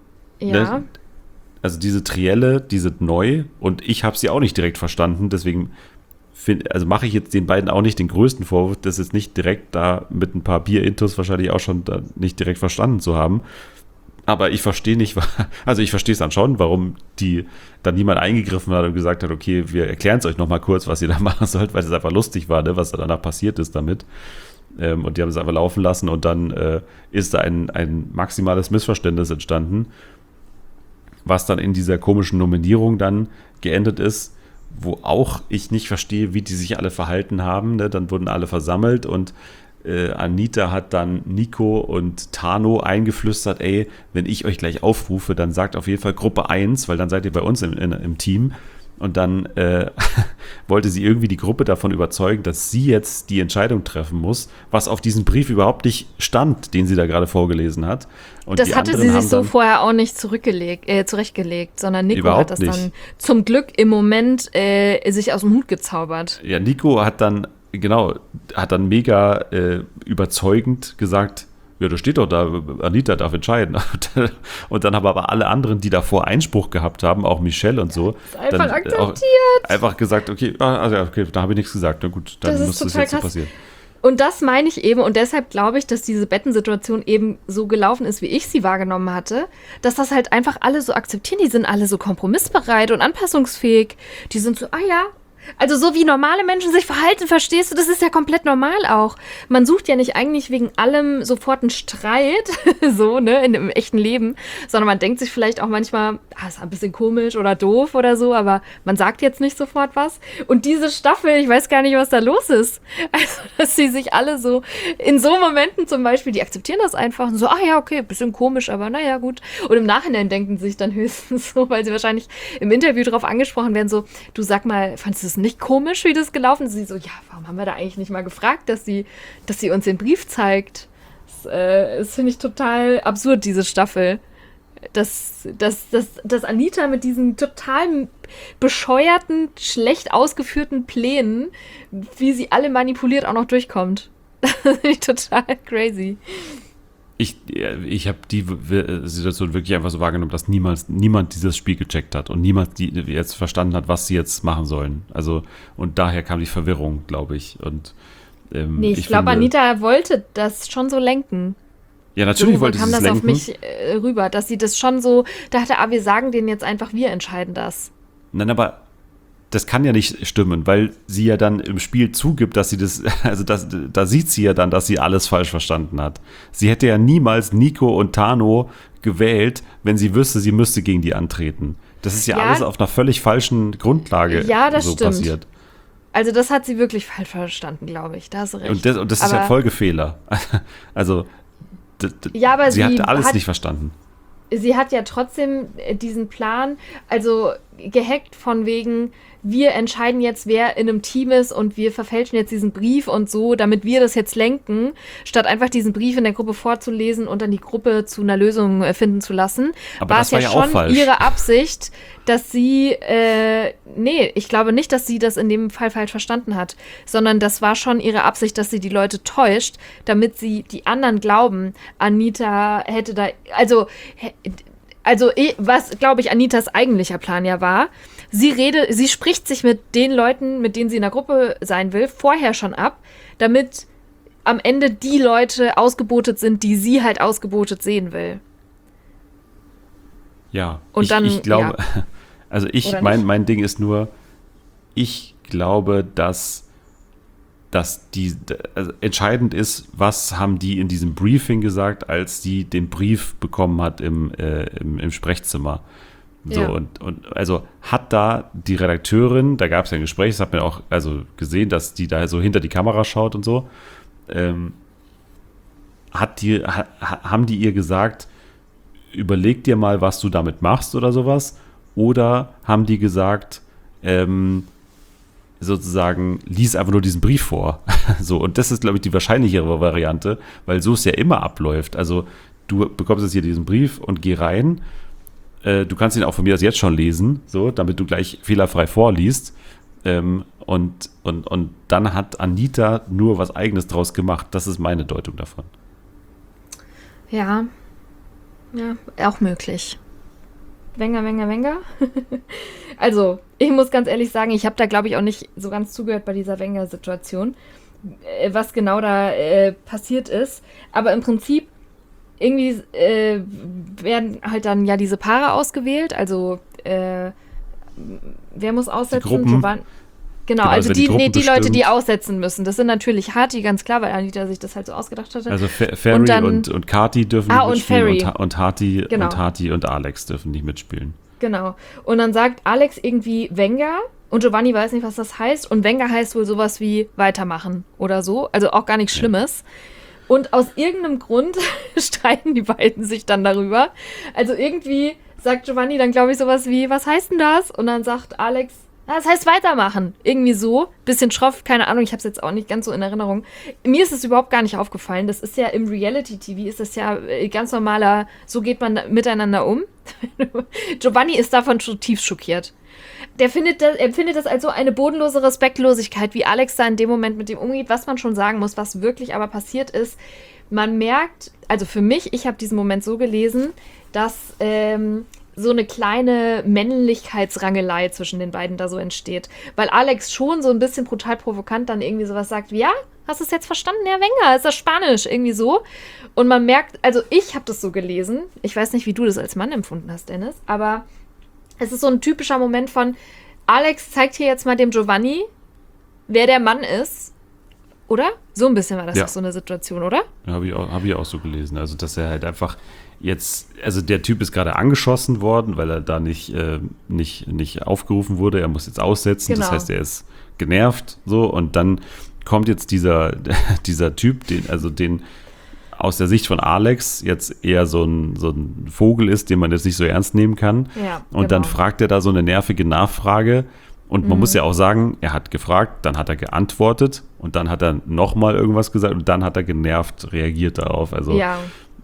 also diese Trielle, die sind neu und ich habe sie auch nicht direkt verstanden, deswegen mache ich jetzt den beiden auch nicht den größten Vorwurf, das jetzt nicht direkt da mit ein paar Bier-Intos wahrscheinlich auch schon da nicht direkt verstanden zu haben. Aber ich verstehe nicht, also ich verstehe es dann schon, warum dann niemand eingegriffen hat und gesagt hat, okay, wir erklären es euch nochmal kurz, was ihr da machen sollt, weil es einfach lustig war, ne, was da danach passiert ist damit. Und die haben es einfach laufen lassen und dann ist da ein maximales Missverständnis entstanden, was dann in dieser komischen Nominierung dann geendet ist, wo auch ich nicht verstehe, wie die sich alle verhalten haben. Ne? Dann wurden alle versammelt und Anita hat dann Nico und Tano eingeflüstert, ey, wenn ich euch gleich aufrufe, dann sagt auf jeden Fall Gruppe 1, weil dann seid ihr bei uns im Team. Und dann wollte sie irgendwie die Gruppe davon überzeugen, dass sie jetzt die Entscheidung treffen muss, was auf diesem Brief überhaupt nicht stand, den sie da gerade vorgelesen hat. Und das hatte sie sich so vorher auch nicht zurechtgelegt, sondern Nico hat das dann zum Glück im Moment sich aus dem Hut gezaubert. Ja, Nico hat dann mega überzeugend gesagt, ja, da steht doch da, Anita darf entscheiden. Und dann haben aber alle anderen, die davor Einspruch gehabt haben, auch Michelle und so, einfach akzeptiert. Einfach gesagt, okay, da habe ich nichts gesagt. Na gut, dann muss das jetzt so passieren. Und das meine ich eben und deshalb glaube ich, dass diese Bettensituation eben so gelaufen ist, wie ich sie wahrgenommen hatte, dass das halt einfach alle so akzeptieren. Die sind alle so kompromissbereit und anpassungsfähig. Die sind so, Also so wie normale Menschen sich verhalten, verstehst du, das ist ja komplett normal auch. Man sucht ja nicht eigentlich wegen allem sofort einen Streit, so, ne, im echten Leben, sondern man denkt sich vielleicht auch manchmal, ist ein bisschen komisch oder doof oder so, aber man sagt jetzt nicht sofort was. Und diese Staffel, ich weiß gar nicht, was da los ist. Also, dass sie sich alle so, in so Momenten zum Beispiel, die akzeptieren das einfach und so, ja, okay, bisschen komisch, aber naja, gut. Und im Nachhinein denken sie sich dann höchstens so, weil sie wahrscheinlich im Interview darauf angesprochen werden, so, du sag mal, fandest du es nicht komisch, wie das gelaufen ist? Sie so, ja, warum haben wir da eigentlich nicht mal gefragt, dass sie uns den Brief zeigt? Das finde ich total absurd, diese Staffel. Dass Anita mit diesen total bescheuerten, schlecht ausgeführten Plänen, wie sie alle manipuliert, auch noch durchkommt. Das finde ich total crazy. Ich habe die Situation wirklich einfach so wahrgenommen, dass niemand dieses Spiel gecheckt hat und niemand jetzt verstanden hat, was sie jetzt machen sollen. Also, und daher kam die Verwirrung, glaube ich. Und ich glaube, Anita wollte das schon so lenken. Ja, natürlich so wollte sie es lenken. kam das auf mich rüber, dass sie das schon so dachte, wir sagen denen jetzt einfach, wir entscheiden das. Nein, aber das kann ja nicht stimmen, weil sie ja dann im Spiel zugibt, dass sie da sieht sie ja dann, dass sie alles falsch verstanden hat. Sie hätte ja niemals Nico und Tano gewählt, wenn sie wüsste, sie müsste gegen die antreten. Das ist ja alles auf einer völlig falschen Grundlage das so stimmt. passiert. Also das hat sie wirklich falsch verstanden, glaube ich. Da hast du recht. Und das ist ja ein Folgefehler. Also aber sie hat alles nicht verstanden. Sie hat ja trotzdem diesen Plan, also gehackt von wegen, wir entscheiden jetzt, wer in einem Team ist und wir verfälschen jetzt diesen Brief und so, damit wir das jetzt lenken, statt einfach diesen Brief in der Gruppe vorzulesen und dann die Gruppe zu einer Lösung finden zu lassen. Aber das war ja schon falsch. Ihre Absicht, dass sie, ich glaube nicht, dass sie das in dem Fall falsch verstanden hat, sondern das war schon ihre Absicht, dass sie die Leute täuscht, damit sie die anderen glauben, Anita hätte da, was, glaube ich, Anitas eigentlicher Plan ja war, sie spricht sich mit den Leuten, mit denen sie in der Gruppe sein will, vorher schon ab, damit am Ende die Leute ausgebotet sind, die sie halt ausgebotet sehen will. Ja, und ich glaube, also mein Ding ist nur, ich glaube, dass entscheidend ist, was haben die in diesem Briefing gesagt, als die den Brief bekommen hat im Sprechzimmer. So, ja. und also hat da die Redakteurin, da gab es ja ein Gespräch, das hat man auch gesehen, dass die da so hinter die Kamera schaut und so, haben die ihr gesagt, überleg dir mal, was du damit machst oder sowas, oder haben die gesagt, sozusagen, lies einfach nur diesen Brief vor. So, und das ist, glaube ich, die wahrscheinlichere Variante, weil so es ja immer abläuft. Also, du bekommst jetzt hier diesen Brief und geh rein. Du kannst ihn auch von mir aus jetzt schon lesen, so, damit du gleich fehlerfrei vorliest. Und dann hat Anita nur was Eigenes draus gemacht. Das ist meine Deutung davon. Ja, auch möglich. Wenger. Also, ich muss ganz ehrlich sagen, ich habe da, glaube ich, auch nicht so ganz zugehört bei dieser Wenger-Situation, was genau da passiert ist. Aber im Prinzip, irgendwie werden halt dann ja diese Paare ausgewählt. Also, wer muss aussetzen? Die Gruppen. Genau, also die Leute, die aussetzen müssen. Das sind natürlich Harty, ganz klar, weil Anita sich das halt so ausgedacht hatte. Also Ferry und Kati dürfen nicht mitspielen und Harty genau. und Harty und Alex dürfen nicht mitspielen. Genau. Und dann sagt Alex irgendwie Wenger und Giovanni weiß nicht, was das heißt. Und Wenger heißt wohl sowas wie weitermachen oder so. Also auch gar nichts Schlimmes. Und aus irgendeinem Grund streiten die beiden sich dann darüber. Also irgendwie sagt Giovanni dann, glaube ich, sowas wie, was heißt denn das? Und dann sagt Alex, das heißt weitermachen. Irgendwie so. Bisschen schroff, keine Ahnung, ich habe es jetzt auch nicht ganz so in Erinnerung. Mir ist es überhaupt gar nicht aufgefallen. Das ist ja im Reality-TV, ist das ja ganz normaler, so geht man miteinander um. Giovanni ist davon zutiefst schockiert. Er empfindet das als so eine bodenlose Respektlosigkeit, wie Alex da in dem Moment mit dem umgeht, was man schon sagen muss, was wirklich aber passiert ist. Man merkt, also für mich, ich habe diesen Moment so gelesen, dass so eine kleine Männlichkeitsrangelei zwischen den beiden da so entsteht. Weil Alex schon so ein bisschen brutal provokant dann irgendwie sowas sagt wie, ja, hast du es jetzt verstanden, Herr Wenger? Ist das Spanisch? Irgendwie so. Und man merkt, also ich habe das so gelesen, ich weiß nicht, wie du das als Mann empfunden hast, Dennis, aber es ist so ein typischer Moment von, Alex zeigt hier jetzt mal dem Giovanni, wer der Mann ist, oder? So ein bisschen war das Ja. doch so eine Situation, oder? Ja, hab ich auch so gelesen. Also, dass er halt einfach jetzt, also der Typ ist gerade angeschossen worden, weil er da nicht aufgerufen wurde. Er muss jetzt aussetzen. Genau. Das heißt, er ist genervt, so. Und dann kommt jetzt dieser Typ, den aus der Sicht von Alex jetzt eher so ein Vogel ist, den man jetzt nicht so ernst nehmen kann. Ja, Und dann genau. fragt er da so eine nervige Nachfrage. Und man muss ja auch sagen, er hat gefragt, dann hat er geantwortet und dann hat er nochmal irgendwas gesagt und dann hat er genervt reagiert darauf. Also, Ja.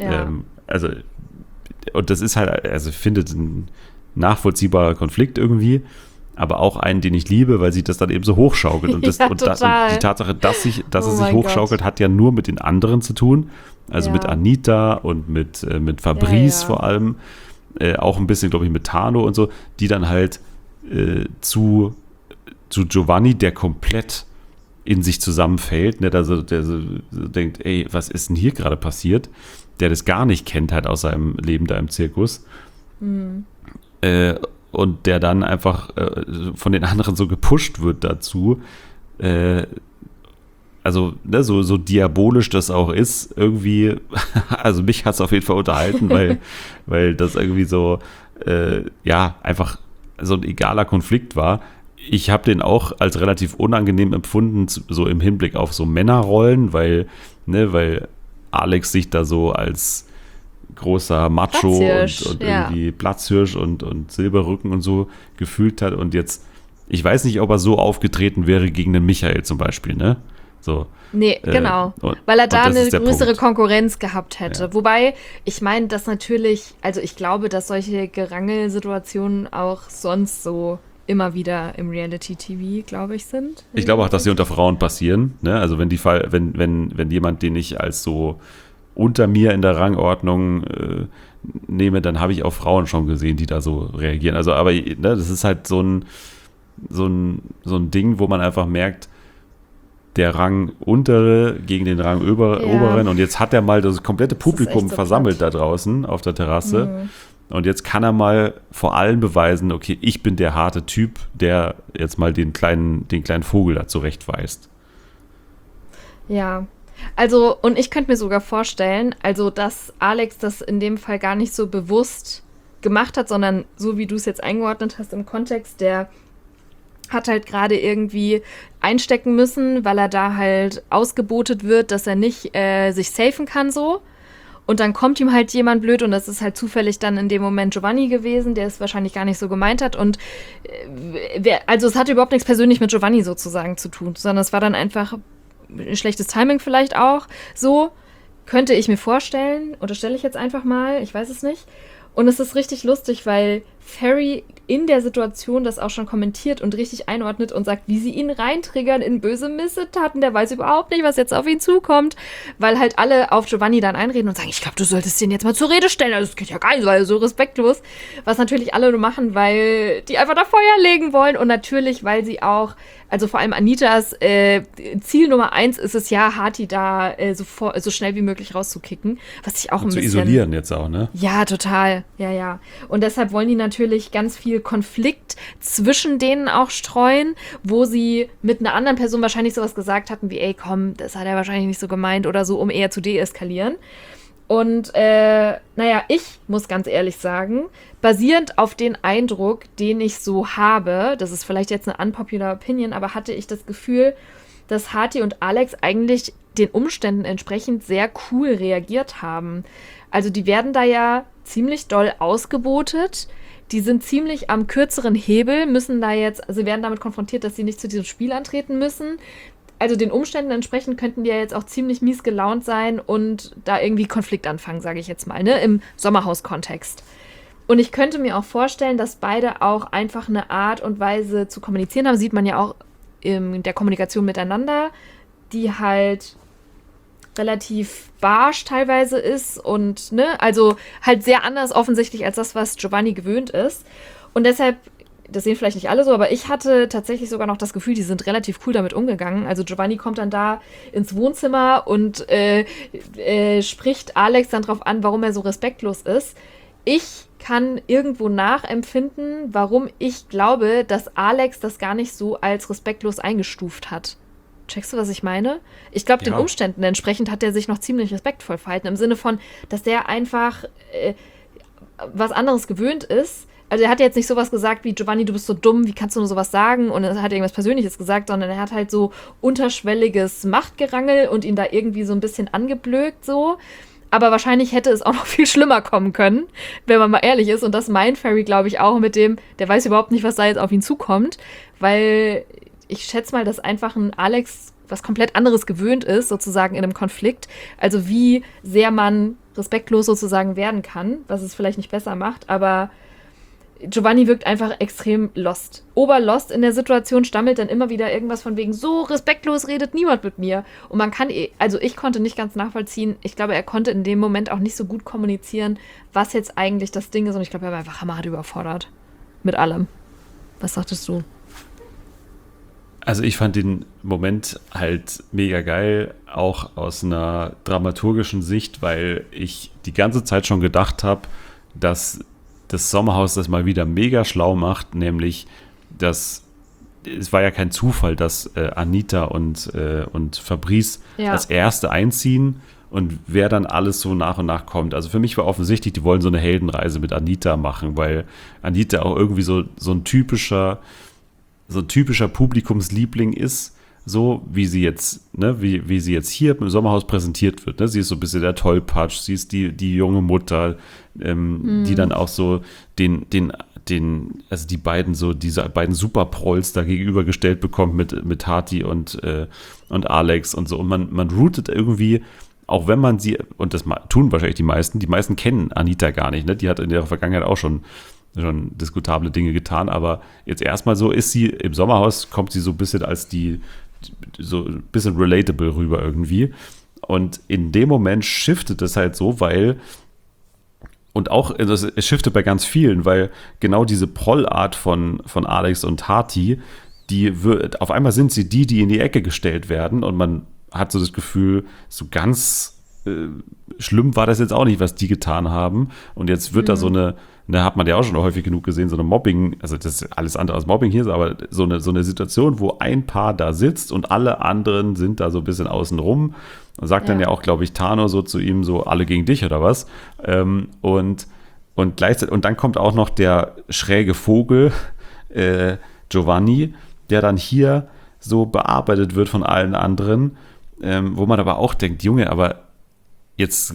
Und das ist halt, also ich finde, ein nachvollziehbarer Konflikt irgendwie, aber auch einen, den ich liebe, weil sie das dann eben so hochschaukelt. Und, Ja, und total. die Tatsache, dass Oh es sich mein hochschaukelt, Gott. hat ja nur mit den anderen zu tun. Also Ja. mit Anita und mit Fabrice Ja. vor allem. Auch ein bisschen, glaube ich, mit Tano und so, die dann halt zu Giovanni, der komplett in sich zusammenfällt, der so denkt, ey, was ist denn hier gerade passiert? Der das gar nicht kennt halt aus seinem Leben da im Zirkus. Und der dann einfach von den anderen so gepusht wird dazu. Also, ne, so diabolisch das auch ist, irgendwie, also mich hat es auf jeden Fall unterhalten, weil das irgendwie so, einfach so ein egaler Konflikt war. Ich habe den auch als relativ unangenehm empfunden, so im Hinblick auf so Männerrollen, weil Alex sich da so als großer Macho Platzhirsch, und ja. irgendwie Platzhirsch und Silberrücken und so gefühlt hat. Und jetzt, ich weiß nicht, ob er so aufgetreten wäre gegen den Michael zum Beispiel, ne? So. Nee, genau. Weil er da eine größere Konkurrenz gehabt hätte. Ja. Wobei, ich meine, dass natürlich, also ich glaube, dass solche Gerangelsituationen auch sonst so immer wieder im Reality-TV, glaube ich, sind. Ich glaube auch, dass sie unter Frauen passieren. Ne? Also wenn jemand, den ich als so unter mir in der Rangordnung nehme, dann habe ich auch Frauen schon gesehen, die da so reagieren. Also, aber ne, das ist halt so ein Ding, wo man einfach merkt, der Rang untere gegen den Rang oberen und jetzt hat er mal das komplette Publikum echt so versammelt platt. da draußen auf der Terrasse und jetzt kann er mal vor allen beweisen, okay, ich bin der harte Typ, der jetzt mal den kleinen Vogel da zurechtweist. Ja, also, und ich könnte mir sogar vorstellen, also, dass Alex das in dem Fall gar nicht so bewusst gemacht hat, sondern so wie du es jetzt eingeordnet hast im Kontext, der hat halt gerade irgendwie einstecken müssen, weil er da halt ausgebotet wird, dass er nicht sich safen kann so. Und dann kommt ihm halt jemand blöd und das ist halt zufällig dann in dem Moment Giovanni gewesen, der es wahrscheinlich gar nicht so gemeint hat. Und also es hatte überhaupt nichts persönlich mit Giovanni sozusagen zu tun, sondern es war dann einfach ein schlechtes Timing vielleicht auch so. Könnte ich mir vorstellen, oder stelle ich jetzt einfach mal, ich weiß es nicht. Und es ist richtig lustig, weil Ferry in der Situation das auch schon kommentiert und richtig einordnet und sagt, wie sie ihn reintriggern in böse Missetaten. Der weiß überhaupt nicht, was jetzt auf ihn zukommt, weil halt alle auf Giovanni dann einreden und sagen, ich glaube, du solltest den jetzt mal zur Rede stellen. Also das geht ja gar nicht, weil er so respektlos. Was natürlich alle nur machen, weil die einfach da Feuer legen wollen und natürlich, weil sie auch, also vor allem Anitas Ziel Nummer 1 ist es ja, Hati da so schnell wie möglich rauszukicken, was ich auch ein Zu bisschen... isolieren jetzt auch, ne? Ja, total. Ja. Und deshalb wollen die natürlich ganz viel Konflikt zwischen denen auch streuen, wo sie mit einer anderen Person wahrscheinlich sowas gesagt hatten wie, ey, komm, das hat er wahrscheinlich nicht so gemeint oder so, um eher zu deeskalieren. Und ich muss ganz ehrlich sagen, basierend auf den Eindruck, den ich so habe, das ist vielleicht jetzt eine unpopular Opinion, aber hatte ich das Gefühl, dass Hati und Alex eigentlich den Umständen entsprechend sehr cool reagiert haben. Also die werden da ja ziemlich doll ausgebotet. Die sind ziemlich am kürzeren Hebel, sie werden damit konfrontiert, dass sie nicht zu diesem Spiel antreten müssen. Also den Umständen entsprechend könnten die ja jetzt auch ziemlich mies gelaunt sein und da irgendwie Konflikt anfangen, sage ich jetzt mal, ne, im Sommerhaus-Kontext. Und ich könnte mir auch vorstellen, dass beide auch einfach eine Art und Weise zu kommunizieren haben, sieht man ja auch in der Kommunikation miteinander, die halt relativ barsch teilweise ist und, ne, also halt sehr anders offensichtlich als das, was Giovanni gewöhnt ist. Und deshalb, das sehen vielleicht nicht alle so, aber ich hatte tatsächlich sogar noch das Gefühl, die sind relativ cool damit umgegangen. Also Giovanni kommt dann da ins Wohnzimmer und spricht Alex dann drauf an, warum er so respektlos ist. ich kann irgendwo nachempfinden, warum ich glaube, dass Alex das gar nicht so als respektlos eingestuft hat. Checkst du, was ich meine? Ich glaube, den Umständen entsprechend hat er sich noch ziemlich respektvoll verhalten. Im Sinne von, dass der einfach was anderes gewöhnt ist. Also er hat jetzt nicht sowas gesagt wie, Giovanni, du bist so dumm, wie kannst du nur sowas sagen? Und er hat irgendwas Persönliches gesagt, sondern er hat halt so unterschwelliges Machtgerangel und ihn da irgendwie so ein bisschen angeblökt so. Aber wahrscheinlich hätte es auch noch viel schlimmer kommen können, wenn man mal ehrlich ist. Und das meint Ferry, glaube ich, auch mit dem, der weiß überhaupt nicht, was da jetzt auf ihn zukommt. Weil ich schätze mal, dass einfach ein Alex was komplett anderes gewöhnt ist, sozusagen in einem Konflikt. Also wie sehr man respektlos sozusagen werden kann, was es vielleicht nicht besser macht. Aber Giovanni wirkt einfach extrem lost. Oberlost in der Situation, stammelt dann immer wieder irgendwas von wegen, so respektlos redet niemand mit mir. Und man kann, also ich konnte nicht ganz nachvollziehen, ich glaube, er konnte in dem Moment auch nicht so gut kommunizieren, was jetzt eigentlich das Ding ist. Und ich glaube, er war einfach hammerhart überfordert. Mit allem. Was sagtest du? Also ich fand den Moment halt mega geil, auch aus einer dramaturgischen Sicht, weil ich die ganze Zeit schon gedacht habe, dass das Sommerhaus das mal wieder mega schlau macht, nämlich, dass es war ja kein Zufall, dass Anita und Fabrice als Erste einziehen und wer dann alles so nach und nach kommt. Also für mich war offensichtlich, die wollen so eine Heldenreise mit Anita machen, weil Anita auch irgendwie so ein typischer Publikumsliebling ist, so wie sie jetzt, ne, wie sie jetzt hier im Sommerhaus präsentiert wird. Ne? Sie ist so ein bisschen der Tollpatsch, sie ist die junge Mutter, die dann auch so also die beiden so, diese beiden Superprolls da gegenübergestellt bekommt mit Hati und Alex und so. Und man rootet irgendwie, auch wenn man sie, und das tun wahrscheinlich die meisten kennen Anita gar nicht, ne? Die hat in ihrer Vergangenheit auch schon diskutable Dinge getan, aber jetzt erstmal so ist sie im Sommerhaus, kommt sie so ein bisschen als so ein bisschen relatable rüber irgendwie. Und in dem Moment shiftet es halt so, weil, und auch, also es shiftet bei ganz vielen, weil genau diese Prollart von Alex und Hati, auf einmal sind sie die in die Ecke gestellt werden und man hat so das Gefühl, so ganz schlimm war das jetzt auch nicht, was die getan haben. Und jetzt wird da so eine, hat man ja auch schon häufig genug gesehen, so eine Mobbing, also das ist alles andere als Mobbing hier, aber so eine Situation, wo ein Paar da sitzt und alle anderen sind da so ein bisschen außen rum. Und sagt dann ja auch, glaube ich, Tano so zu ihm, so alle gegen dich oder was. Und gleichzeitig, und dann kommt auch noch der schräge Vogel, Giovanni, der dann hier so bearbeitet wird von allen anderen, wo man aber auch denkt, Junge, aber jetzt,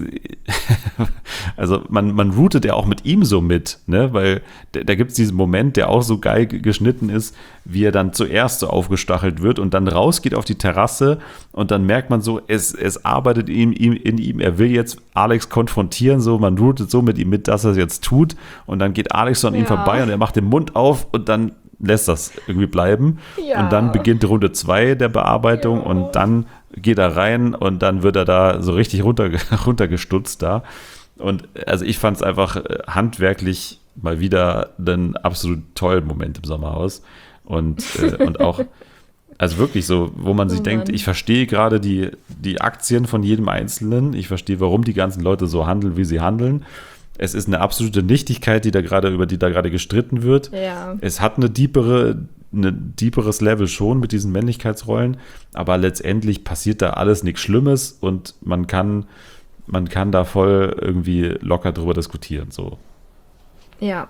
also man rootet ja auch mit ihm so mit, ne? Weil da gibt es diesen Moment, der auch so geil geschnitten ist, wie er dann zuerst so aufgestachelt wird und dann rausgeht auf die Terrasse und dann merkt man so, es arbeitet in ihm, er will jetzt Alex konfrontieren, so, man rootet so mit ihm mit, dass er es jetzt tut und dann geht Alex so an ihm vorbei und er macht den Mund auf und dann lässt das irgendwie bleiben. Ja. Und dann beginnt Runde 2 der Bearbeitung und dann geht er rein und dann wird er da so richtig runtergestutzt da. Und also ich fand es einfach handwerklich mal wieder einen absolut tollen Moment im Sommerhaus. Und auch, also wirklich so, wo man sich denkt, ich verstehe gerade die Aktien von jedem Einzelnen. Ich verstehe, warum die ganzen Leute so handeln, wie sie handeln. Es ist eine absolute Nichtigkeit, über die da gerade gestritten wird. Ja. Es hat ein deeperes Level schon mit diesen Männlichkeitsrollen, aber letztendlich passiert da alles nichts Schlimmes und man kann da voll irgendwie locker drüber diskutieren. So. Ja.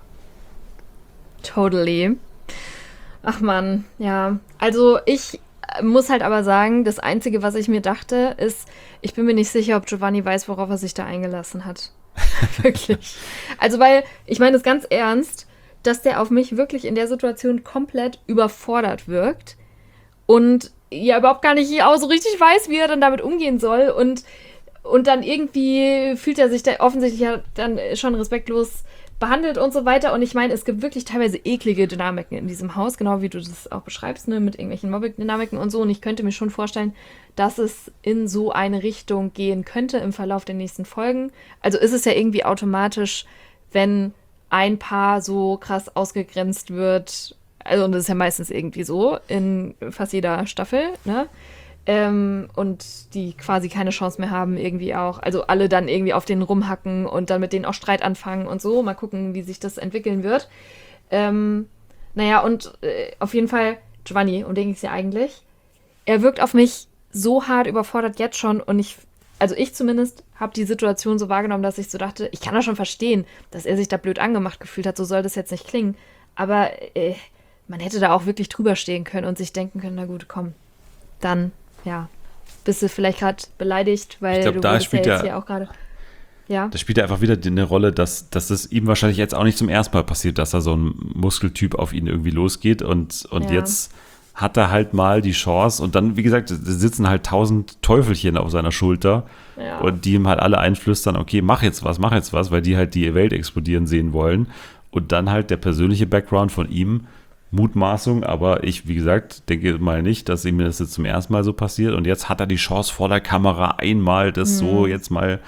Totally. Ach man, ja. Also ich muss halt aber sagen, das Einzige, was ich mir dachte, ist, ich bin mir nicht sicher, ob Giovanni weiß, worauf er sich da eingelassen hat. Wirklich. Also, weil, ich meine das ganz ernst, dass der auf mich wirklich in der Situation komplett überfordert wirkt und ja überhaupt gar nicht auch so richtig weiß, wie er dann damit umgehen soll und dann irgendwie fühlt er sich da offensichtlich ja dann schon respektlos behandelt und so weiter. Und ich meine, es gibt wirklich teilweise eklige Dynamiken in diesem Haus, genau wie du das auch beschreibst, ne, mit irgendwelchen Mobbing-Dynamiken und so. Und ich könnte mir schon vorstellen, dass es in so eine Richtung gehen könnte im Verlauf der nächsten Folgen. Also ist es ja irgendwie automatisch, wenn ein Paar so krass ausgegrenzt wird, also und das ist ja meistens irgendwie so in fast jeder Staffel, ne, und die quasi keine Chance mehr haben, irgendwie auch, also alle dann irgendwie auf denen rumhacken und dann mit denen auch Streit anfangen und so. Mal gucken, wie sich das entwickeln wird. Naja, und auf jeden Fall, Giovanni, um den ging es ja eigentlich, er wirkt auf mich so hart überfordert jetzt schon und ich zumindest habe die Situation so wahrgenommen, dass ich so dachte, ich kann das schon verstehen, dass er sich da blöd angemacht gefühlt hat, so soll das jetzt nicht klingen, aber man hätte da auch wirklich drüber stehen können und sich denken können, na gut, komm, dann, ja, bist du vielleicht gerade beleidigt, weil Ich glaub, du da wurdest spielt ja jetzt ja- hier auch gerade, ja, Da spielt er einfach wieder eine Rolle, dass das ihm wahrscheinlich jetzt auch nicht zum ersten Mal passiert, dass da so ein Muskeltyp auf ihn irgendwie losgeht und Ja. jetzt hat er halt mal die Chance und dann, wie gesagt, sitzen halt 1000 Teufelchen auf seiner Schulter ja. und die ihm halt alle einflüstern, okay, mach jetzt was, weil die halt die Welt explodieren sehen wollen und dann halt der persönliche Background von ihm, Mutmaßung, aber ich, wie gesagt, denke mal nicht, dass ihm das jetzt zum ersten Mal so passiert und jetzt hat er die Chance vor der Kamera einmal das so jetzt mal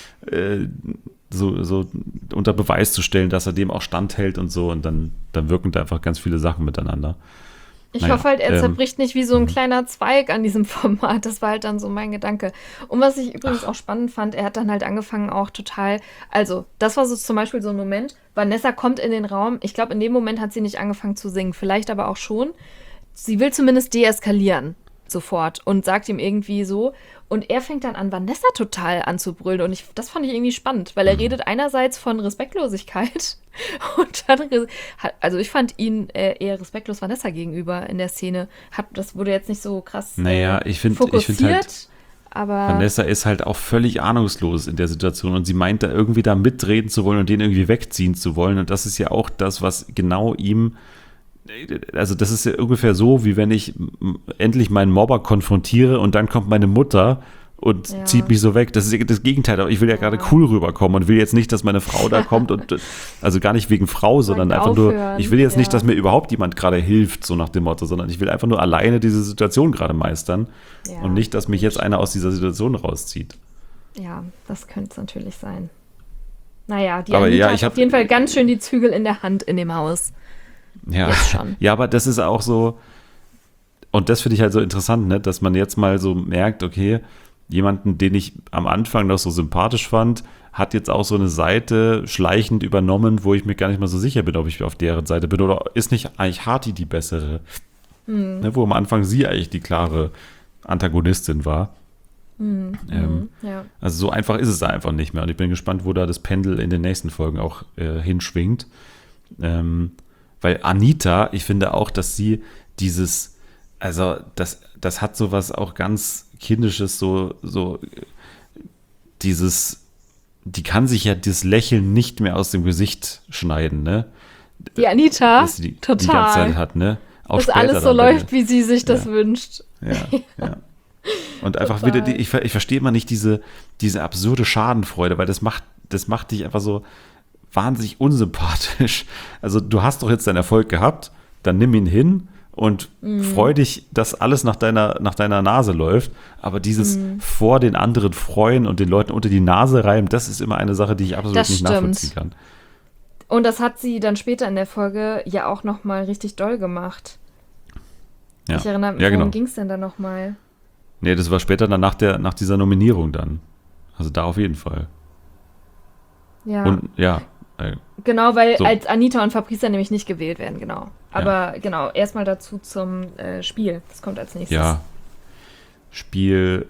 so unter Beweis zu stellen, dass er dem auch standhält und so und dann wirken da einfach ganz viele Sachen miteinander. Ich Naja, hoffe halt, er zerbricht nicht wie so ein kleiner Zweig an diesem Format. Das war halt dann so mein Gedanke. Und was ich übrigens auch spannend fand, er hat dann halt angefangen auch total, also das war so zum Beispiel so ein Moment, Vanessa kommt in den Raum, ich glaube in dem Moment hat sie nicht angefangen zu singen, vielleicht aber auch schon. Sie will zumindest deeskalieren sofort und sagt ihm irgendwie so und er fängt dann an, Vanessa total anzubrüllen und das fand ich irgendwie spannend, weil er redet einerseits von Respektlosigkeit und dann, also ich fand ihn eher respektlos Vanessa gegenüber in der Szene. Das wurde jetzt nicht so krass Naja, ich find fokussiert, halt, aber Vanessa ist halt auch völlig ahnungslos in der Situation und sie meint da irgendwie da mitreden zu wollen und den irgendwie wegziehen zu wollen und das ist ja auch das, was genau ihm, also das ist ja ungefähr so, wie wenn ich endlich meinen Mobber konfrontiere und dann kommt meine Mutter und Ja. zieht mich so weg. Das ist ja das Gegenteil, aber ich will ja gerade cool rüberkommen und will jetzt nicht, dass meine Frau da kommt und also gar nicht wegen Frau, sondern einfach nur, aufhören, ich will jetzt nicht, ja. dass mir überhaupt jemand gerade hilft, so nach dem Motto, sondern ich will einfach nur alleine diese Situation gerade meistern Ja, und nicht, dass mich jetzt einer aus dieser Situation rauszieht. ja, das könnte es natürlich sein. Naja, die Aber Anita ja, hat ich hab- auf jeden Fall ganz schön die Zügel in der Hand in dem Haus. Ja. Jetzt schon. Ja, aber das ist auch so, und das finde ich halt so interessant, ne, dass man jetzt mal so merkt, okay, jemanden, den ich am Anfang noch so sympathisch fand, hat jetzt auch so eine Seite schleichend übernommen, wo ich mir gar nicht mal so sicher bin, ob ich auf deren Seite bin. Oder ist nicht eigentlich Harty die bessere? Ne, wo am Anfang sie eigentlich die klare Antagonistin war. Ja. Also so einfach ist es da einfach nicht mehr. Und ich bin gespannt, wo da das Pendel in den nächsten Folgen auch hinschwingt. Weil Anita, ich finde auch, dass sie dieses, also das hat sowas auch ganz Kindisches, so dieses, die kann sich ja das Lächeln nicht mehr aus dem Gesicht schneiden, ne? Die Anita, Das sie die total. ganze Zeit hat, ne? Auch dass später alles so dann bei läuft, wie sie sich das Ja. wünscht. Ja. Und einfach Total. wieder, ich verstehe immer nicht diese absurde Schadenfreude, weil das macht dich einfach so wahnsinnig unsympathisch. Also du hast doch jetzt deinen Erfolg gehabt, dann nimm ihn hin und freu dich, dass alles nach deiner Nase läuft. Aber dieses vor den anderen freuen und den Leuten unter die Nase reiben, das ist immer eine Sache, die ich absolut Das nicht stimmt. nachvollziehen kann. Und das hat sie dann später in der Folge ja auch nochmal richtig doll gemacht. Ja, Ich erinnere mich, ja, genau. worum ging es denn da nochmal? Nee, das war später dann nach dieser Nominierung dann. Also da auf jeden Fall. Ja, Und ja, genau, weil so. als Anita und Fabrice nämlich nicht gewählt werden, genau. Aber genau, erstmal dazu zum Spiel. Das kommt als nächstes. ja. Spiel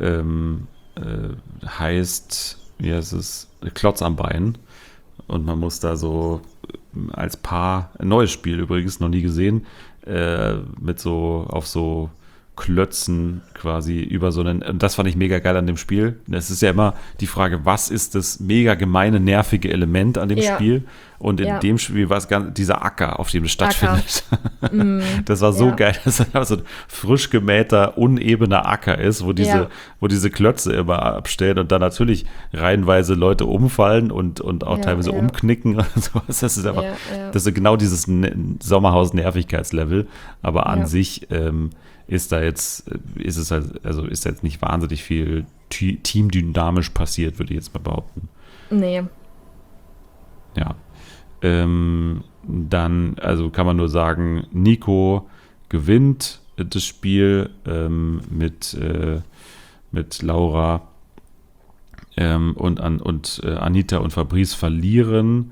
heißt, wie heißt es, Klotz am Bein. Und man muss da so als Paar, ein neues Spiel übrigens, noch nie gesehen, mit so auf so Klötzen quasi über so einen, und das fand ich mega geil an dem Spiel. Es ist ja immer die Frage, was ist das mega gemeine, nervige Element an dem Ja. Spiel? Und in Ja. dem Spiel war es dieser Acker, auf dem es stattfindet. Das war so Ja. geil, dass das so ein frisch gemähter, unebener Acker ist, wo diese Klötze immer abstellen und dann natürlich reihenweise Leute umfallen und auch Ja, teilweise ja. umknicken und sowas. Das ist einfach, Ja, ja. das ist genau dieses Sommerhaus-Nervigkeitslevel. Aber an Ja. sich ist da jetzt nicht wahnsinnig viel teamdynamisch passiert, würde ich jetzt mal behaupten. Nee. Ja. Dann, also kann man nur sagen, Nico gewinnt das Spiel mit Laura und Anita und Fabrice verlieren.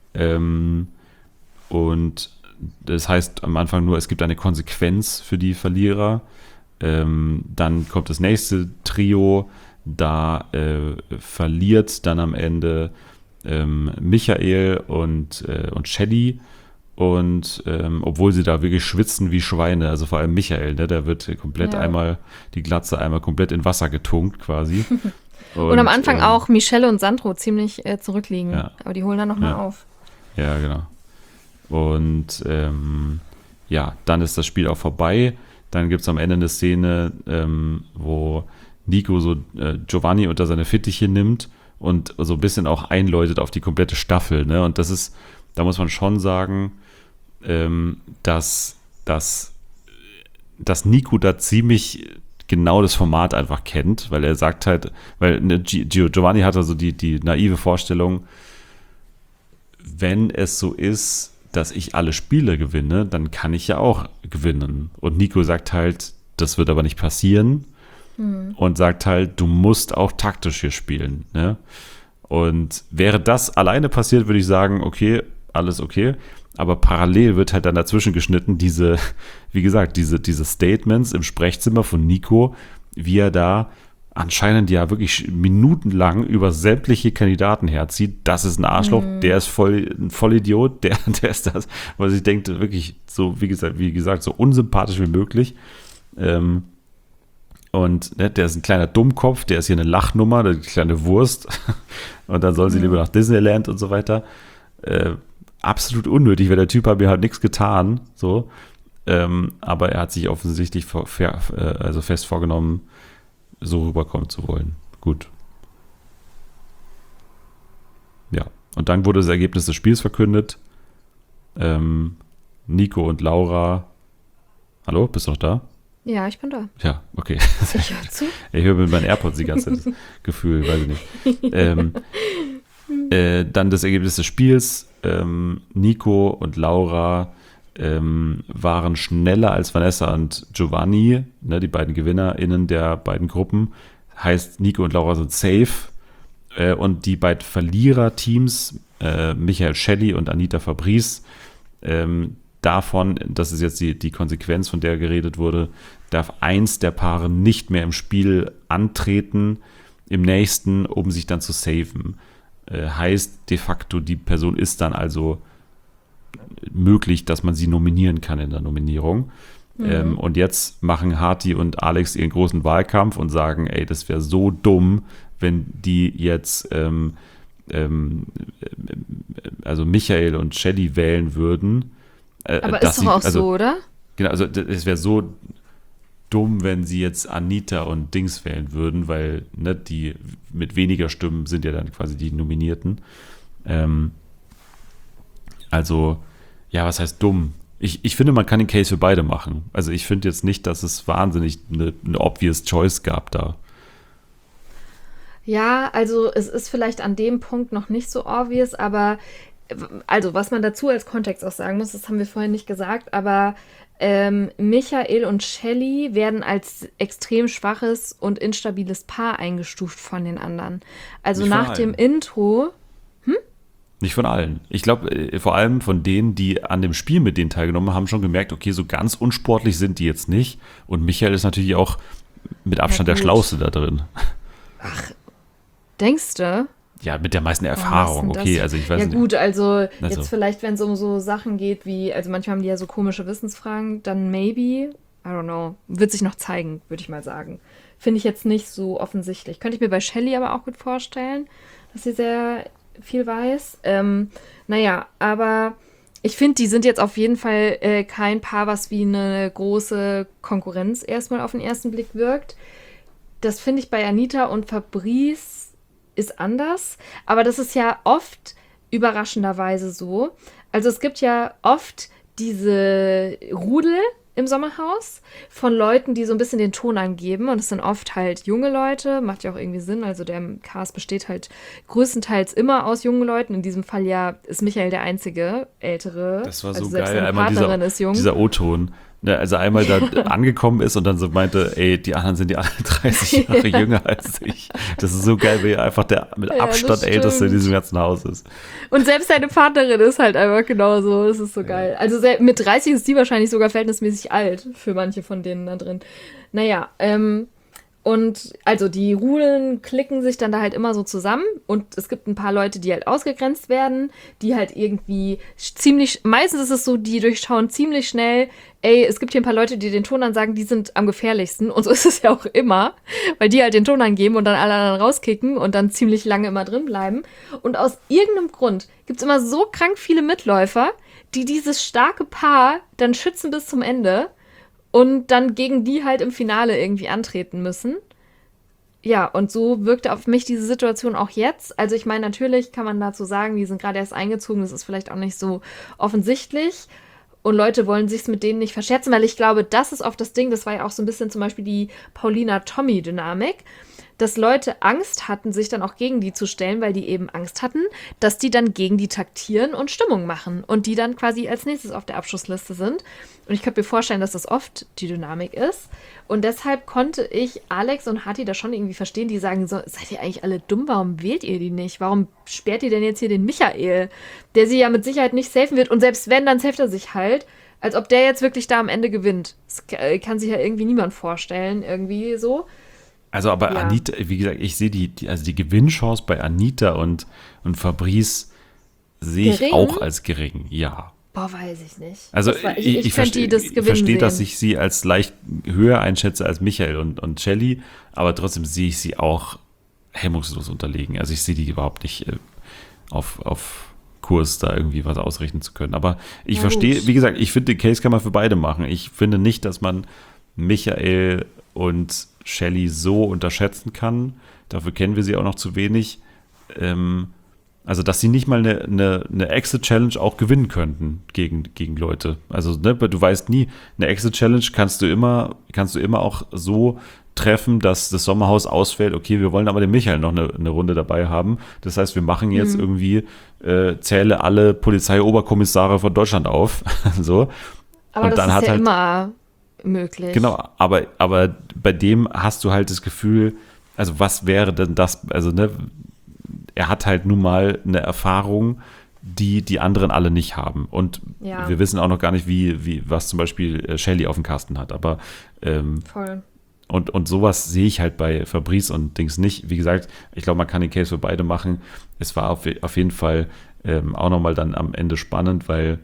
Und das heißt am Anfang nur, es gibt eine Konsequenz für die Verlierer. Dann kommt das nächste Trio, da verliert dann am Ende Michael und Shelly. Und obwohl sie da wirklich schwitzen wie Schweine, also vor allem Michael, ne, der wird komplett die Glatze einmal komplett in Wasser getunkt quasi. Und am Anfang auch Michelle und Sandro ziemlich zurückliegen, ja. Aber die holen dann nochmal auf. Ja, genau. Und dann ist das Spiel auch vorbei. Dann gibt es am Ende eine Szene, wo Nico so Giovanni unter seine Fittiche nimmt und so ein bisschen auch einläutet auf die komplette Staffel. Ne? Und das ist, da muss man schon sagen, dass Nico da ziemlich genau das Format einfach kennt, weil er sagt halt, weil Giovanni hat also die naive Vorstellung, wenn es so ist, dass ich alle Spiele gewinne, dann kann ich ja auch gewinnen. Und Nico sagt halt, das wird aber nicht passieren und sagt halt, du musst auch taktisch hier spielen. Ne? Und wäre das alleine passiert, würde ich sagen, okay, alles okay. Aber parallel wird halt dann dazwischen geschnitten, diese Statements im Sprechzimmer von Nico, wie er da anscheinend ja wirklich minutenlang über sämtliche Kandidaten herzieht. Das ist ein Arschloch, der ist ein Vollidiot, der ist das, weil ich denke, wirklich so, wie gesagt, so unsympathisch wie möglich. Und ne, der ist ein kleiner Dummkopf, der ist hier eine Lachnummer, eine kleine Wurst. Und dann soll sie lieber nach Disneyland und so weiter. Absolut unnötig, weil der Typ hat mir halt nichts getan. So. Aber er hat sich offensichtlich fest vorgenommen, so rüberkommen zu wollen. Gut. Ja. Und dann wurde das Ergebnis des Spiels verkündet. Nico und Laura. Hallo, bist du noch da? Ja, ich bin da. Ja, okay. Ich höre zu. Ich höre mit meinen AirPods die ganze Zeit das Gefühl, weiß ich nicht. Dann das Ergebnis des Spiels. Nico und Laura waren schneller als Vanessa und Giovanni, ne, die beiden GewinnerInnen der beiden Gruppen. Heißt, Nico und Laura sind safe. Und die beiden Verliererteams, Michael Shelly und Anita Fabrice, davon, das ist jetzt die Konsequenz, von der geredet wurde, darf eins der Paare nicht mehr im Spiel antreten, im nächsten, um sich dann zu saven. Heißt de facto, die Person ist dann also möglich, dass man sie nominieren kann in der Nominierung. Und jetzt machen Harti und Alex ihren großen Wahlkampf und sagen, ey, das wäre so dumm, wenn die jetzt also Michael und Shelly wählen würden. Aber ist doch auch so, oder? Genau, also es wäre so dumm, wenn sie jetzt Anita und Dings wählen würden, weil ne, die mit weniger Stimmen sind ja dann quasi die Nominierten. Also, ja, was heißt dumm? Ich finde, man kann den Case für beide machen. Also ich finde jetzt nicht, dass es wahnsinnig eine obvious choice gab da. Ja, also es ist vielleicht an dem Punkt noch nicht so obvious, aber also was man dazu als Kontext auch sagen muss, das haben wir vorhin nicht gesagt, aber Michael und Shelly werden als extrem schwaches und instabiles Paar eingestuft von den anderen. Also Nicht von nach dem allen. Intro. Nicht von allen. Ich glaube, vor allem von denen, die an dem Spiel mit denen teilgenommen haben, schon gemerkt, okay, so ganz unsportlich sind die jetzt nicht. Und Michael ist natürlich auch mit Abstand Ja, der gut. Schlauste da drin. Denkst du? Ja, mit der meisten Was Erfahrung, denn das? okay. Also ich weiß Ja nicht. gut, also Also. jetzt vielleicht, wenn es um so Sachen geht wie, also manchmal haben die ja so komische Wissensfragen, dann maybe, I don't know, wird sich noch zeigen, würde ich mal sagen. Finde ich jetzt nicht so offensichtlich. Könnte ich mir bei Shelly aber auch gut vorstellen, dass sie sehr viel weiß. Naja, aber ich finde, die sind jetzt auf jeden Fall kein Paar, was wie eine große Konkurrenz erstmal auf den ersten Blick wirkt. Das finde ich bei Anita und Fabrice ist anders, aber das ist ja oft überraschenderweise so. Also es gibt ja oft diese Rudel im Sommerhaus von Leuten, die so ein bisschen den Ton angeben, und es sind oft halt junge Leute, macht ja auch irgendwie Sinn, also der Cast besteht halt größtenteils immer aus jungen Leuten, in diesem Fall ja ist Michael der einzige ältere. Das war so also selbst geil. seine Einmal Partnerin ist jung. dieser O-Ton, Ne, also einmal da angekommen ist und dann so meinte, ey, die anderen sind ja alle 30 Jahre jünger als ich. Das ist so geil, weil er einfach der mit Abstand älteste in diesem ganzen Haus ist. Und selbst seine Partnerin ist halt einfach genauso. Das ist so geil. Also mit 30 ist die wahrscheinlich sogar verhältnismäßig alt für manche von denen da drin. Naja, und also die Rudeln klicken sich dann da halt immer so zusammen und es gibt ein paar Leute, die halt ausgegrenzt werden, die halt irgendwie meistens ist es so, die durchschauen ziemlich schnell, ey, es gibt hier ein paar Leute, die den Ton ansagen, die sind am gefährlichsten und so ist es ja auch immer, weil die halt den Ton angeben und dann alle anderen rauskicken und dann ziemlich lange immer drin bleiben. Und aus irgendeinem Grund gibt es immer so krank viele Mitläufer, die dieses starke Paar dann schützen bis zum Ende. Und dann gegen die halt im Finale irgendwie antreten müssen. Ja, und so wirkte auf mich diese Situation auch jetzt. Also ich meine, natürlich kann man dazu sagen, die sind gerade erst eingezogen, das ist vielleicht auch nicht so offensichtlich. Und Leute wollen sich's mit denen nicht verscherzen, weil ich glaube, das ist oft das Ding, das war ja auch so ein bisschen zum Beispiel die Paulina-Tommy-Dynamik, dass Leute Angst hatten, sich dann auch gegen die zu stellen, weil die eben Angst hatten, dass die dann gegen die taktieren und Stimmung machen und die dann quasi als nächstes auf der Abschussliste sind. Und ich könnte mir vorstellen, dass das oft die Dynamik ist. Und deshalb konnte ich Alex und Hati da schon irgendwie verstehen, die sagen so, seid ihr eigentlich alle dumm, warum wählt ihr die nicht? Warum sperrt ihr denn jetzt hier den Michael, der sie ja mit Sicherheit nicht safen wird? Und selbst wenn, dann saft er sich halt, als ob der jetzt wirklich da am Ende gewinnt. Das kann sich ja irgendwie niemand vorstellen, irgendwie so. Also aber ja. Anita, wie gesagt, ich sehe die Gewinnchance bei Anita und Fabrice sehe ich auch als gering, ja. Boah, weiß ich nicht. Also ich verstehe, dass ich sie als leicht höher einschätze als Michael und Shelly, aber trotzdem sehe ich sie auch hemmungslos unterlegen. Also ich sehe die überhaupt nicht auf Kurs, da irgendwie was ausrichten zu können. Aber ich verstehe, wie gesagt, ich finde, den Case kann man für beide machen. Ich finde nicht, dass man Michael und Shelly so unterschätzen kann. Dafür kennen wir sie auch noch zu wenig. Also, dass sie nicht mal eine Exit-Challenge auch gewinnen könnten gegen Leute. Also, ne, du weißt nie, eine Exit-Challenge kannst du immer auch so treffen, dass das Sommerhaus ausfällt. Okay, wir wollen aber den Michael noch eine Runde dabei haben. Das heißt, wir machen jetzt irgendwie, zähle alle Polizeioberkommissare von Deutschland auf. So. Aber und das dann ist ja halt immer möglich. Genau, aber bei dem hast du halt das Gefühl, also was wäre denn das, also ne, er hat halt nun mal eine Erfahrung, die anderen alle nicht haben. Und wir wissen auch noch gar nicht, was zum Beispiel Shelly auf dem Kasten hat. Aber voll. Und sowas sehe ich halt bei Fabrice und Dings nicht. Wie gesagt, ich glaube, man kann den Case für beide machen. Es war auf jeden Fall auch nochmal dann am Ende spannend, weil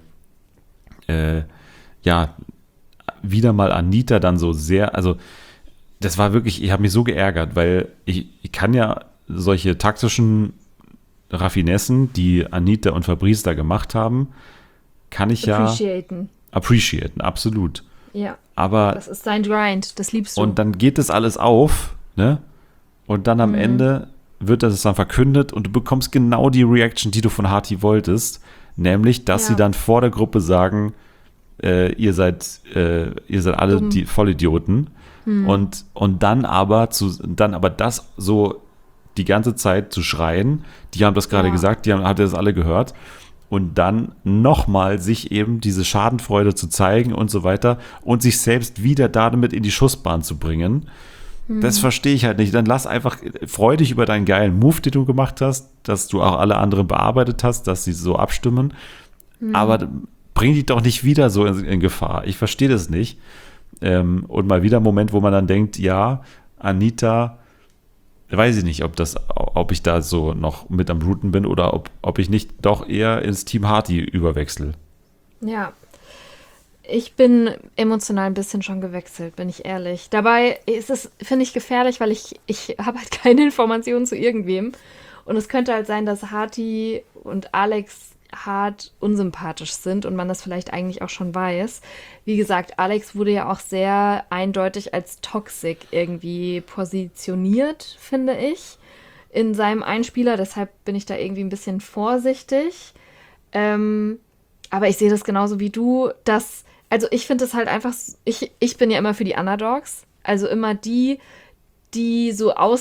wieder mal Anita dann so sehr, also das war wirklich, ich habe mich so geärgert, weil ich kann ja solche taktischen Raffinessen, die Anita und Fabrice da gemacht haben, kann ich appreciaten, absolut. Ja, aber das ist dein Grind, das liebst du. Und dann geht das alles auf, ne? Und dann am Ende wird das dann verkündet und du bekommst genau die Reaction, die du von Hati wolltest, nämlich, dass sie dann vor der Gruppe sagen, ihr seid alle die Vollidioten. Und dann aber das so die ganze Zeit zu schreien, die haben das gerade gesagt, hat das alle gehört, und dann nochmal sich eben diese Schadenfreude zu zeigen und so weiter und sich selbst wieder damit in die Schussbahn zu bringen. Das verstehe ich halt nicht. Dann freu dich über deinen geilen Move, den du gemacht hast, dass du auch alle anderen bearbeitet hast, dass sie so abstimmen. Aber bring dich doch nicht wieder so in Gefahr. Ich verstehe das nicht. Und mal wieder ein Moment, wo man dann denkt, ja, Anita, weiß ich nicht, ob ich da so noch mit am Routen bin oder ob ich nicht doch eher ins Team Hati überwechsel. Ja, ich bin emotional ein bisschen schon gewechselt, bin ich ehrlich. Dabei ist es, finde ich, gefährlich, weil ich habe halt keine Informationen zu irgendwem. Und es könnte halt sein, dass Hati und Alex hart unsympathisch sind und man das vielleicht eigentlich auch schon weiß. Wie gesagt, Alex wurde ja auch sehr eindeutig als toxic irgendwie positioniert, finde ich, in seinem Einspieler. Deshalb bin ich da irgendwie ein bisschen vorsichtig. Aber ich sehe das genauso wie du, also ich finde es halt einfach, ich bin ja immer für die Underdogs, also immer die so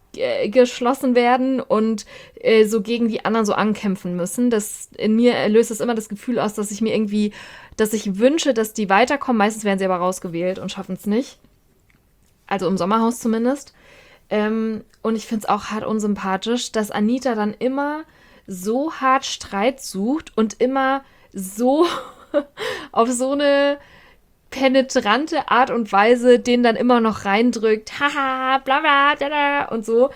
geschlossen werden und so gegen die anderen so ankämpfen müssen. Das in mir löst es immer das Gefühl aus, dass ich wünsche, dass die weiterkommen. Meistens werden sie aber rausgewählt und schaffen es nicht. Also im Sommerhaus zumindest. Und ich finde es auch hart unsympathisch, dass Anita dann immer so hart Streit sucht und immer so auf so eine penetrante Art und Weise den dann immer noch reindrückt, haha, bla bla, da, da, und so.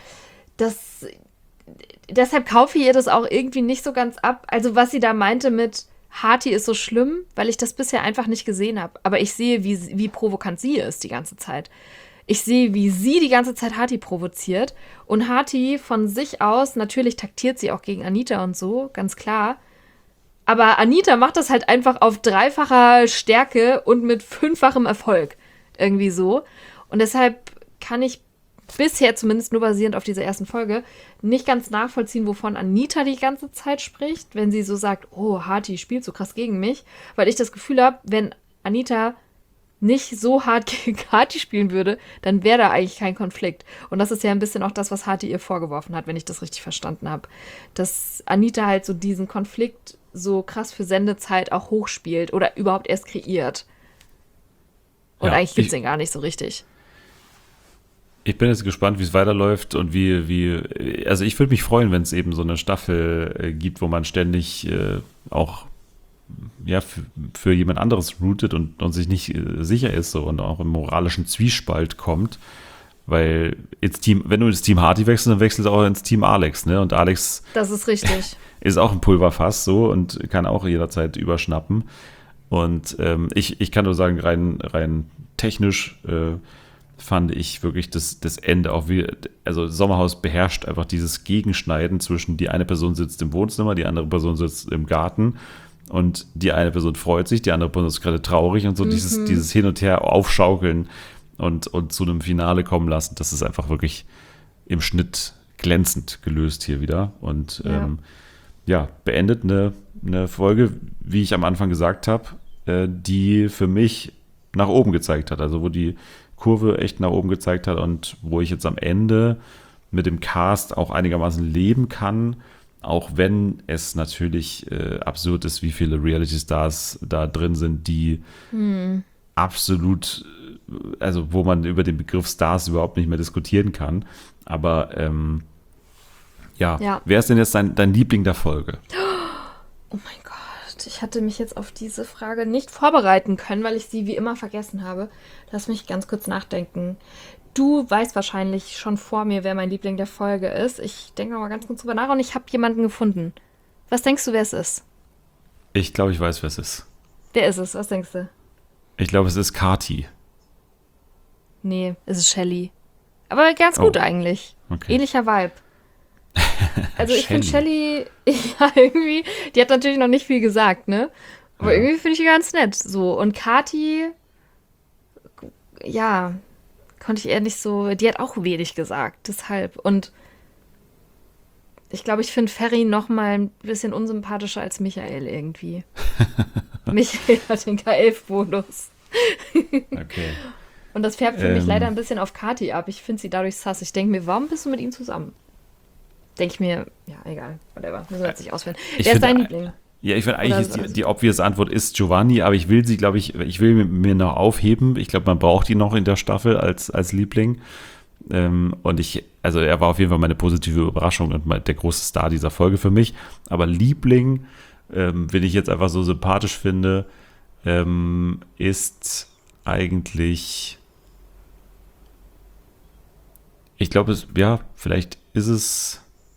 Deshalb kaufe ich ihr das auch irgendwie nicht so ganz ab. Also was sie da meinte mit Hati ist so schlimm, weil ich das bisher einfach nicht gesehen habe. Aber ich sehe, wie provokant sie ist die ganze Zeit. Ich sehe, wie sie die ganze Zeit Hati provoziert. Und Hati von sich aus, natürlich taktiert sie auch gegen Anita und so, ganz klar. Aber Anita macht das halt einfach auf 3-facher Stärke und mit 5-fachem Erfolg. Irgendwie so. Und deshalb kann ich bisher, zumindest nur basierend auf dieser ersten Folge, nicht ganz nachvollziehen, wovon Anita die ganze Zeit spricht, wenn sie so sagt, oh, Hati spielt so krass gegen mich. Weil ich das Gefühl habe, wenn Anita nicht so hart gegen Hati spielen würde, dann wäre da eigentlich kein Konflikt. Und das ist ja ein bisschen auch das, was Hati ihr vorgeworfen hat, wenn ich das richtig verstanden habe. Dass Anita halt so diesen Konflikt so krass für Sendezeit auch hochspielt oder überhaupt erst kreiert. Und Ja, eigentlich gibt es den gar nicht so richtig. Ich bin jetzt gespannt, wie es weiterläuft und also ich würde mich freuen, wenn es eben so eine Staffel gibt, wo man ständig auch für jemand anderes rootet und sich nicht sicher ist so, und auch im moralischen Zwiespalt kommt. Weil wenn du ins Team Hati wechselst, dann wechselst du auch ins Team Alex, ne? Und Alex Das ist richtig. ist auch ein Pulverfass so und kann auch jederzeit überschnappen. Und ich kann nur sagen, rein technisch fand ich wirklich das Ende auch also Sommerhaus beherrscht einfach dieses Gegenschneiden zwischen die eine Person sitzt im Wohnzimmer, die andere Person sitzt im Garten und die eine Person freut sich, die andere Person ist gerade traurig und so dieses Hin und Her aufschaukeln und zu einem Finale kommen lassen, das ist einfach wirklich im Schnitt glänzend gelöst hier wieder und beendet eine Folge, wie ich am Anfang gesagt habe, die für mich nach oben gezeigt hat, also wo die Kurve echt nach oben gezeigt hat und wo ich jetzt am Ende mit dem Cast auch einigermaßen leben kann, auch wenn es natürlich absurd ist, wie viele Reality-Stars da drin sind, die absolut, also wo man über den Begriff Stars überhaupt nicht mehr diskutieren kann. Aber wer ist denn jetzt dein Liebling der Folge? Oh mein Gott, ich hatte mich jetzt auf diese Frage nicht vorbereiten können, weil ich sie wie immer vergessen habe. Lass mich ganz kurz nachdenken. Du weißt wahrscheinlich schon vor mir, wer mein Liebling der Folge ist. Ich denke noch mal ganz kurz drüber nach und ich habe jemanden gefunden. Was denkst du, wer es ist? Ich glaube, ich weiß, wer es ist. Wer ist es? Was denkst du? Ich glaube, es ist Kati. Nee, es ist Shelly. Aber ganz gut eigentlich. Okay. Ähnlicher Vibe. Also ich finde Shelly, ja irgendwie, die hat natürlich noch nicht viel gesagt, ne? Aber irgendwie finde ich die ganz nett. So, und Kati, ja, konnte ich eher nicht so, die hat auch wenig gesagt, deshalb. Und ich glaube, ich finde Ferry noch mal ein bisschen unsympathischer als Michael irgendwie. Michael hat den K11-Bonus. Okay. Und das färbt für mich leider ein bisschen auf Kati ab. Ich finde sie dadurch sass. Ich denke mir, warum bist du mit ihm zusammen? Denke ich mir, ja, egal, whatever. Müssen wir jetzt nicht ausführen. Wer ist dein Liebling? Ja, ich finde eigentlich ist die obvious Antwort ist Giovanni, aber ich will sie, glaube ich mir noch aufheben. Ich glaube, man braucht ihn noch in der Staffel als Liebling. Und also er war auf jeden Fall meine positive Überraschung und der große Star dieser Folge für mich. Aber Liebling, wenn ich jetzt einfach so sympathisch finde, ist eigentlich, ich glaube, vielleicht ist es,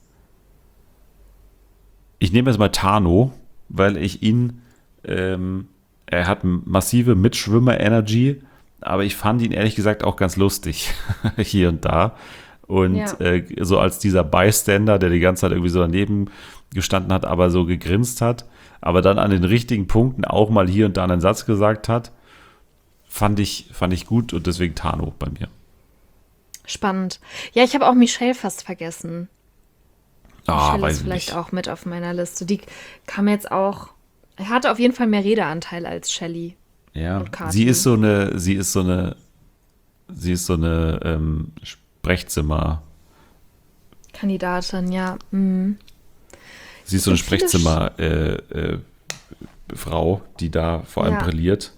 ich nehme jetzt mal Tano, weil ich ihn, er hat massive Mitschwimmer-Energy, aber ich fand ihn ehrlich gesagt auch ganz lustig hier und da. Und so als dieser Bystander, der die ganze Zeit irgendwie so daneben gestanden hat, aber so gegrinst hat, aber dann an den richtigen Punkten auch mal hier und da einen Satz gesagt hat, fand ich gut und deswegen Tano bei mir. Spannend. Ja, ich habe auch Michelle fast vergessen. Michelle weiß ist ich vielleicht nicht. auch mit auf meiner Liste. Die kam jetzt auch, er hatte auf jeden Fall mehr Redeanteil als Shelly. Ja, und Kati. sie ist so eine Sprechzimmer Kandidatin, ja. Sie ist so eine Es gibt viele Sprechzimmer-Frau, die da vor allem Ja. brilliert.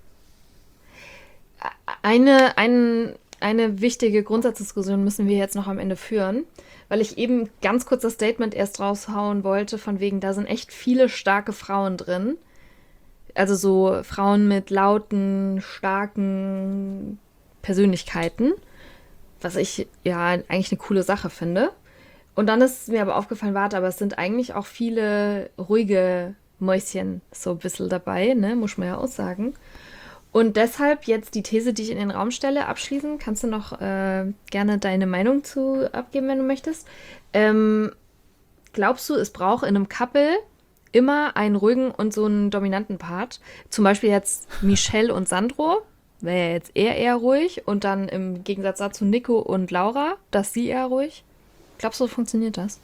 Eine wichtige Grundsatzdiskussion müssen wir jetzt noch am Ende führen, weil ich eben ganz kurz das Statement erst raushauen wollte, von wegen, da sind echt viele starke Frauen drin. Also so Frauen mit lauten, starken Persönlichkeiten, was ich ja eigentlich eine coole Sache finde. Und dann ist mir aber aufgefallen, warte, aber es sind eigentlich auch viele ruhige Mäuschen so ein bisschen dabei, ne, muss man ja auch sagen. Und deshalb jetzt die These, die ich in den Raum stelle, abschließen. Kannst du noch gerne deine Meinung zu abgeben, wenn du möchtest. Glaubst du, es braucht in einem Couple immer einen ruhigen und so einen dominanten Part? Zum Beispiel jetzt Michelle und Sandro, wäre ja jetzt eher ruhig. Und dann im Gegensatz dazu Nico und Laura, dass sie eher ruhig. Glaubst du, funktioniert das?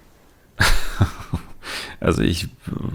Also ich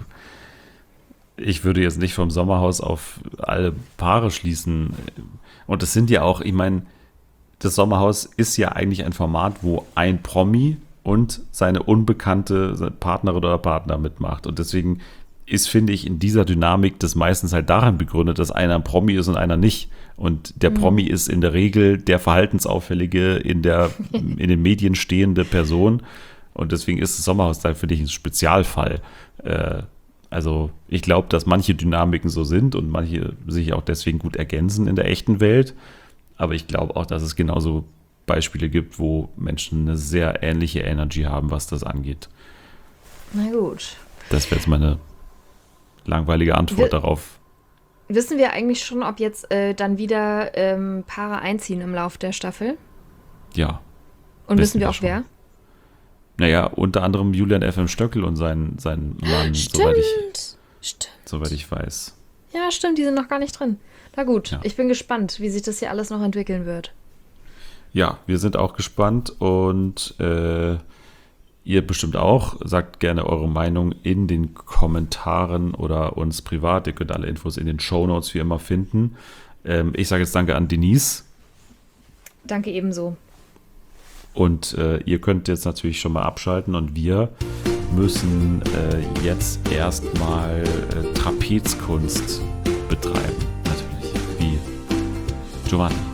würde jetzt nicht vom Sommerhaus auf alle Paare schließen. Und das sind ja auch, ich meine, das Sommerhaus ist ja eigentlich ein Format, wo ein Promi und seine unbekannte Partnerin oder Partner mitmacht. Und deswegen ist, finde ich, in dieser Dynamik das meistens halt daran begründet, dass einer ein Promi ist und einer nicht. Und der Promi ist in der Regel der verhaltensauffällige, in den Medien stehende Person. Und deswegen ist das Sommerhaus da für dich ein Spezialfall. Also ich glaube, dass manche Dynamiken so sind und manche sich auch deswegen gut ergänzen in der echten Welt. Aber ich glaube auch, dass es genauso Beispiele gibt, wo Menschen eine sehr ähnliche Energy haben, was das angeht. Na gut. Das wäre jetzt meine langweilige Antwort Wir- darauf. Wissen wir eigentlich schon, ob jetzt dann wieder Paare einziehen im Lauf der Staffel? Ja. Und Wissen wissen wir wir auch schon. wer? Naja, unter anderem Julian F.M. Stöckel und sein Mann, soweit ich weiß. Ja, stimmt, die sind noch gar nicht drin. Na gut, Ja. ich bin gespannt, wie sich das hier alles noch entwickeln wird. Ja, wir sind auch gespannt und ihr bestimmt auch. Sagt gerne eure Meinung in den Kommentaren oder uns privat. Ihr könnt alle Infos in den Shownotes wie immer finden. Ich sage jetzt danke an Denise. Danke ebenso. Und ihr könnt jetzt natürlich schon mal abschalten und wir müssen jetzt erstmal Trapezkunst betreiben. Natürlich, wie Giovanni.